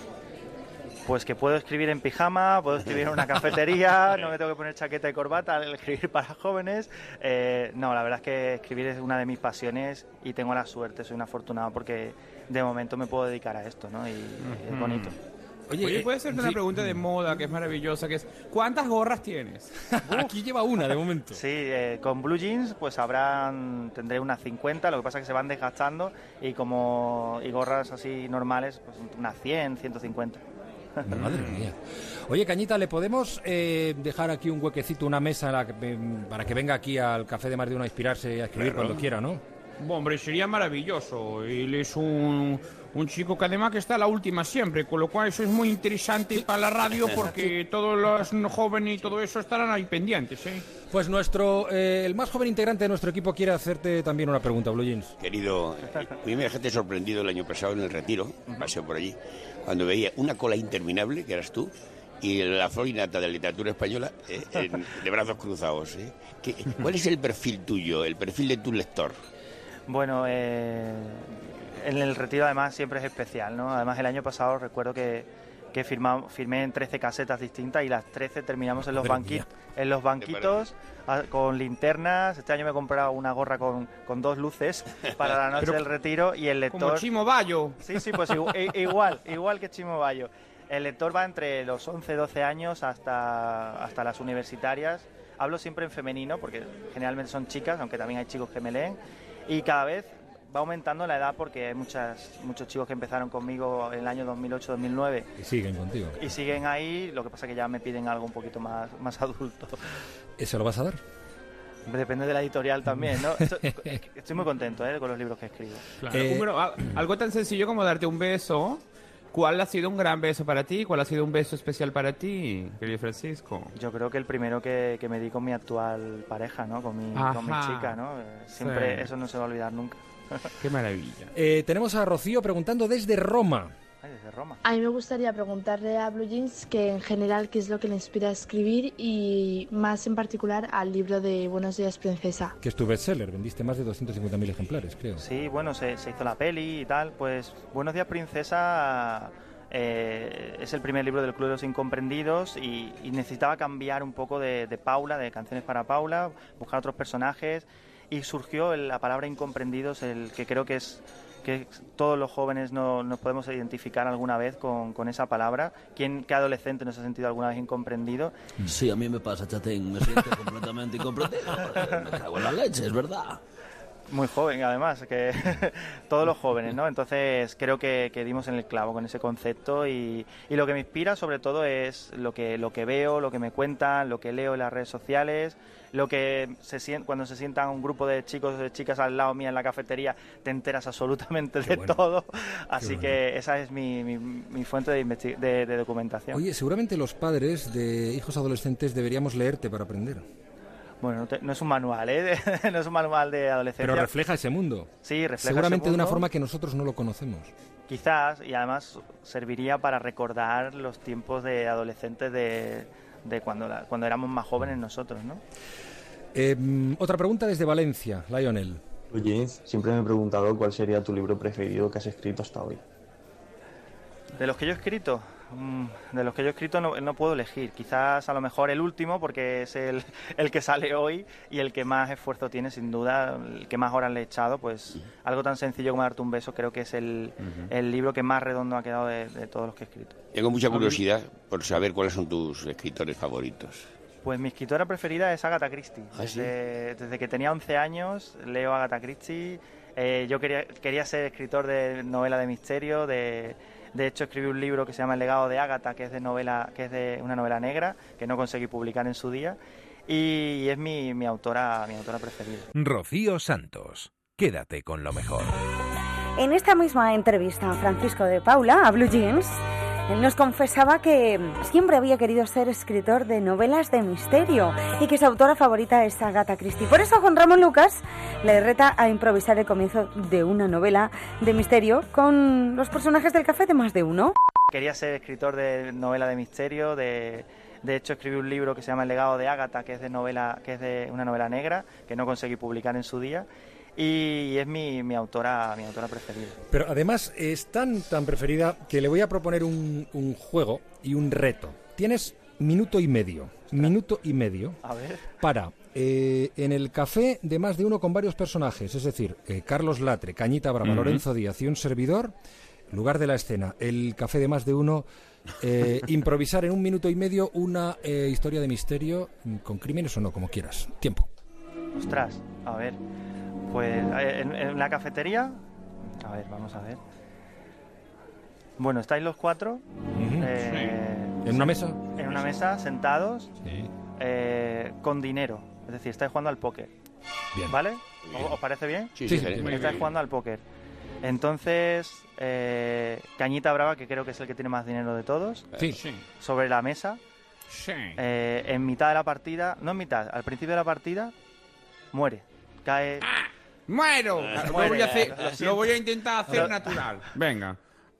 Pues que puedo escribir en pijama, puedo escribir en una cafetería, no me tengo que poner chaqueta y corbata al escribir para jóvenes. Eh, no, la verdad es que escribir es una de mis pasiones y tengo la suerte, soy un afortunado porque de momento me puedo dedicar a esto, ¿no? Y uh-huh. es bonito. Oye, Oye puede ser una sí. pregunta de moda que es maravillosa, que es ¿cuántas gorras tienes? Aquí lleva una de momento. Sí, eh, con Blue Jeans pues habrán, tendré unas cincuenta, lo que pasa es que se van desgastando y como y gorras así normales, pues unas cien, ciento cincuenta. Madre mía. Oye, Cañita, ¿le podemos eh, dejar aquí un huequecito, una mesa la que, para que venga aquí al Café de Más de Uno a inspirarse y a escribir claro. cuando quiera, ¿no? Bueno, hombre, sería maravilloso. Él es un, un chico que además que está a la última siempre, con lo cual eso es muy interesante para la radio porque todos los jóvenes y todo eso estarán ahí pendientes, ¿eh? Pues nuestro, eh, el más joven integrante de nuestro equipo quiere hacerte también una pregunta, Blue Jeans. Querido, a mí me dejaste sorprendido el año pasado en el Retiro, paseo por allí, cuando veía una cola interminable, que eras tú, y la flor innata de la literatura española eh, en, de brazos cruzados. ¿eh? ¿Qué, ¿Cuál es el perfil tuyo, el perfil de tu lector? Bueno, eh, en el Retiro además siempre es especial, ¿no? Además el año pasado recuerdo que, que firma, firmé en trece casetas distintas y las trece terminamos en los, banqui en los banquitos a, con linternas. Este año me he comprado una gorra con, con dos luces para la noche Pero, del Retiro y el lector... Como Chimo Bayo. Sí, sí, pues igual, igual que Chimo Bayo. El lector va entre los once, doce años hasta, hasta las universitarias. Hablo siempre en femenino porque generalmente son chicas, aunque también hay chicos que me leen. Y cada vez va aumentando la edad porque hay muchas, muchos chicos que empezaron conmigo en el año dos mil ocho, dos mil nueve. Y siguen contigo. Y siguen ahí, lo que pasa es que ya me piden algo un poquito más, más adulto. ¿Eso lo vas a dar? Depende de la editorial también, ¿no? Estoy, estoy muy contento ¿eh? con los libros que escribo. Claro. Eh, bueno, algo tan sencillo como darte un beso. ¿Cuál ha sido un gran beso para ti? ¿Cuál ha sido un beso especial para ti, querido Francisco? Yo creo que el primero que, que me di con mi actual pareja, ¿no? Con mi, con mi chica, ¿no? Siempre sí. Eso no se va a olvidar nunca. Qué maravilla. Eh, tenemos a Rocío preguntando desde Roma. Ay, desde Roma. A mí me gustaría preguntarle a Blue Jeans que en general qué es lo que le inspira a escribir y más en particular al libro de Buenos días, princesa. Que es tu bestseller, vendiste más de doscientos cincuenta mil ejemplares, creo. Sí, bueno, se, se hizo la peli y tal. Pues Buenos días, princesa... Eh, es el primer libro del Club de los Incomprendidos y, y necesitaba cambiar un poco de, de Paula, de Canciones para Paula, buscar otros personajes y surgió el, la palabra incomprendidos, el que creo que es que todos los jóvenes no, nos podemos identificar alguna vez con, con esa palabra. ¿Quién, qué adolescente no se ha sentido alguna vez incomprendido? Sí, a mí me pasa, chatín, me siento completamente incomprendido. Me cago en la leche, es verdad. Muy joven, además, que todos los jóvenes, ¿no? Entonces creo que, que dimos en el clavo con ese concepto y, y lo que me inspira sobre todo es lo que, lo que veo, lo que me cuentan, lo que leo en las redes sociales, lo que se siente, cuando se sientan un grupo de chicos o de chicas al lado mía en la cafetería, te enteras absolutamente Qué de bueno. todo, así bueno. que esa es mi, mi, mi fuente de, de, de documentación. Oye, seguramente los padres de hijos adolescentes deberíamos leerte para aprender. Bueno, no, te, no es un manual, ¿eh? no es un manual de adolescencia. Pero refleja ese mundo. Sí, refleja Seguramente ese mundo. de una forma que nosotros no lo conocemos. Quizás, y además serviría para recordar los tiempos de adolescentes de, de cuando, la, cuando éramos más jóvenes nosotros, ¿no? Eh, otra pregunta desde Valencia, Lionel. Oye, siempre me he preguntado cuál sería tu libro preferido que has escrito hasta hoy. De los que yo he escrito, de los que yo he escrito no, no puedo elegir. Quizás a lo mejor el último, porque es el, el que sale hoy y el que más esfuerzo tiene, sin duda, el que más horas le he echado. Pues uh-huh. algo tan sencillo como darte un beso, creo que es el, uh-huh. el libro que más redondo ha quedado de, de todos los que he escrito. Tengo mucha curiosidad por saber cuáles son tus escritores favoritos. Pues mi escritora preferida es Agatha Christie. ¿Ah, sí? desde, desde que tenía once años leo Agatha Christie. Eh, yo quería, quería ser escritor de novela de misterio, de, de hecho escribí un libro que se llama El legado de Ágata, que es de novela, que es de una novela negra, que no conseguí publicar en su día, y, y es mi, mi autora, mi autora preferida. Rocío Santos, quédate con lo mejor. En esta misma entrevista a Francisco de Paula, a Blue Jeans, él nos confesaba que siempre había querido ser escritor de novelas de misterio y que su autora favorita es Agatha Christie. Por eso Juan Ramón Lucas le reta a improvisar el comienzo de una novela de misterio con los personajes del Café de Más de Uno. Quería ser escritor de novela de misterio, de, de hecho escribí un libro que se llama El legado de Ágata, que es de novela, que es de una novela negra, que no conseguí publicar en su día. Y es mi, mi autora mi autora preferida. Pero además es tan tan preferida que le voy a proponer un, un juego y un reto. Tienes minuto y medio, minuto y medio a ver. para, eh, en el café de Más de Uno con varios personajes, es decir, eh, Carlos Latre, Cañita Brava, uh-huh. Lorenzo Díaz y un servidor, lugar de la escena, el café de Más de Uno, eh, improvisar en un minuto y medio una eh, historia de misterio con crímenes o no, como quieras. Tiempo. Ostras, a ver... Pues en, en la cafetería, a ver, vamos a ver. Bueno, estáis los cuatro. Uh-huh. eh, ¿En una mesa? En una mesa, sentados, sí. eh, con dinero. Es decir, estáis jugando al póker. Bien. ¿Vale? Bien. ¿Os parece bien? Sí, sí, sí. sí. Estáis bien. Jugando al póker. Entonces, eh, Cañita Brava, que creo que es el que tiene más dinero de todos, sí. Sí. sobre la mesa. Sí. Eh, en mitad de la partida, no en mitad, al principio de la partida, muere. Cae... ¡Ah! ¡Muero! Eh, lo, muere, voy a hacer, lo, lo voy a intentar hacer lo... natural. Venga.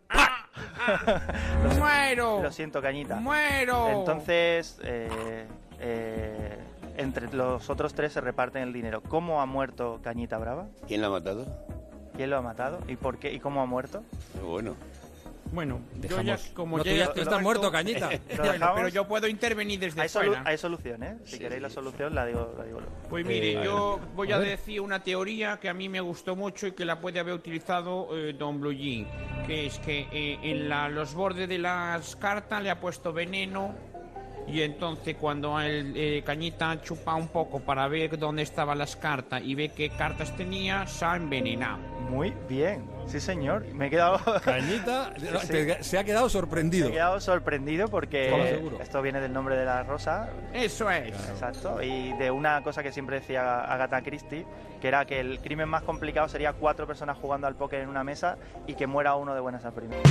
lo ¡Muero! Lo siento, Cañita. ¡Muero! Entonces, eh, eh, entre los otros tres se reparten el dinero. ¿Cómo ha muerto Cañita Brava? ¿Quién lo ha matado? ¿Quién lo ha matado? ¿Y por qué? ¿Y cómo ha muerto? Bueno. Bueno, Dejamos. yo ya, como no, ya, tú ya, tú estás muerto, Cañita. Bueno, pero yo puedo intervenir desde hay fuera. Solu- hay solución, ¿eh? Si sí, queréis sí. la solución, la digo, la digo. Pues mire, eh, yo a voy a, a decir una teoría que a mí me gustó mucho y que la puede haber utilizado eh, Don Blue Jean, que es que eh, en la, los bordes de las cartas le ha puesto veneno y entonces cuando el eh, Cañita chupa un poco para ver dónde estaban las cartas y ve qué cartas tenía, se ha envenenado. Muy bien, sí señor, me he quedado... Cañita sí. te, se ha quedado sorprendido. Me he quedado sorprendido porque seguro. Esto viene del nombre de la rosa. Eso es. Claro. Exacto, y de una cosa que siempre decía Agatha Christie, que era que el crimen más complicado sería cuatro personas jugando al póker en una mesa y que muera uno de buenas a primeras.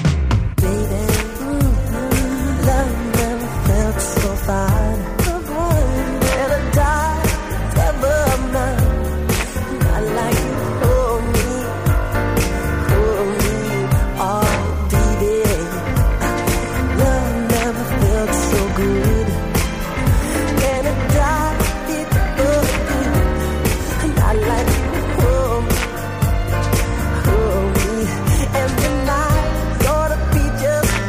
And tonight gonna be just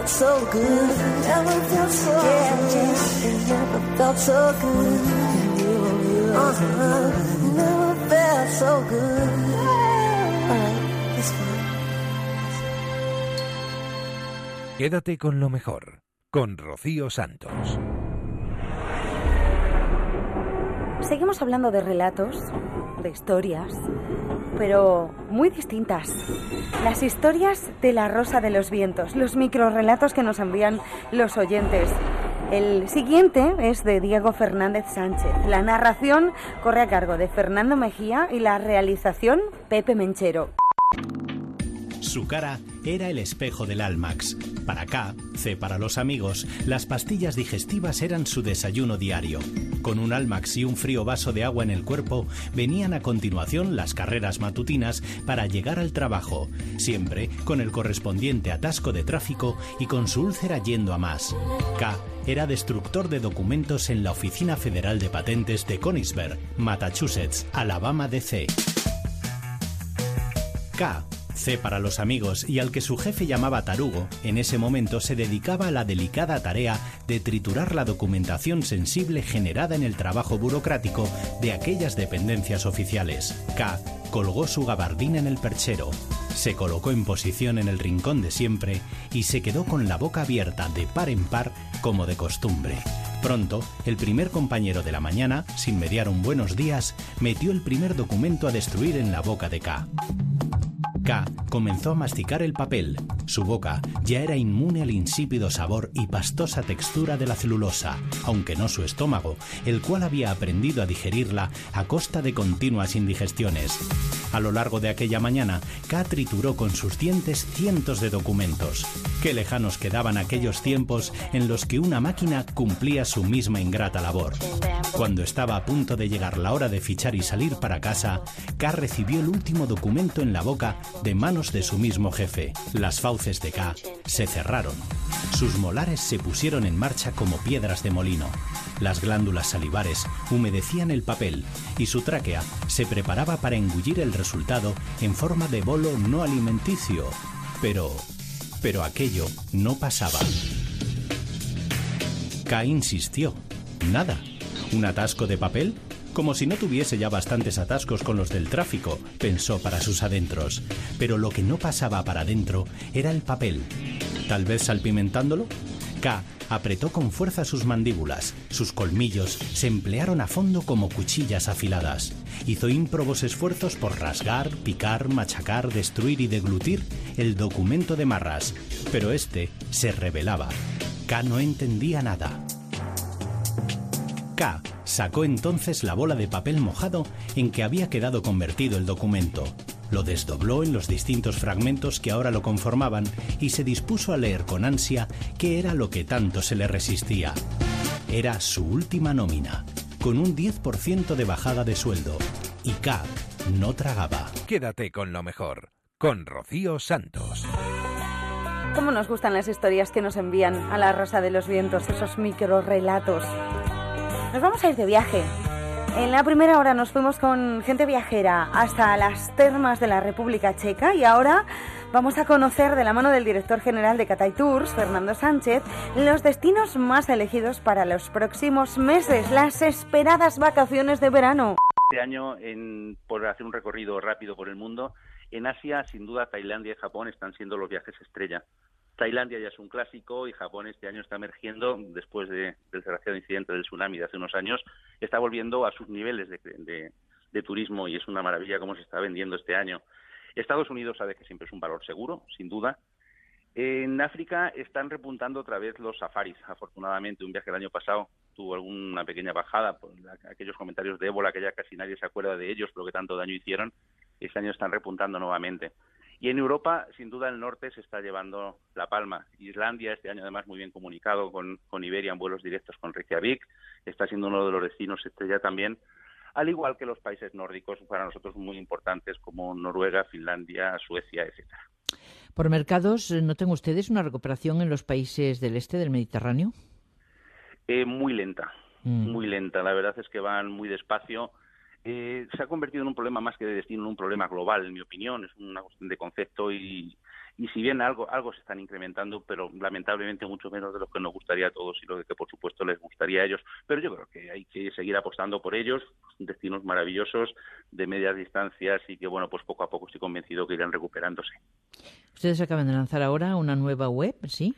felt so good. Never felt so good. It never felt so good. Uh-huh. Never felt so good. All right, this one. Quédate con lo mejor, con Rocío Santos. Seguimos hablando de relatos, de historias, pero muy distintas. Las historias de La Rosa de los Vientos, los microrrelatos que nos envían los oyentes. El siguiente es de Diego Fernández Sánchez. La narración corre a cargo de Fernando Mejía y la realización Pepe Menchero. Su cara era el espejo del Almax. Para K, C para los amigos, las pastillas digestivas eran su desayuno diario. Con un Almax y un frío vaso de agua en el cuerpo, venían a continuación las carreras matutinas para llegar al trabajo, siempre con el correspondiente atasco de tráfico y con su úlcera yendo a más. K era destructor de documentos en la Oficina Federal de Patentes de Conigsburg, Massachusetts, Alabama D C. K, C para los amigos, y al que su jefe llamaba tarugo, en ese momento se dedicaba a la delicada tarea de triturar la documentación sensible generada en el trabajo burocrático de aquellas dependencias oficiales. K colgó su gabardina en el perchero, se colocó en posición en el rincón de siempre y se quedó con la boca abierta de par en par como de costumbre. Pronto, el primer compañero de la mañana, sin mediar un buenos días, metió el primer documento a destruir en la boca de K. K comenzó a masticar el papel. Su boca ya era inmune al insípido sabor y pastosa textura de la celulosa, aunque no su estómago, el cual había aprendido a digerirla a costa de continuas indigestiones. A lo largo de aquella mañana, K trituró con sus dientes cientos de documentos. Qué lejanos quedaban aquellos tiempos en los que una máquina cumplía su misma ingrata labor. Cuando estaba a punto de llegar la hora de fichar y salir para casa, K recibió el último documento en la boca de manos de su mismo jefe. Las fauces de K se cerraron. Sus molares se pusieron en marcha como piedras de molino. Las glándulas salivares humedecían el papel y su tráquea se preparaba para engullir el resultado en forma de bolo no alimenticio. Pero... pero aquello no pasaba. K insistió. Nada. ¿Un atasco de papel? Como si no tuviese ya bastantes atascos con los del tráfico, pensó para sus adentros. Pero lo que no pasaba para adentro era el papel. ¿Tal vez salpimentándolo? K apretó con fuerza sus mandíbulas. Sus colmillos se emplearon a fondo como cuchillas afiladas. Hizo ímprobos esfuerzos por rasgar, picar, machacar, destruir y deglutir el documento de marras. Pero este se rebelaba. K no entendía nada. K sacó entonces la bola de papel mojado en que había quedado convertido el documento. Lo desdobló en los distintos fragmentos que ahora lo conformaban y se dispuso a leer con ansia qué era lo que tanto se le resistía. Era su última nómina, con un diez por ciento de bajada de sueldo. Y K no tragaba. Quédate con lo mejor, con Rocío Santos. Cómo nos gustan las historias que nos envían a La Rosa de los Vientos, esos microrrelatos. Nos vamos a ir de viaje. En la primera hora nos fuimos con gente viajera hasta las termas de la República Checa y ahora vamos a conocer de la mano del director general de Catay Tours, Fernando Sánchez, los destinos más elegidos para los próximos meses, las esperadas vacaciones de verano. Este año, en, por hacer un recorrido rápido por el mundo, en Asia, sin duda, Tailandia y Japón están siendo los viajes estrella. Tailandia ya es un clásico y Japón este año está emergiendo, después de, del desgraciado incidente del tsunami de hace unos años, está volviendo a sus niveles de, de, de turismo y es una maravilla cómo se está vendiendo este año. Estados Unidos sabe que siempre es un valor seguro, sin duda. En África están repuntando otra vez los safaris, afortunadamente. Un viaje el año pasado tuvo alguna pequeña bajada por aquellos comentarios de ébola que ya casi nadie se acuerda de ellos, pero que tanto daño hicieron. Este año están repuntando nuevamente. Y en Europa, sin duda, el norte se está llevando la palma. Islandia, este año además muy bien comunicado con, con Iberia en vuelos directos con Reykjavik, está siendo uno de los destinos estrella también, al igual que los países nórdicos, para nosotros muy importantes como Noruega, Finlandia, Suecia, etcétera. Por mercados, ¿notan ustedes una recuperación en los países del este del Mediterráneo? Eh, muy lenta, mm. muy lenta. La verdad es que van muy despacio. Eh, se ha convertido en un problema más que de destino, en un problema global, en mi opinión. Es una cuestión de concepto y, y si bien algo algo se están incrementando, pero lamentablemente mucho menos de lo que nos gustaría a todos y lo que por supuesto les gustaría a ellos, pero yo creo que hay que seguir apostando por ellos, destinos maravillosos de medias distancias y que bueno, pues poco a poco estoy convencido que irán recuperándose. Ustedes acaban de lanzar ahora una nueva web, ¿sí?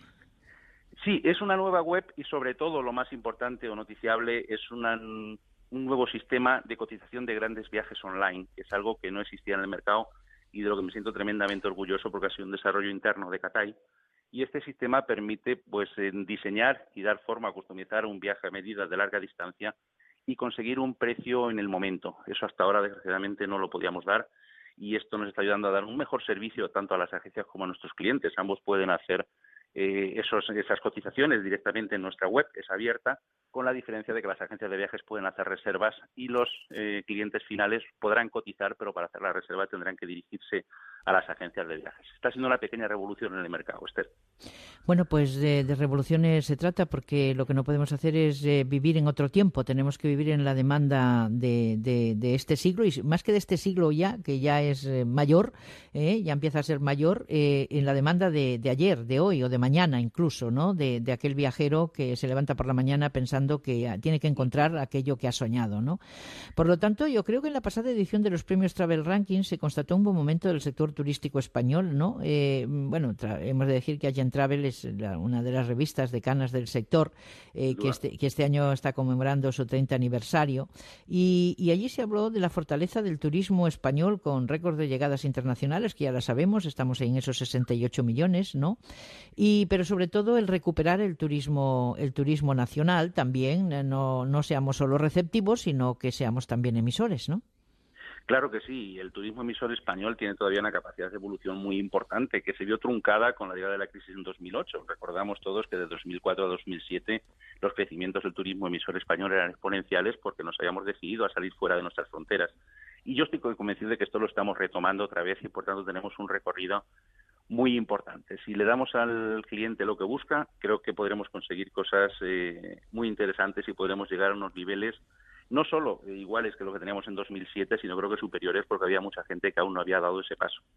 Sí, es una nueva web y sobre todo lo más importante o noticiable es una, un nuevo sistema de cotización de grandes viajes online, que es algo que no existía en el mercado y de lo que me siento tremendamente orgulloso porque ha sido un desarrollo interno de Cathay. Y este sistema permite pues diseñar y dar forma a customizar un viaje a medida de larga distancia y conseguir un precio en el momento. Eso hasta ahora desgraciadamente no lo podíamos dar y esto nos está ayudando a dar un mejor servicio tanto a las agencias como a nuestros clientes. Ambos pueden hacer eh, esos, esas cotizaciones directamente en nuestra web, es abierta, con la diferencia de que las agencias de viajes pueden hacer reservas y los eh, clientes finales podrán cotizar, pero para hacer la reserva tendrán que dirigirse a las agencias de viajes. Está siendo una pequeña revolución en el mercado, Esther. Bueno, pues de, de revoluciones se trata porque lo que no podemos hacer es eh, vivir en otro tiempo. Tenemos que vivir en la demanda de, de, de este siglo y más que de este siglo ya, que ya es eh, mayor, eh, ya empieza a ser mayor, eh, en la demanda de, de ayer, de hoy o de mañana incluso, ¿no? De, de aquel viajero que se levanta por la mañana pensando que tiene que encontrar aquello que ha soñado, ¿no? Por lo tanto, yo creo que en la pasada edición de los premios Travel Ranking se constató un buen momento del sector turístico español, ¿no? Eh, bueno, tra- hemos de decir que Agent Travel es la, una de las revistas decanas del sector eh, que, este, que este año está conmemorando su treinta aniversario y, y allí se habló de la fortaleza del turismo español con récord de llegadas internacionales, que ya la sabemos, estamos en esos sesenta y ocho millones, ¿no? Y, pero sobre todo el recuperar el turismo, el turismo nacional también, no, no seamos solo receptivos, sino que seamos también emisores, ¿no? Claro que sí, el turismo emisor español tiene todavía una capacidad de evolución muy importante que se vio truncada con la llegada de la crisis en dos mil ocho. Recordamos todos que de dos mil cuatro a dos mil siete los crecimientos del turismo emisor español eran exponenciales porque nos habíamos decidido a salir fuera de nuestras fronteras. Y yo estoy convencido de que esto lo estamos retomando otra vez y por tanto tenemos un recorrido muy importante. Si le damos al cliente lo que busca, creo que podremos conseguir cosas eh, muy interesantes y podremos llegar a unos niveles no solo iguales que lo que teníamos en dos mil siete, sino creo que superiores porque había mucha gente que aún no había dado ese paso.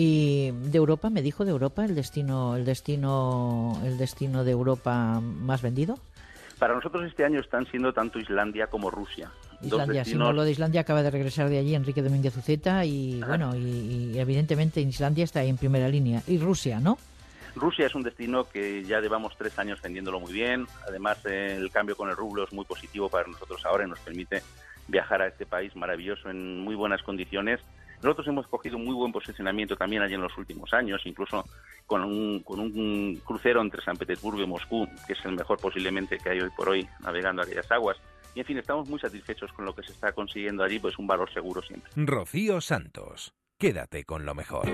Y de Europa, me dijo de Europa el destino, el destino, el destino de Europa más vendido. Para nosotros este año están siendo tanto Islandia como Rusia. Islandia, si no, lo de Islandia acaba de regresar de allí Enrique Domínguez Uceta y Ajá. bueno, y, y evidentemente Islandia está ahí en primera línea. Y Rusia, ¿no? Rusia es un destino que ya llevamos tres años vendiéndolo muy bien. Además, eh, el cambio con el rublo es muy positivo para nosotros ahora y nos permite viajar a este país maravilloso en muy buenas condiciones. Nosotros hemos cogido muy buen posicionamiento también allí en los últimos años, incluso con un, con un crucero entre San Petersburgo y Moscú, que es el mejor posiblemente que hay hoy por hoy navegando aquellas aguas. Y en fin, estamos muy satisfechos con lo que se está consiguiendo allí, pues un valor seguro siempre. Rocío Santos, quédate con lo mejor.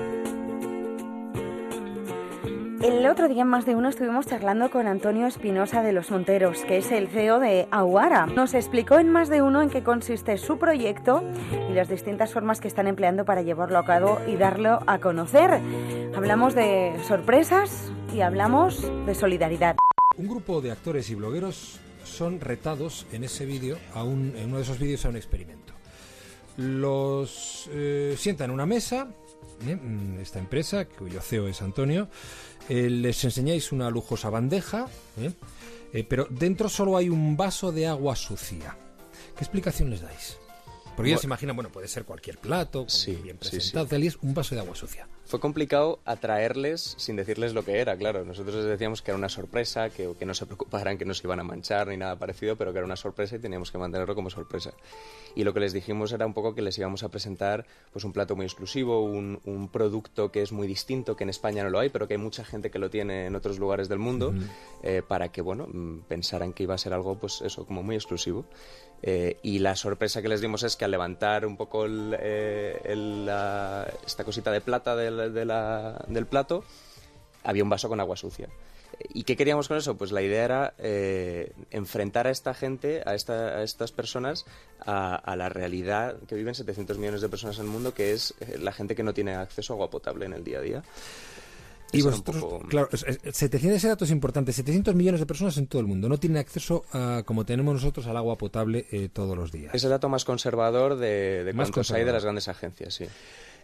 El otro día en Más de Uno estuvimos charlando con Antonio Espinosa de Los Monteros, que es el C E O de Aguara. Nos explicó en Más de Uno en qué consiste su proyecto y las distintas formas que están empleando para llevarlo a cabo y darlo a conocer. Hablamos de sorpresas y hablamos de solidaridad. Un grupo de actores y blogueros son retados en ese vídeo, a un, en uno de esos vídeos, a un experimento. Los eh, sientan en una mesa, ¿eh? esta empresa, cuyo C E O es Antonio, eh, les enseñáis una lujosa bandeja, ¿eh? Eh, pero dentro solo hay un vaso de agua sucia. ¿Qué explicación les dais? Porque ellos se imaginan, bueno, puede ser cualquier plato, sí, bien presentado, sí, sí. y es un vaso de agua sucia. Fue complicado atraerles sin decirles lo que era, claro. Nosotros les decíamos que era una sorpresa, que, que no se preocuparan, que no se iban a manchar ni nada parecido, pero que era una sorpresa y teníamos que mantenerlo como sorpresa. Y lo que les dijimos era un poco que les íbamos a presentar pues un plato muy exclusivo, un, un producto que es muy distinto, que en España no lo hay, pero que hay mucha gente que lo tiene en otros lugares del mundo, uh-huh. eh, para que, bueno, pensaran que iba a ser algo, pues eso, como muy exclusivo. Eh, y la sorpresa que les dimos es que al levantar un poco el, eh, el, la, esta cosita de plata del, de la, del plato, había un vaso con agua sucia. ¿Y qué queríamos con eso? Pues la idea era eh, enfrentar a esta gente, a, esta, a estas personas, a, a la realidad que viven setecientos millones de personas en el mundo, que es la gente que no tiene acceso a agua potable en el día a día. Y vosotros, poco... claro, setecientos, ese dato es importante, setecientos millones de personas en todo el mundo no tienen acceso, a, como tenemos nosotros, al agua potable eh, todos los días. Es el dato más conservador de, de más cuántos conservador. hay de las grandes agencias, sí.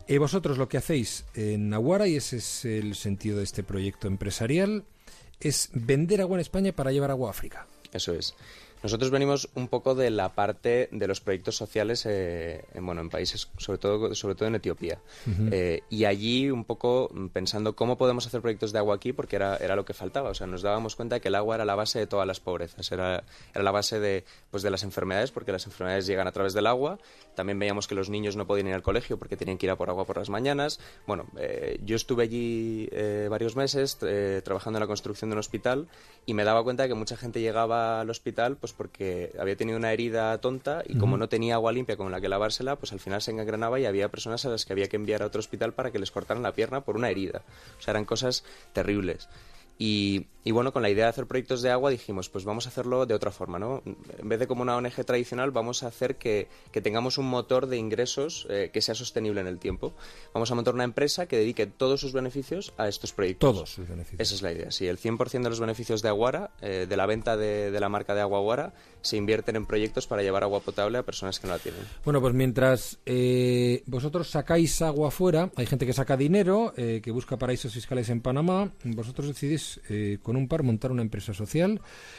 Eh, vosotros lo que hacéis en Aguara, y ese es el sentido de este proyecto empresarial, es vender agua en España para llevar agua a África. Eso es. Nosotros venimos un poco de la parte de los proyectos sociales eh, en, bueno, en países, sobre todo, sobre todo en Etiopía. Uh-huh. Eh, y allí un poco pensando cómo podemos hacer proyectos de agua aquí, porque era, era lo que faltaba. O sea, nos dábamos cuenta de que el agua era la base de todas las pobrezas. Era, era la base de, pues, de las enfermedades, porque las enfermedades llegan a través del agua. También veíamos que los niños no podían ir al colegio porque tenían que ir a por agua por las mañanas. Bueno, eh, yo estuve allí eh, varios meses eh, trabajando en la construcción de un hospital y me daba cuenta de que mucha gente llegaba al hospital pues porque había tenido una herida tonta y como uh-huh. no tenía agua limpia con la que lavársela, pues al final se engranaba y había personas a las que había que enviar a otro hospital para que les cortaran la pierna por una herida. O sea, eran cosas terribles. Y, y bueno, con la idea de hacer proyectos de agua dijimos, pues vamos a hacerlo de otra forma, ¿no? En vez de como una O N G tradicional, vamos a hacer que, que tengamos un motor de ingresos eh, que sea sostenible en el tiempo. Vamos a montar una empresa que dedique todos sus beneficios a estos proyectos. Todos sus beneficios. Esa es la idea, sí. El cien por ciento de los beneficios de Aguara, eh, de la venta de, de la marca de agua Aguara, se invierten en proyectos para llevar agua potable a personas que no la tienen. Bueno, pues mientras eh, vosotros sacáis agua afuera, hay gente que saca dinero, eh, que busca paraísos fiscales en Panamá, vosotros decidís Eh, con un par montar una empresa social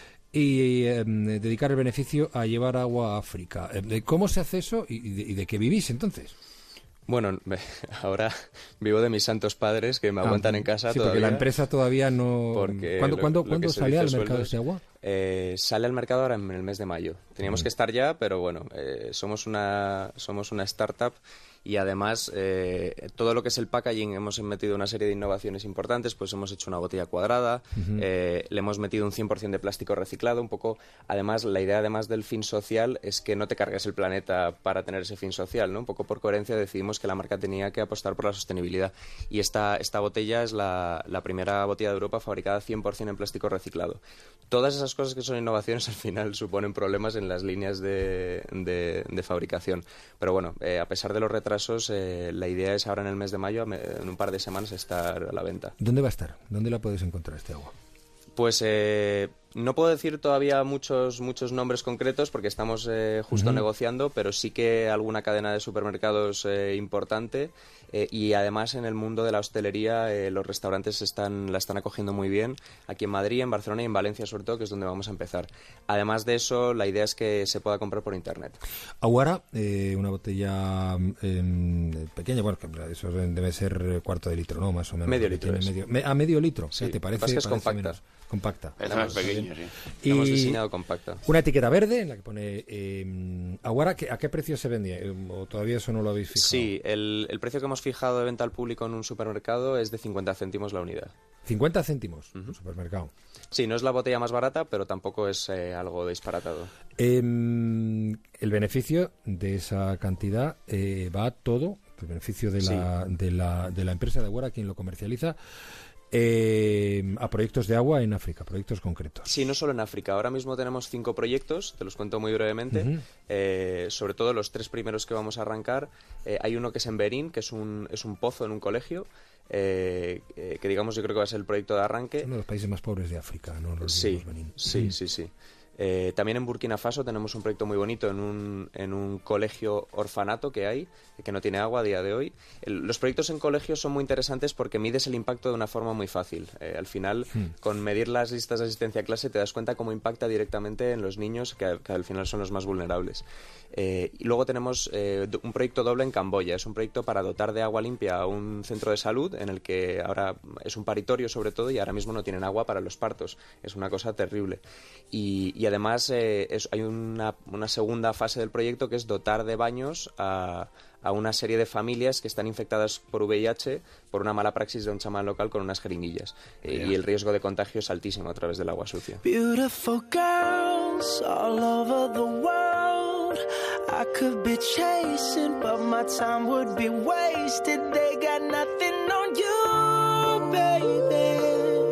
y eh, dedicar el beneficio a llevar agua a África. Eh, ¿Cómo se hace eso y de, y de qué vivís entonces? Bueno, ahora vivo de mis santos padres que me aguantan ah, en casa sí, todavía. Porque la empresa todavía no... ¿Cuándo, lo, ¿cuándo, lo ¿cuándo sale al mercado de ese agua? Eh, sale al mercado ahora en el mes de mayo. Teníamos mm. que estar ya, pero bueno, eh, somos una somos una startup y además eh, todo lo que es el packaging hemos metido una serie de innovaciones importantes, pues hemos hecho una botella cuadrada, uh-huh. eh, le hemos metido un cien por ciento de plástico reciclado, un poco, además la idea además del fin social es que no te cargues el planeta para tener ese fin social, ¿no? Un poco por coherencia decidimos que la marca tenía que apostar por la sostenibilidad y esta, esta botella es la, la primera botella de Europa fabricada cien por ciento en plástico reciclado. Todas esas cosas que son innovaciones al final suponen problemas en las líneas de, de, de fabricación, pero bueno, eh, a pesar de los retrasos Eh, la idea es ahora en el mes de mayo, en un par de semanas, estar a la venta. ¿Dónde va a estar? ¿Dónde la puedes encontrar este agua? Pues eh, no puedo decir todavía muchos muchos nombres concretos porque estamos eh, justo uh-huh. negociando, pero sí que alguna cadena de supermercados eh, importante eh, y además en el mundo de la hostelería eh, los restaurantes están la están acogiendo muy bien aquí en Madrid, en Barcelona y en Valencia sobre todo, que es donde vamos a empezar. Además de eso, la idea es que se pueda comprar por internet. Aguara, eh, una botella eh, pequeña, bueno, eso debe ser cuarto de litro, ¿no? Más o menos. Medio litro. Medio, me, a medio litro, sí, ¿te parece? Es que es parece compacta. Menos. Compacta. Es más pequeña, sí. Y hemos diseñado compacta. Una etiqueta verde en la que pone eh, Aguara. ¿A qué precio se vendía? ¿O todavía eso no lo habéis fijado? Sí, el, el precio que hemos fijado de venta al público en un supermercado es de cincuenta céntimos la unidad. ¿cincuenta céntimos? Uh-huh. Un supermercado. Sí, no es la botella más barata, pero tampoco es eh, algo disparatado. Eh, el beneficio de esa cantidad eh, va todo, el beneficio de la, sí. de la, de la empresa de Aguara, quien lo comercializa, Eh, a proyectos de agua en África, proyectos concretos. Sí, no solo en África. Ahora mismo tenemos cinco proyectos, te los cuento muy brevemente. Uh-huh. Eh, sobre todo los tres primeros que vamos a arrancar. Eh, hay uno que es en Berín, que es un, es un pozo en un colegio, eh, eh, que digamos yo creo que va a ser el proyecto de arranque. Es uno de los países más pobres de África, ¿no? Los sí, Benín. sí, uh-huh. sí, sí. Eh, también en Burkina Faso tenemos un proyecto muy bonito en un, en un colegio orfanato que hay, que no tiene agua a día de hoy. El, los proyectos en colegios son muy interesantes porque mides el impacto de una forma muy fácil. Eh, al final, hmm. con medir las listas de asistencia a clase te das cuenta cómo impacta directamente en los niños, que, que al final son los más vulnerables. Eh, y luego tenemos eh, un proyecto doble en Camboya. Es un proyecto para dotar de agua limpia a un centro de salud en el que ahora es un paritorio sobre todo y ahora mismo no tienen agua para los partos. Es una cosa terrible. Y, y además eh, es, hay una, una segunda fase del proyecto que es dotar de baños a, a una serie de familias que están infectadas por V I H por una mala praxis de un chamán local con unas jeringuillas. Eh, yeah. Y el riesgo de contagio es altísimo a través del agua sucia. Beautiful girls all over the world. I could be chasing, but my time would be wasted. They got nothing on you, baby.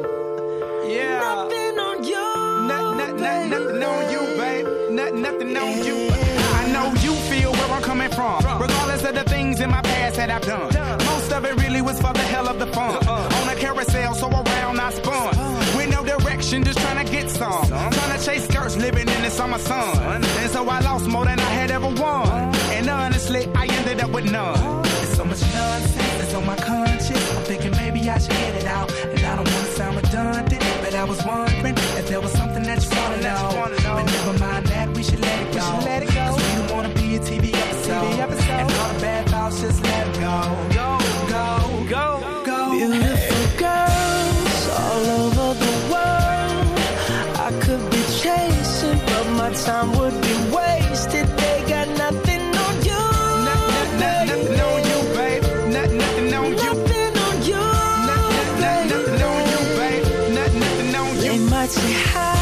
Yeah. Nothing on you, not, not, not, Nothing on you, babe. Not, nothing on yeah. you. I know you feel where I'm coming from. Regardless of the things in my past that I've done. Most of it really was for the hell of the fun. On a carousel, so around I spun. With no direction, just trying to get some. Trying to chase skirts, living in the summer sun. And so I lost more than I had ever won. And honestly, I ended up with none. It's so much nonsense on my conscience. I'm thinking maybe I should get it out. And I don't want to sound redundant, but I was wondering if there was something that you want to know. But never mind that, we should let it go. Cause we don't want to be a T V episode. And all the bad thoughts, just let it go. Go, go, go, go. Beautiful girls all over the world. I could be chasing, but my time would be wasted. They got nothing on you. Nothing on you, babe. Nothing on you. Nothing on you. Nothing on you, babe. Nothing on you. They might say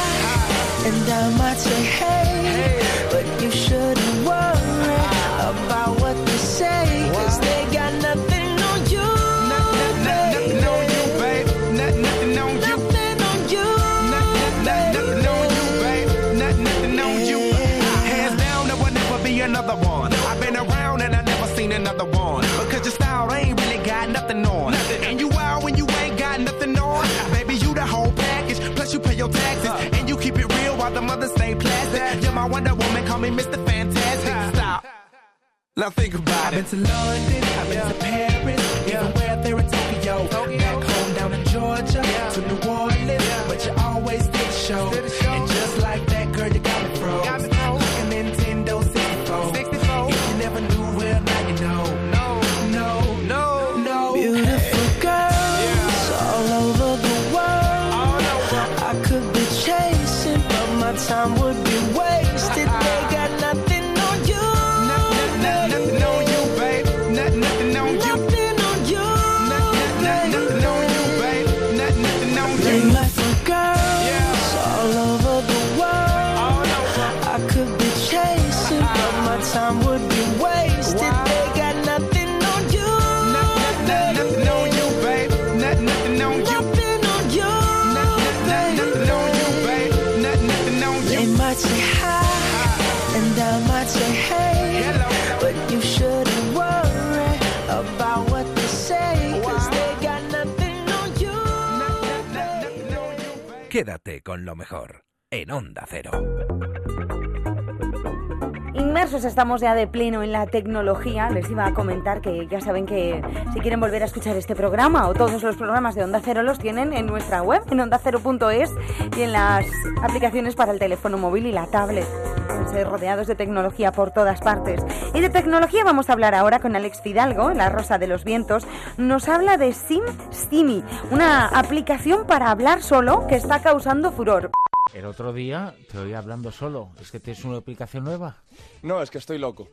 hi, and I might say hey, but you shouldn't worry about what they say, cause they got nothing on you. Nothing on you, babe. Nothing on you. Nothing on you. Nothing on you, babe. Nothing on you. Hands down, there will never be another one. I've been around and I never seen another one. Because your style ain't really got nothing on. And you wild when you ain't got nothing on. Baby, you the whole package. Plus you pay your taxes. And you keep it real while the mothers stay plastic. You're my Wonder Woman, call me Mister Fantastic. Stop. Now think about it. I've been to London, I've been to Paris, even where there in Tokyo. Back home down in Georgia, to New Orleans, but you always did the show. And just like that, girl, you got me froze. Like a Nintendo sixty-four. If you never knew, well, now you know. No, no, no, no. Beautiful girls all over the world. I could be chasing, but my time would be wasted. They got nothing on you. Nothing on you, babe. Nothing on you. Nothing on you. Nothing on you, babe. Nothing on you. Beautiful girls all over the world. I could be chasing, but my time would be wasted. They got nothing on you. Nothing on you, babe. Nothing on you. Nothing on you. Nothing on you, babe. Nothing on you. They might say hi, and I might say hey, but you shouldn't worry about what they say, cause they got nothing on you. Quédate con lo mejor en Onda Cero. Inmersos estamos ya de pleno en la tecnología. Les iba a comentar que ya saben que si quieren volver a escuchar este programa o todos los programas de Onda Cero los tienen en nuestra web, en onda cero punto es, y en las aplicaciones para el teléfono móvil y la tablet. Ser rodeados de tecnología por todas partes. Y de tecnología vamos a hablar ahora con Alex Fidalgo, La Rosa de los Vientos. Nos habla de SimSimi, una aplicación para hablar solo que está causando furor. El otro día te oí hablando solo. ¿Es que tienes una aplicación nueva? No, es que estoy loco.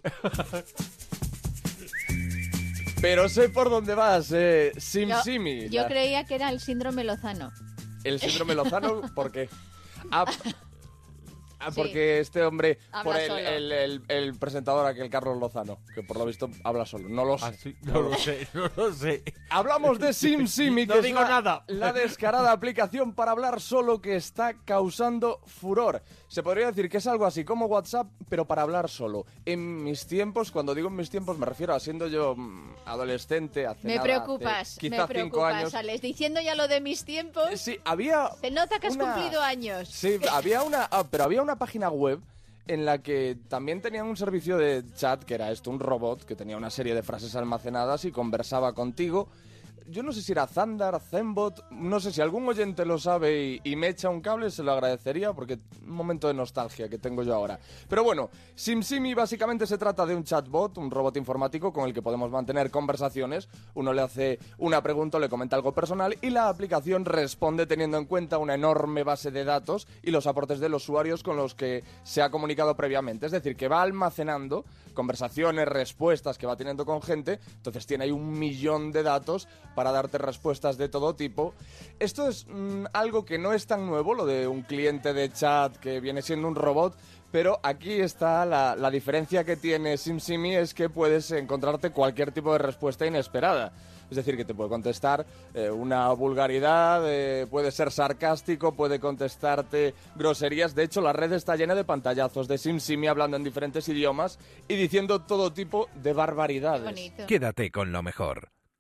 Pero sé por dónde vas, eh, SimSimi. Yo, yo la... creía que era el síndrome Lozano. ¿El síndrome Lozano? ¿Por qué? Ah, ah, porque Sí. este hombre, Habla por el, solo. el, el, el presentador aquel, Carlos Lozano, que por lo visto habla solo. No lo sé. Ah, sí, no lo sé, no lo sé. Hablamos de SimSimi, que No es digo la, nada. la descarada aplicación para hablar solo que está causando furor. Se podría decir que es algo así como WhatsApp, pero para hablar solo. En mis tiempos, cuando digo en mis tiempos, me refiero a siendo yo mmm, adolescente, hace Me nada, preocupas, hace quizá me cinco preocupas, años. Alex. Diciendo ya lo de mis tiempos. Sí, había... Se nota que has una- cumplido años. Sí, había una, ah, pero había una página web en la que también tenían un servicio de chat, que era esto, un robot, que tenía una serie de frases almacenadas y conversaba contigo. Yo no sé si era Zandar, Zenbot, no sé si algún oyente lo sabe y, y me echa un cable, se lo agradecería, porque un momento de nostalgia que tengo yo ahora. Pero bueno, SimSimi básicamente se trata de un chatbot, un robot informático con el que podemos mantener conversaciones. Uno le hace una pregunta, le comenta algo personal y la aplicación responde teniendo en cuenta una enorme base de datos y los aportes de los usuarios con los que se ha comunicado previamente. Es decir, que va almacenando conversaciones, respuestas que va teniendo con gente, entonces tiene ahí un millón de datos para darte respuestas de todo tipo. Esto es mmm, algo que no es tan nuevo, lo de un cliente de chat que viene siendo un robot, pero aquí está la, la diferencia que tiene SimSimi, es que puedes encontrarte cualquier tipo de respuesta inesperada. Es decir, que te puede contestar eh, una vulgaridad, eh, puede ser sarcástico, puede contestarte groserías. De hecho, la red está llena de pantallazos de SimSimi hablando en diferentes idiomas y diciendo todo tipo de barbaridades. Quédate con lo mejor.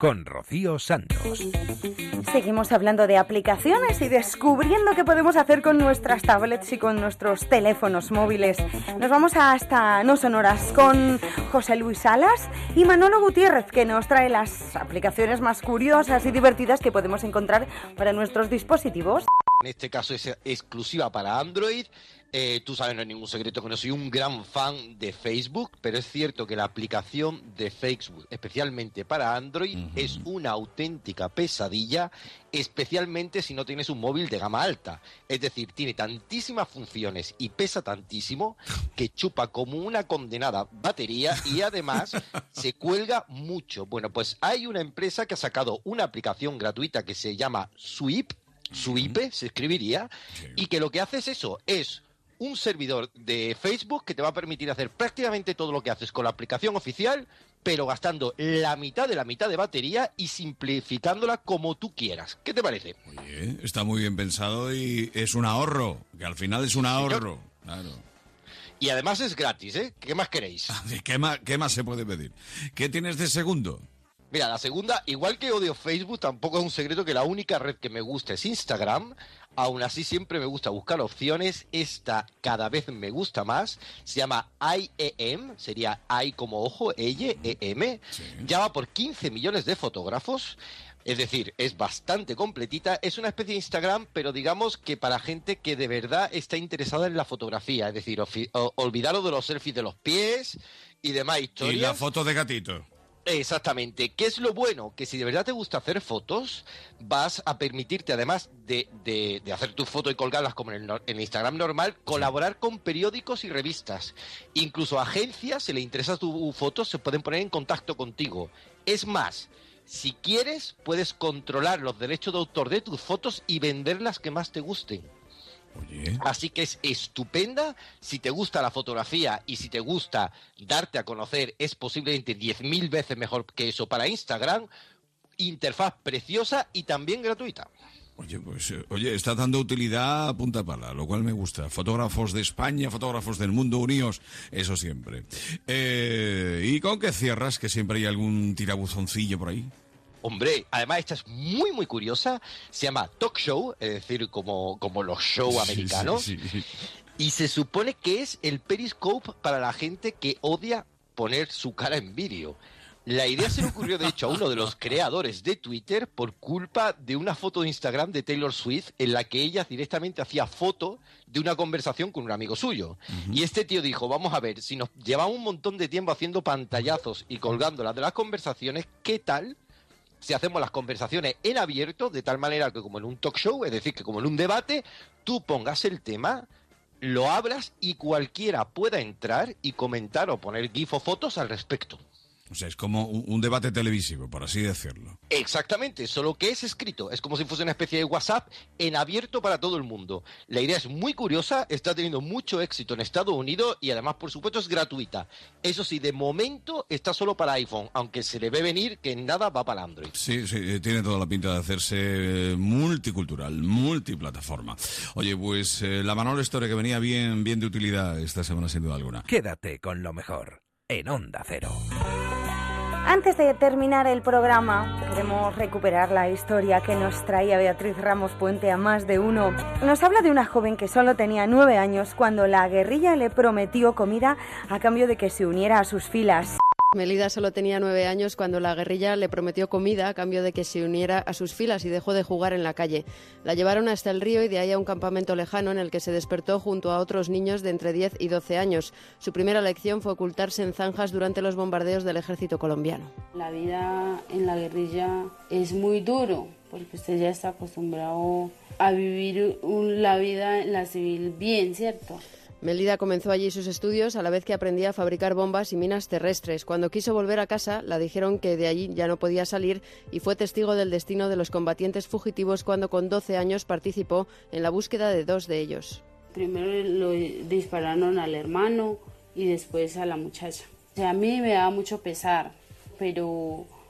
con Rocío Santos. Seguimos hablando de aplicaciones y descubriendo qué podemos hacer con nuestras tablets y con nuestros teléfonos móviles. Nos vamos hasta No Sonoras con José Luis Salas y Manolo Gutiérrez, que nos trae las aplicaciones más curiosas y divertidas que podemos encontrar para nuestros dispositivos. En este caso es exclusiva para Android. Eh, tú sabes, no es ningún secreto que no soy un gran fan de Facebook, pero es cierto que la aplicación de Facebook, especialmente para Android, uh-huh. es una auténtica pesadilla, especialmente si no tienes un móvil de gama alta. Es decir, tiene tantísimas funciones y pesa tantísimo que chupa como una condenada batería y además se cuelga mucho. Bueno, pues hay una empresa que ha sacado una aplicación gratuita que se llama Sweep, Sweep se escribiría, sí. y que lo que hace es eso, es un servidor de Facebook que te va a permitir hacer prácticamente todo lo que haces con la aplicación oficial, pero gastando la mitad de la mitad de batería y simplificándola como tú quieras. ¿Qué te parece? Oye, está muy bien pensado y es un ahorro, que al final es un ahorro. Claro. Y además es gratis, ¿eh? ¿Qué más queréis? ¿Qué más, qué más se puede pedir? ¿Qué tienes de segundo? Mira, la segunda, igual que odio Facebook, tampoco es un secreto que la única red que me gusta es Instagram. Aún así, siempre me gusta buscar opciones. Esta cada vez me gusta más. Se llama I E M, sería I como ojo, E M. Sí. Ya va por quince millones de fotógrafos. Es decir, es bastante completita. Es una especie de Instagram, pero digamos que para gente que de verdad está interesada en la fotografía. Es decir, olvidaros de los selfies de los pies y demás historias. Y la foto de gatito. Exactamente. ¿Qué es lo bueno? Que si de verdad te gusta hacer fotos, vas a permitirte, además de, de, de hacer tu foto y colgarlas como en el, en Instagram normal, colaborar con periódicos y revistas. Incluso agencias, si les interesa tu foto, se pueden poner en contacto contigo. Es más, si quieres, puedes controlar los derechos de autor de tus fotos y vender las que más te gusten. Oye. Así que es estupenda. Si te gusta la fotografía y si te gusta darte a conocer, es posiblemente diez mil veces mejor que eso para Instagram. Interfaz preciosa y también gratuita. Oye, pues, oye, está dando utilidad a punta pala, lo cual me gusta. Fotógrafos de España, fotógrafos del mundo, unidos, eso siempre. Eh, ¿Y con qué cierras? Que siempre hay algún tirabuzoncillo por ahí. Hombre, además esta es muy, muy curiosa. Se llama Talk Show, es decir, como, como los shows americanos. Sí, sí, sí. Y se supone que es el Periscope para la gente que odia poner su cara en vídeo. La idea se le ocurrió, de hecho, a uno de los creadores de Twitter por culpa de una foto de Instagram de Taylor Swift en la que ella directamente hacía foto de una conversación con un amigo suyo. Uh-huh. Y este tío dijo, vamos a ver, si nos llevamos un montón de tiempo haciendo pantallazos y colgándolas de las conversaciones, ¿qué tal si hacemos las conversaciones en abierto, de tal manera que como en un talk show, es decir, que como en un debate, tú pongas el tema, lo abras y cualquiera pueda entrar y comentar o poner gif o fotos al respecto? O sea, es como un, un debate televisivo, por así decirlo. Exactamente, solo que es escrito. Es como si fuese una especie de WhatsApp en abierto para todo el mundo. La idea es muy curiosa, está teniendo mucho éxito en Estados Unidos y además, por supuesto, es gratuita. Eso sí, de momento está solo para iPhone, aunque se le ve venir que en nada va para Android. Sí, sí, tiene toda la pinta de hacerse multicultural, multiplataforma. Oye, pues eh, la Manolo Historia que venía bien, bien de utilidad esta semana, sin duda alguna. Quédate con lo mejor en Onda Cero. Antes de terminar el programa, queremos recuperar la historia que nos traía Beatriz Ramos Puente a más de uno. Nos habla de una joven que solo tenía nueve años cuando la guerrilla le prometió comida a cambio de que se uniera a sus filas. Melida solo tenía nueve años cuando la guerrilla le prometió comida a cambio de que se uniera a sus filas y dejó de jugar en la calle. La llevaron hasta el río y de ahí a un campamento lejano en el que se despertó junto a otros niños de entre diez y doce años. Su primera lección fue ocultarse en zanjas durante los bombardeos del ejército colombiano. La vida en la guerrilla es muy duro porque usted ya está acostumbrado a vivir un, la vida en la civil bien, ¿cierto? Melida comenzó allí sus estudios a la vez que aprendía a fabricar bombas y minas terrestres. Cuando quiso volver a casa, la dijeron que de allí ya no podía salir y fue testigo del destino de los combatientes fugitivos cuando con doce años participó en la búsqueda de dos de ellos. Primero lo dispararon al hermano y después a la muchacha. O sea, a mí me da mucho pesar, pero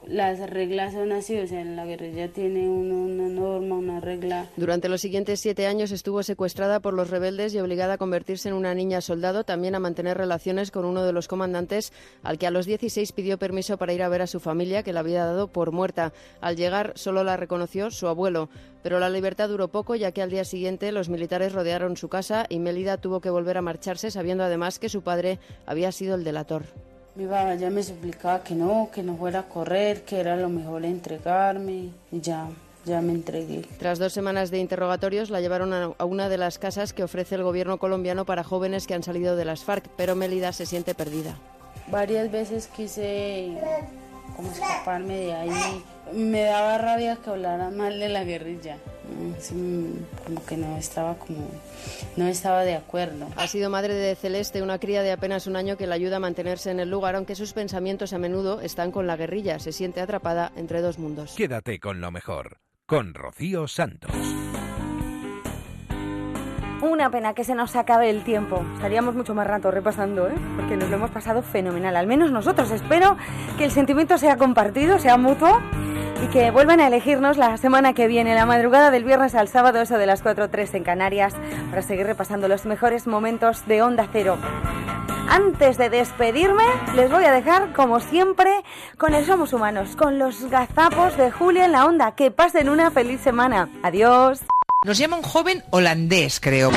las reglas son así, o sea, en la guerrilla tiene uno, una norma, una regla. Durante los siguientes siete años estuvo secuestrada por los rebeldes y obligada a convertirse en una niña soldado, también a mantener relaciones con uno de los comandantes, al que a los dieciséis pidió permiso para ir a ver a su familia, que la había dado por muerta. Al llegar solo la reconoció su abuelo, pero la libertad duró poco, ya que al día siguiente los militares rodearon su casa y Mélida tuvo que volver a marcharse, sabiendo además que su padre había sido el delator. Mi papá ya me suplicaba que no, que no fuera a correr, que era lo mejor entregarme, y ya, ya me entregué. Tras dos semanas de interrogatorios la llevaron a una de las casas que ofrece el gobierno colombiano para jóvenes que han salido de las FARC, pero Mélida se siente perdida. Varias veces quise como escaparme de ahí. Me daba rabia que hablaran mal de la guerrilla. Como que no estaba como no estaba de acuerdo. Ha sido madre de Celeste, una cría de apenas un año que la ayuda a mantenerse en el lugar, aunque sus pensamientos a menudo están con la guerrilla. Se siente atrapada entre dos mundos. Quédate con lo mejor, con Rocío Santos. Una pena que se nos acabe el tiempo. Estaríamos mucho más rato repasando, ¿eh? Porque nos lo hemos pasado fenomenal. Al menos nosotros. Espero que el sentimiento sea compartido, sea mutuo y que vuelvan a elegirnos la semana que viene, la madrugada del viernes al sábado, eso de las cuatro o tres en Canarias, para seguir repasando los mejores momentos de Onda Cero. Antes de despedirme, les voy a dejar, como siempre, con el Somos Humanos, con los gazapos de Julia en la Onda. Que pasen una feliz semana. Adiós. Nos llama un joven holandés, creo.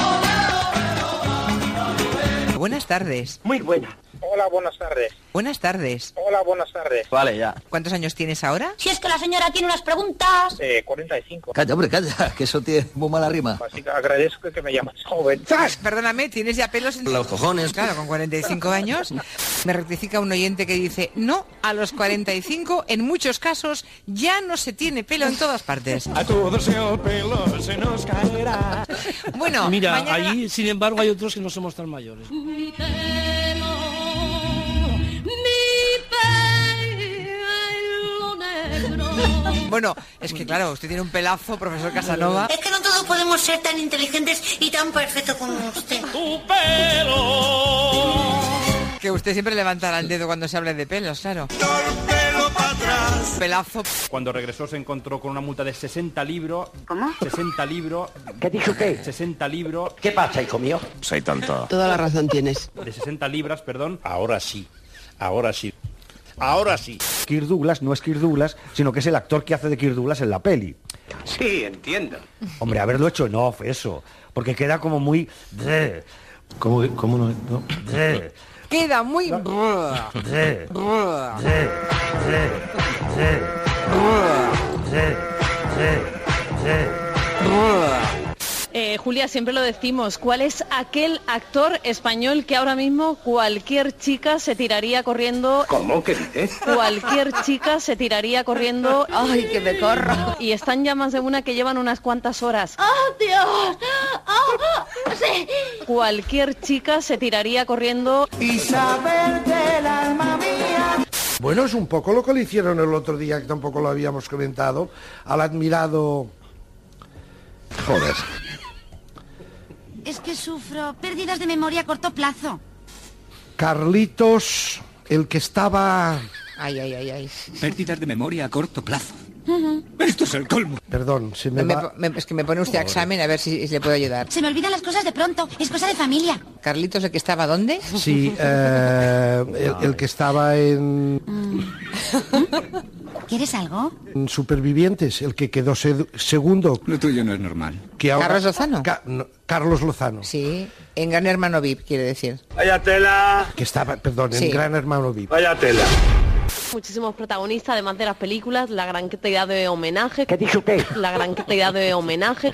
Buenas tardes. Muy buena. Hola, buenas tardes. Buenas tardes. Hola, buenas tardes. Vale, ya. ¿Cuántos años tienes ahora? Si es que la señora tiene unas preguntas. Eh, cuarenta y cinco. Calla, hombre, calla, que eso tiene muy mala rima. Así que agradezco que me llames joven. Perdóname, tienes ya pelos en los cojones. Claro, con cuarenta y cinco años. Me rectifica un oyente que dice, no, a los cuarenta y cinco, en muchos casos, ya no se tiene pelo en todas partes. A todos el pelo se nos caerá. Bueno, mira, mañana... allí, sin embargo, hay otros que no somos tan mayores. Mi pelo, mi pelo negro. Bueno, es que claro, usted tiene un pelazo, profesor Casanova. Es que no todos podemos ser tan inteligentes y tan perfectos como usted. Tu pelo. Que usted siempre levantará el dedo cuando se hable de pelos, claro. Pelo para atrás. Pelazo. Cuando regresó se encontró con una multa de sesenta libros. ¿Cómo? sesenta libros. ¿Qué dijo qué? sesenta libros. ¿Qué pasa, hijo mío? Soy tonto. Toda la razón tienes. De sesenta libras, perdón. Ahora sí, ahora sí. Ahora sí. Kirk Douglas no es Kirk Douglas, sino que es el actor que hace de Kirk Douglas en la peli. Sí, entiendo. Hombre, haberlo hecho en off, eso. Porque queda como muy... ¿Cómo, cómo no? no? Queda muy... Eh, Julia, siempre lo decimos, ¿cuál es aquel actor español que ahora mismo cualquier chica se tiraría corriendo? ¿Cómo? ¿Qué dices? Cualquier chica se tiraría corriendo. ¡Ay, que me corro! Y están ya más de una que llevan unas cuantas horas. ¡Oh, Dios! ¡Oh, sí! Cualquier chica se tiraría corriendo. Isabel del alma mía. Bueno, es un poco lo que le hicieron el otro día, que tampoco lo habíamos comentado, al admirado... Joder. Es que sufro pérdidas de memoria a corto plazo. Carlitos, el que estaba... Ay, ay, ay, ay. Pérdidas de memoria a corto plazo. Uh-huh. Esto es el colmo. Perdón, se me, me va... me, es que me pone usted a examen a ver si, si le puedo ayudar. Se me olvidan las cosas de pronto, es cosa de familia. Carlitos, ¿el que estaba dónde? Sí, eh, el, el que estaba en... Mm. ¿Quieres algo? en Supervivientes, el que quedó se- segundo. Lo tuyo no es normal. Que ahora... ¿Carlos Lozano? Ca- no, Carlos Lozano. Sí, en Gran Hermano V I P, quiere decir. Vaya tela. Que estaba, perdón, en Sí. Gran Hermano V I P. Vaya tela. Muchísimos protagonistas, además de las películas, la gran cantidad de homenajes. ¿Qué dijo qué? La gran cantidad de homenajes.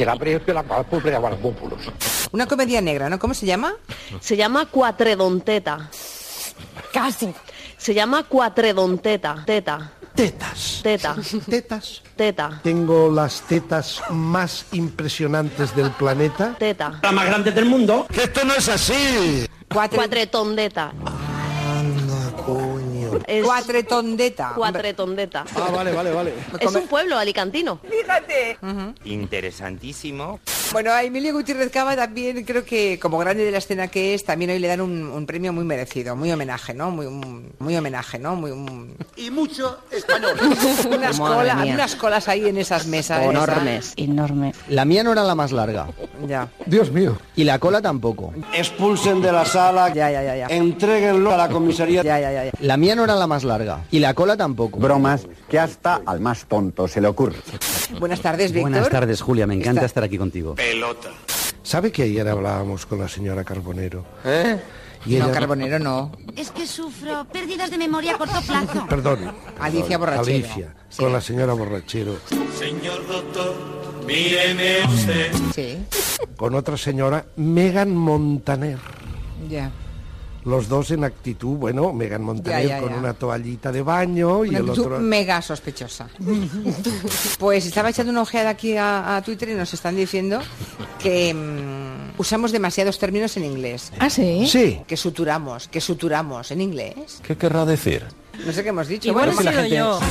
Una comedia negra, ¿no? ¿Cómo se llama? Se llama Cuatredonteta. Casi. Se llama Cuatredonteta. Teta. Tetas. Teta. Tetas. Teta. Tengo las tetas más impresionantes del planeta. Teta. La más grande del mundo. ¡Que esto no es así! Cuatretondeta. Anda, coño. Es Cuatretondeta. Cuatretondeta. Ah, vale, vale, vale. Es un pueblo alicantino. Fíjate. Interesantísimo. Bueno, a Emilio Gutiérrez Cava también creo que, como grande de la escena que es, también hoy le dan un, un premio muy merecido, muy homenaje, ¿no? Muy, un- muy homenaje, ¿no? Muy, un- Y mucho español. unas, Madre colas, mía. unas colas ahí en esas mesas. en Enormes. Enorme. La mía no era la más larga. esa- Ya. Dios mío. Y la cola tampoco. Expulsen de la sala. Ya, ya, ya, ya. Entréguenlo a la comisaría. Ya, ya, ya, ya. La mía no era la más larga. Y la cola tampoco. Bromas que hasta al más tonto se le ocurre. Buenas tardes, Víctor. Buenas tardes, Julia. Me encanta Está- estar aquí contigo. Pelota. ¿Sabe que ayer hablábamos con la señora Carbonero? ¿Eh? Y No, ella- Carbonero no. Es que sufro pérdidas de memoria a corto plazo. Perdón. Alicia Borrachero. Alicia, con la señora Borrachero. Señor doctor, míreme usted. Sí. Con otra señora, Megan Montaner. Ya. Los dos en actitud, bueno, Megan Montaner Ya, ya, con ya. una toallita de baño y Una el actitud otro... mega sospechosa. Pues estaba echando una ojeada aquí a, a Twitter y nos están diciendo que mm, usamos demasiados términos en inglés. ¿Ah, sí? Sí. Que suturamos, que suturamos en inglés. ¿Qué querrá decir? No sé qué hemos dicho. Igual Bueno, he la sido gente- yo.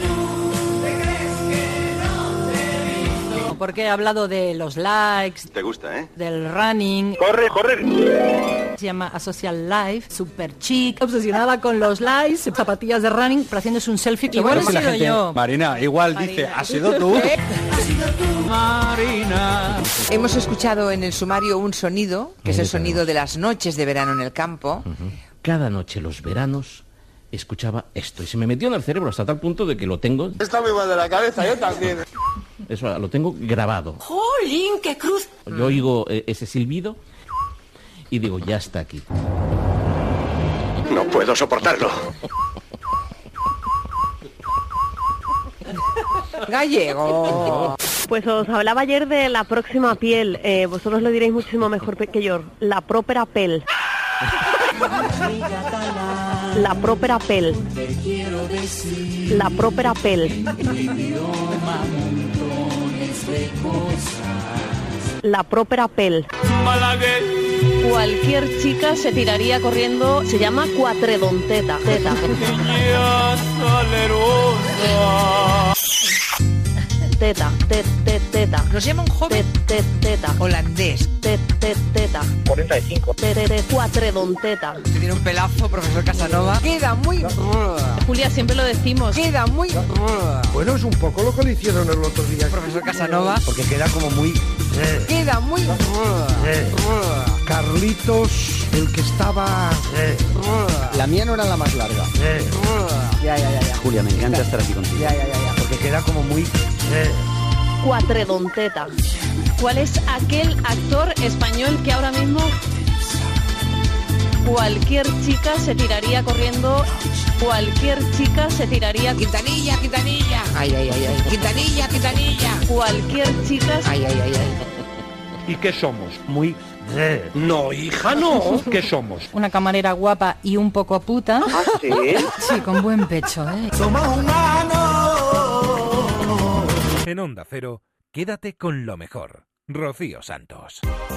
Porque he hablado de los likes, ¿Te gusta, eh? del running. Corre, corre. Se llama Asocial Life, super chic, obsesionada con los likes, zapatillas de running, pero haciéndose un selfie. Igual he sido yo. Marina, igual dice, ¿has sido tú? Marina. Hemos escuchado en el sumario un sonido, que es el sonido de las noches de verano en el campo. Cada noche los veranos escuchaba esto y se me metió en el cerebro hasta tal punto de que lo tengo, Está muy mal de la cabeza, yo también. eso lo tengo grabado. ¡Jolín, qué cruz! Yo oigo eh, ese silbido y digo, ya está aquí. No puedo soportarlo. Gallego. Pues os hablaba ayer de la próxima piel. Eh, vosotros lo diréis muchísimo mejor que yo. La própera pel. La própera pel. La própera pel. La própera pel. Cualquier chica se tiraría corriendo. Se llama cuatredonteta. Teta. Teta, tet, tet, teta. Nos llama un joven Tet, tet, teta. holandés. Tet, tet, teta. cuarenta y cinco. Tet, tet, tet, cuatredonteta. Que tiene un pelazo, profesor Casanova. Queda muy... Julia, siempre lo decimos. Queda muy... Bueno, es un poco lo que le hicieron el otro día. Profesor Casanova. Porque queda como muy... Queda muy... Carlitos, el que estaba... La mía no era la más larga. Ya, ya, ya, ya. Julia, me encanta estar aquí contigo. Ya, ya, ya, ya. Porque queda como muy... Cuatredonteta. ¿Cuál es aquel actor español que ahora mismo cualquier chica se tiraría corriendo? Cualquier chica se tiraría... Quintanilla, Quintanilla. Ay, ay, ay, ay. Quintanilla, Quintanilla. Cualquier chica... Ay, ay, ay, ay. ¿Y qué somos? Muy... No, hija, no. ¿Qué somos? Una camarera guapa y un poco puta. ¿Ah, sí? Sí, con buen pecho, ¿eh? Somos humanos. En Onda Cero, quédate con lo mejor. Rocío Santos.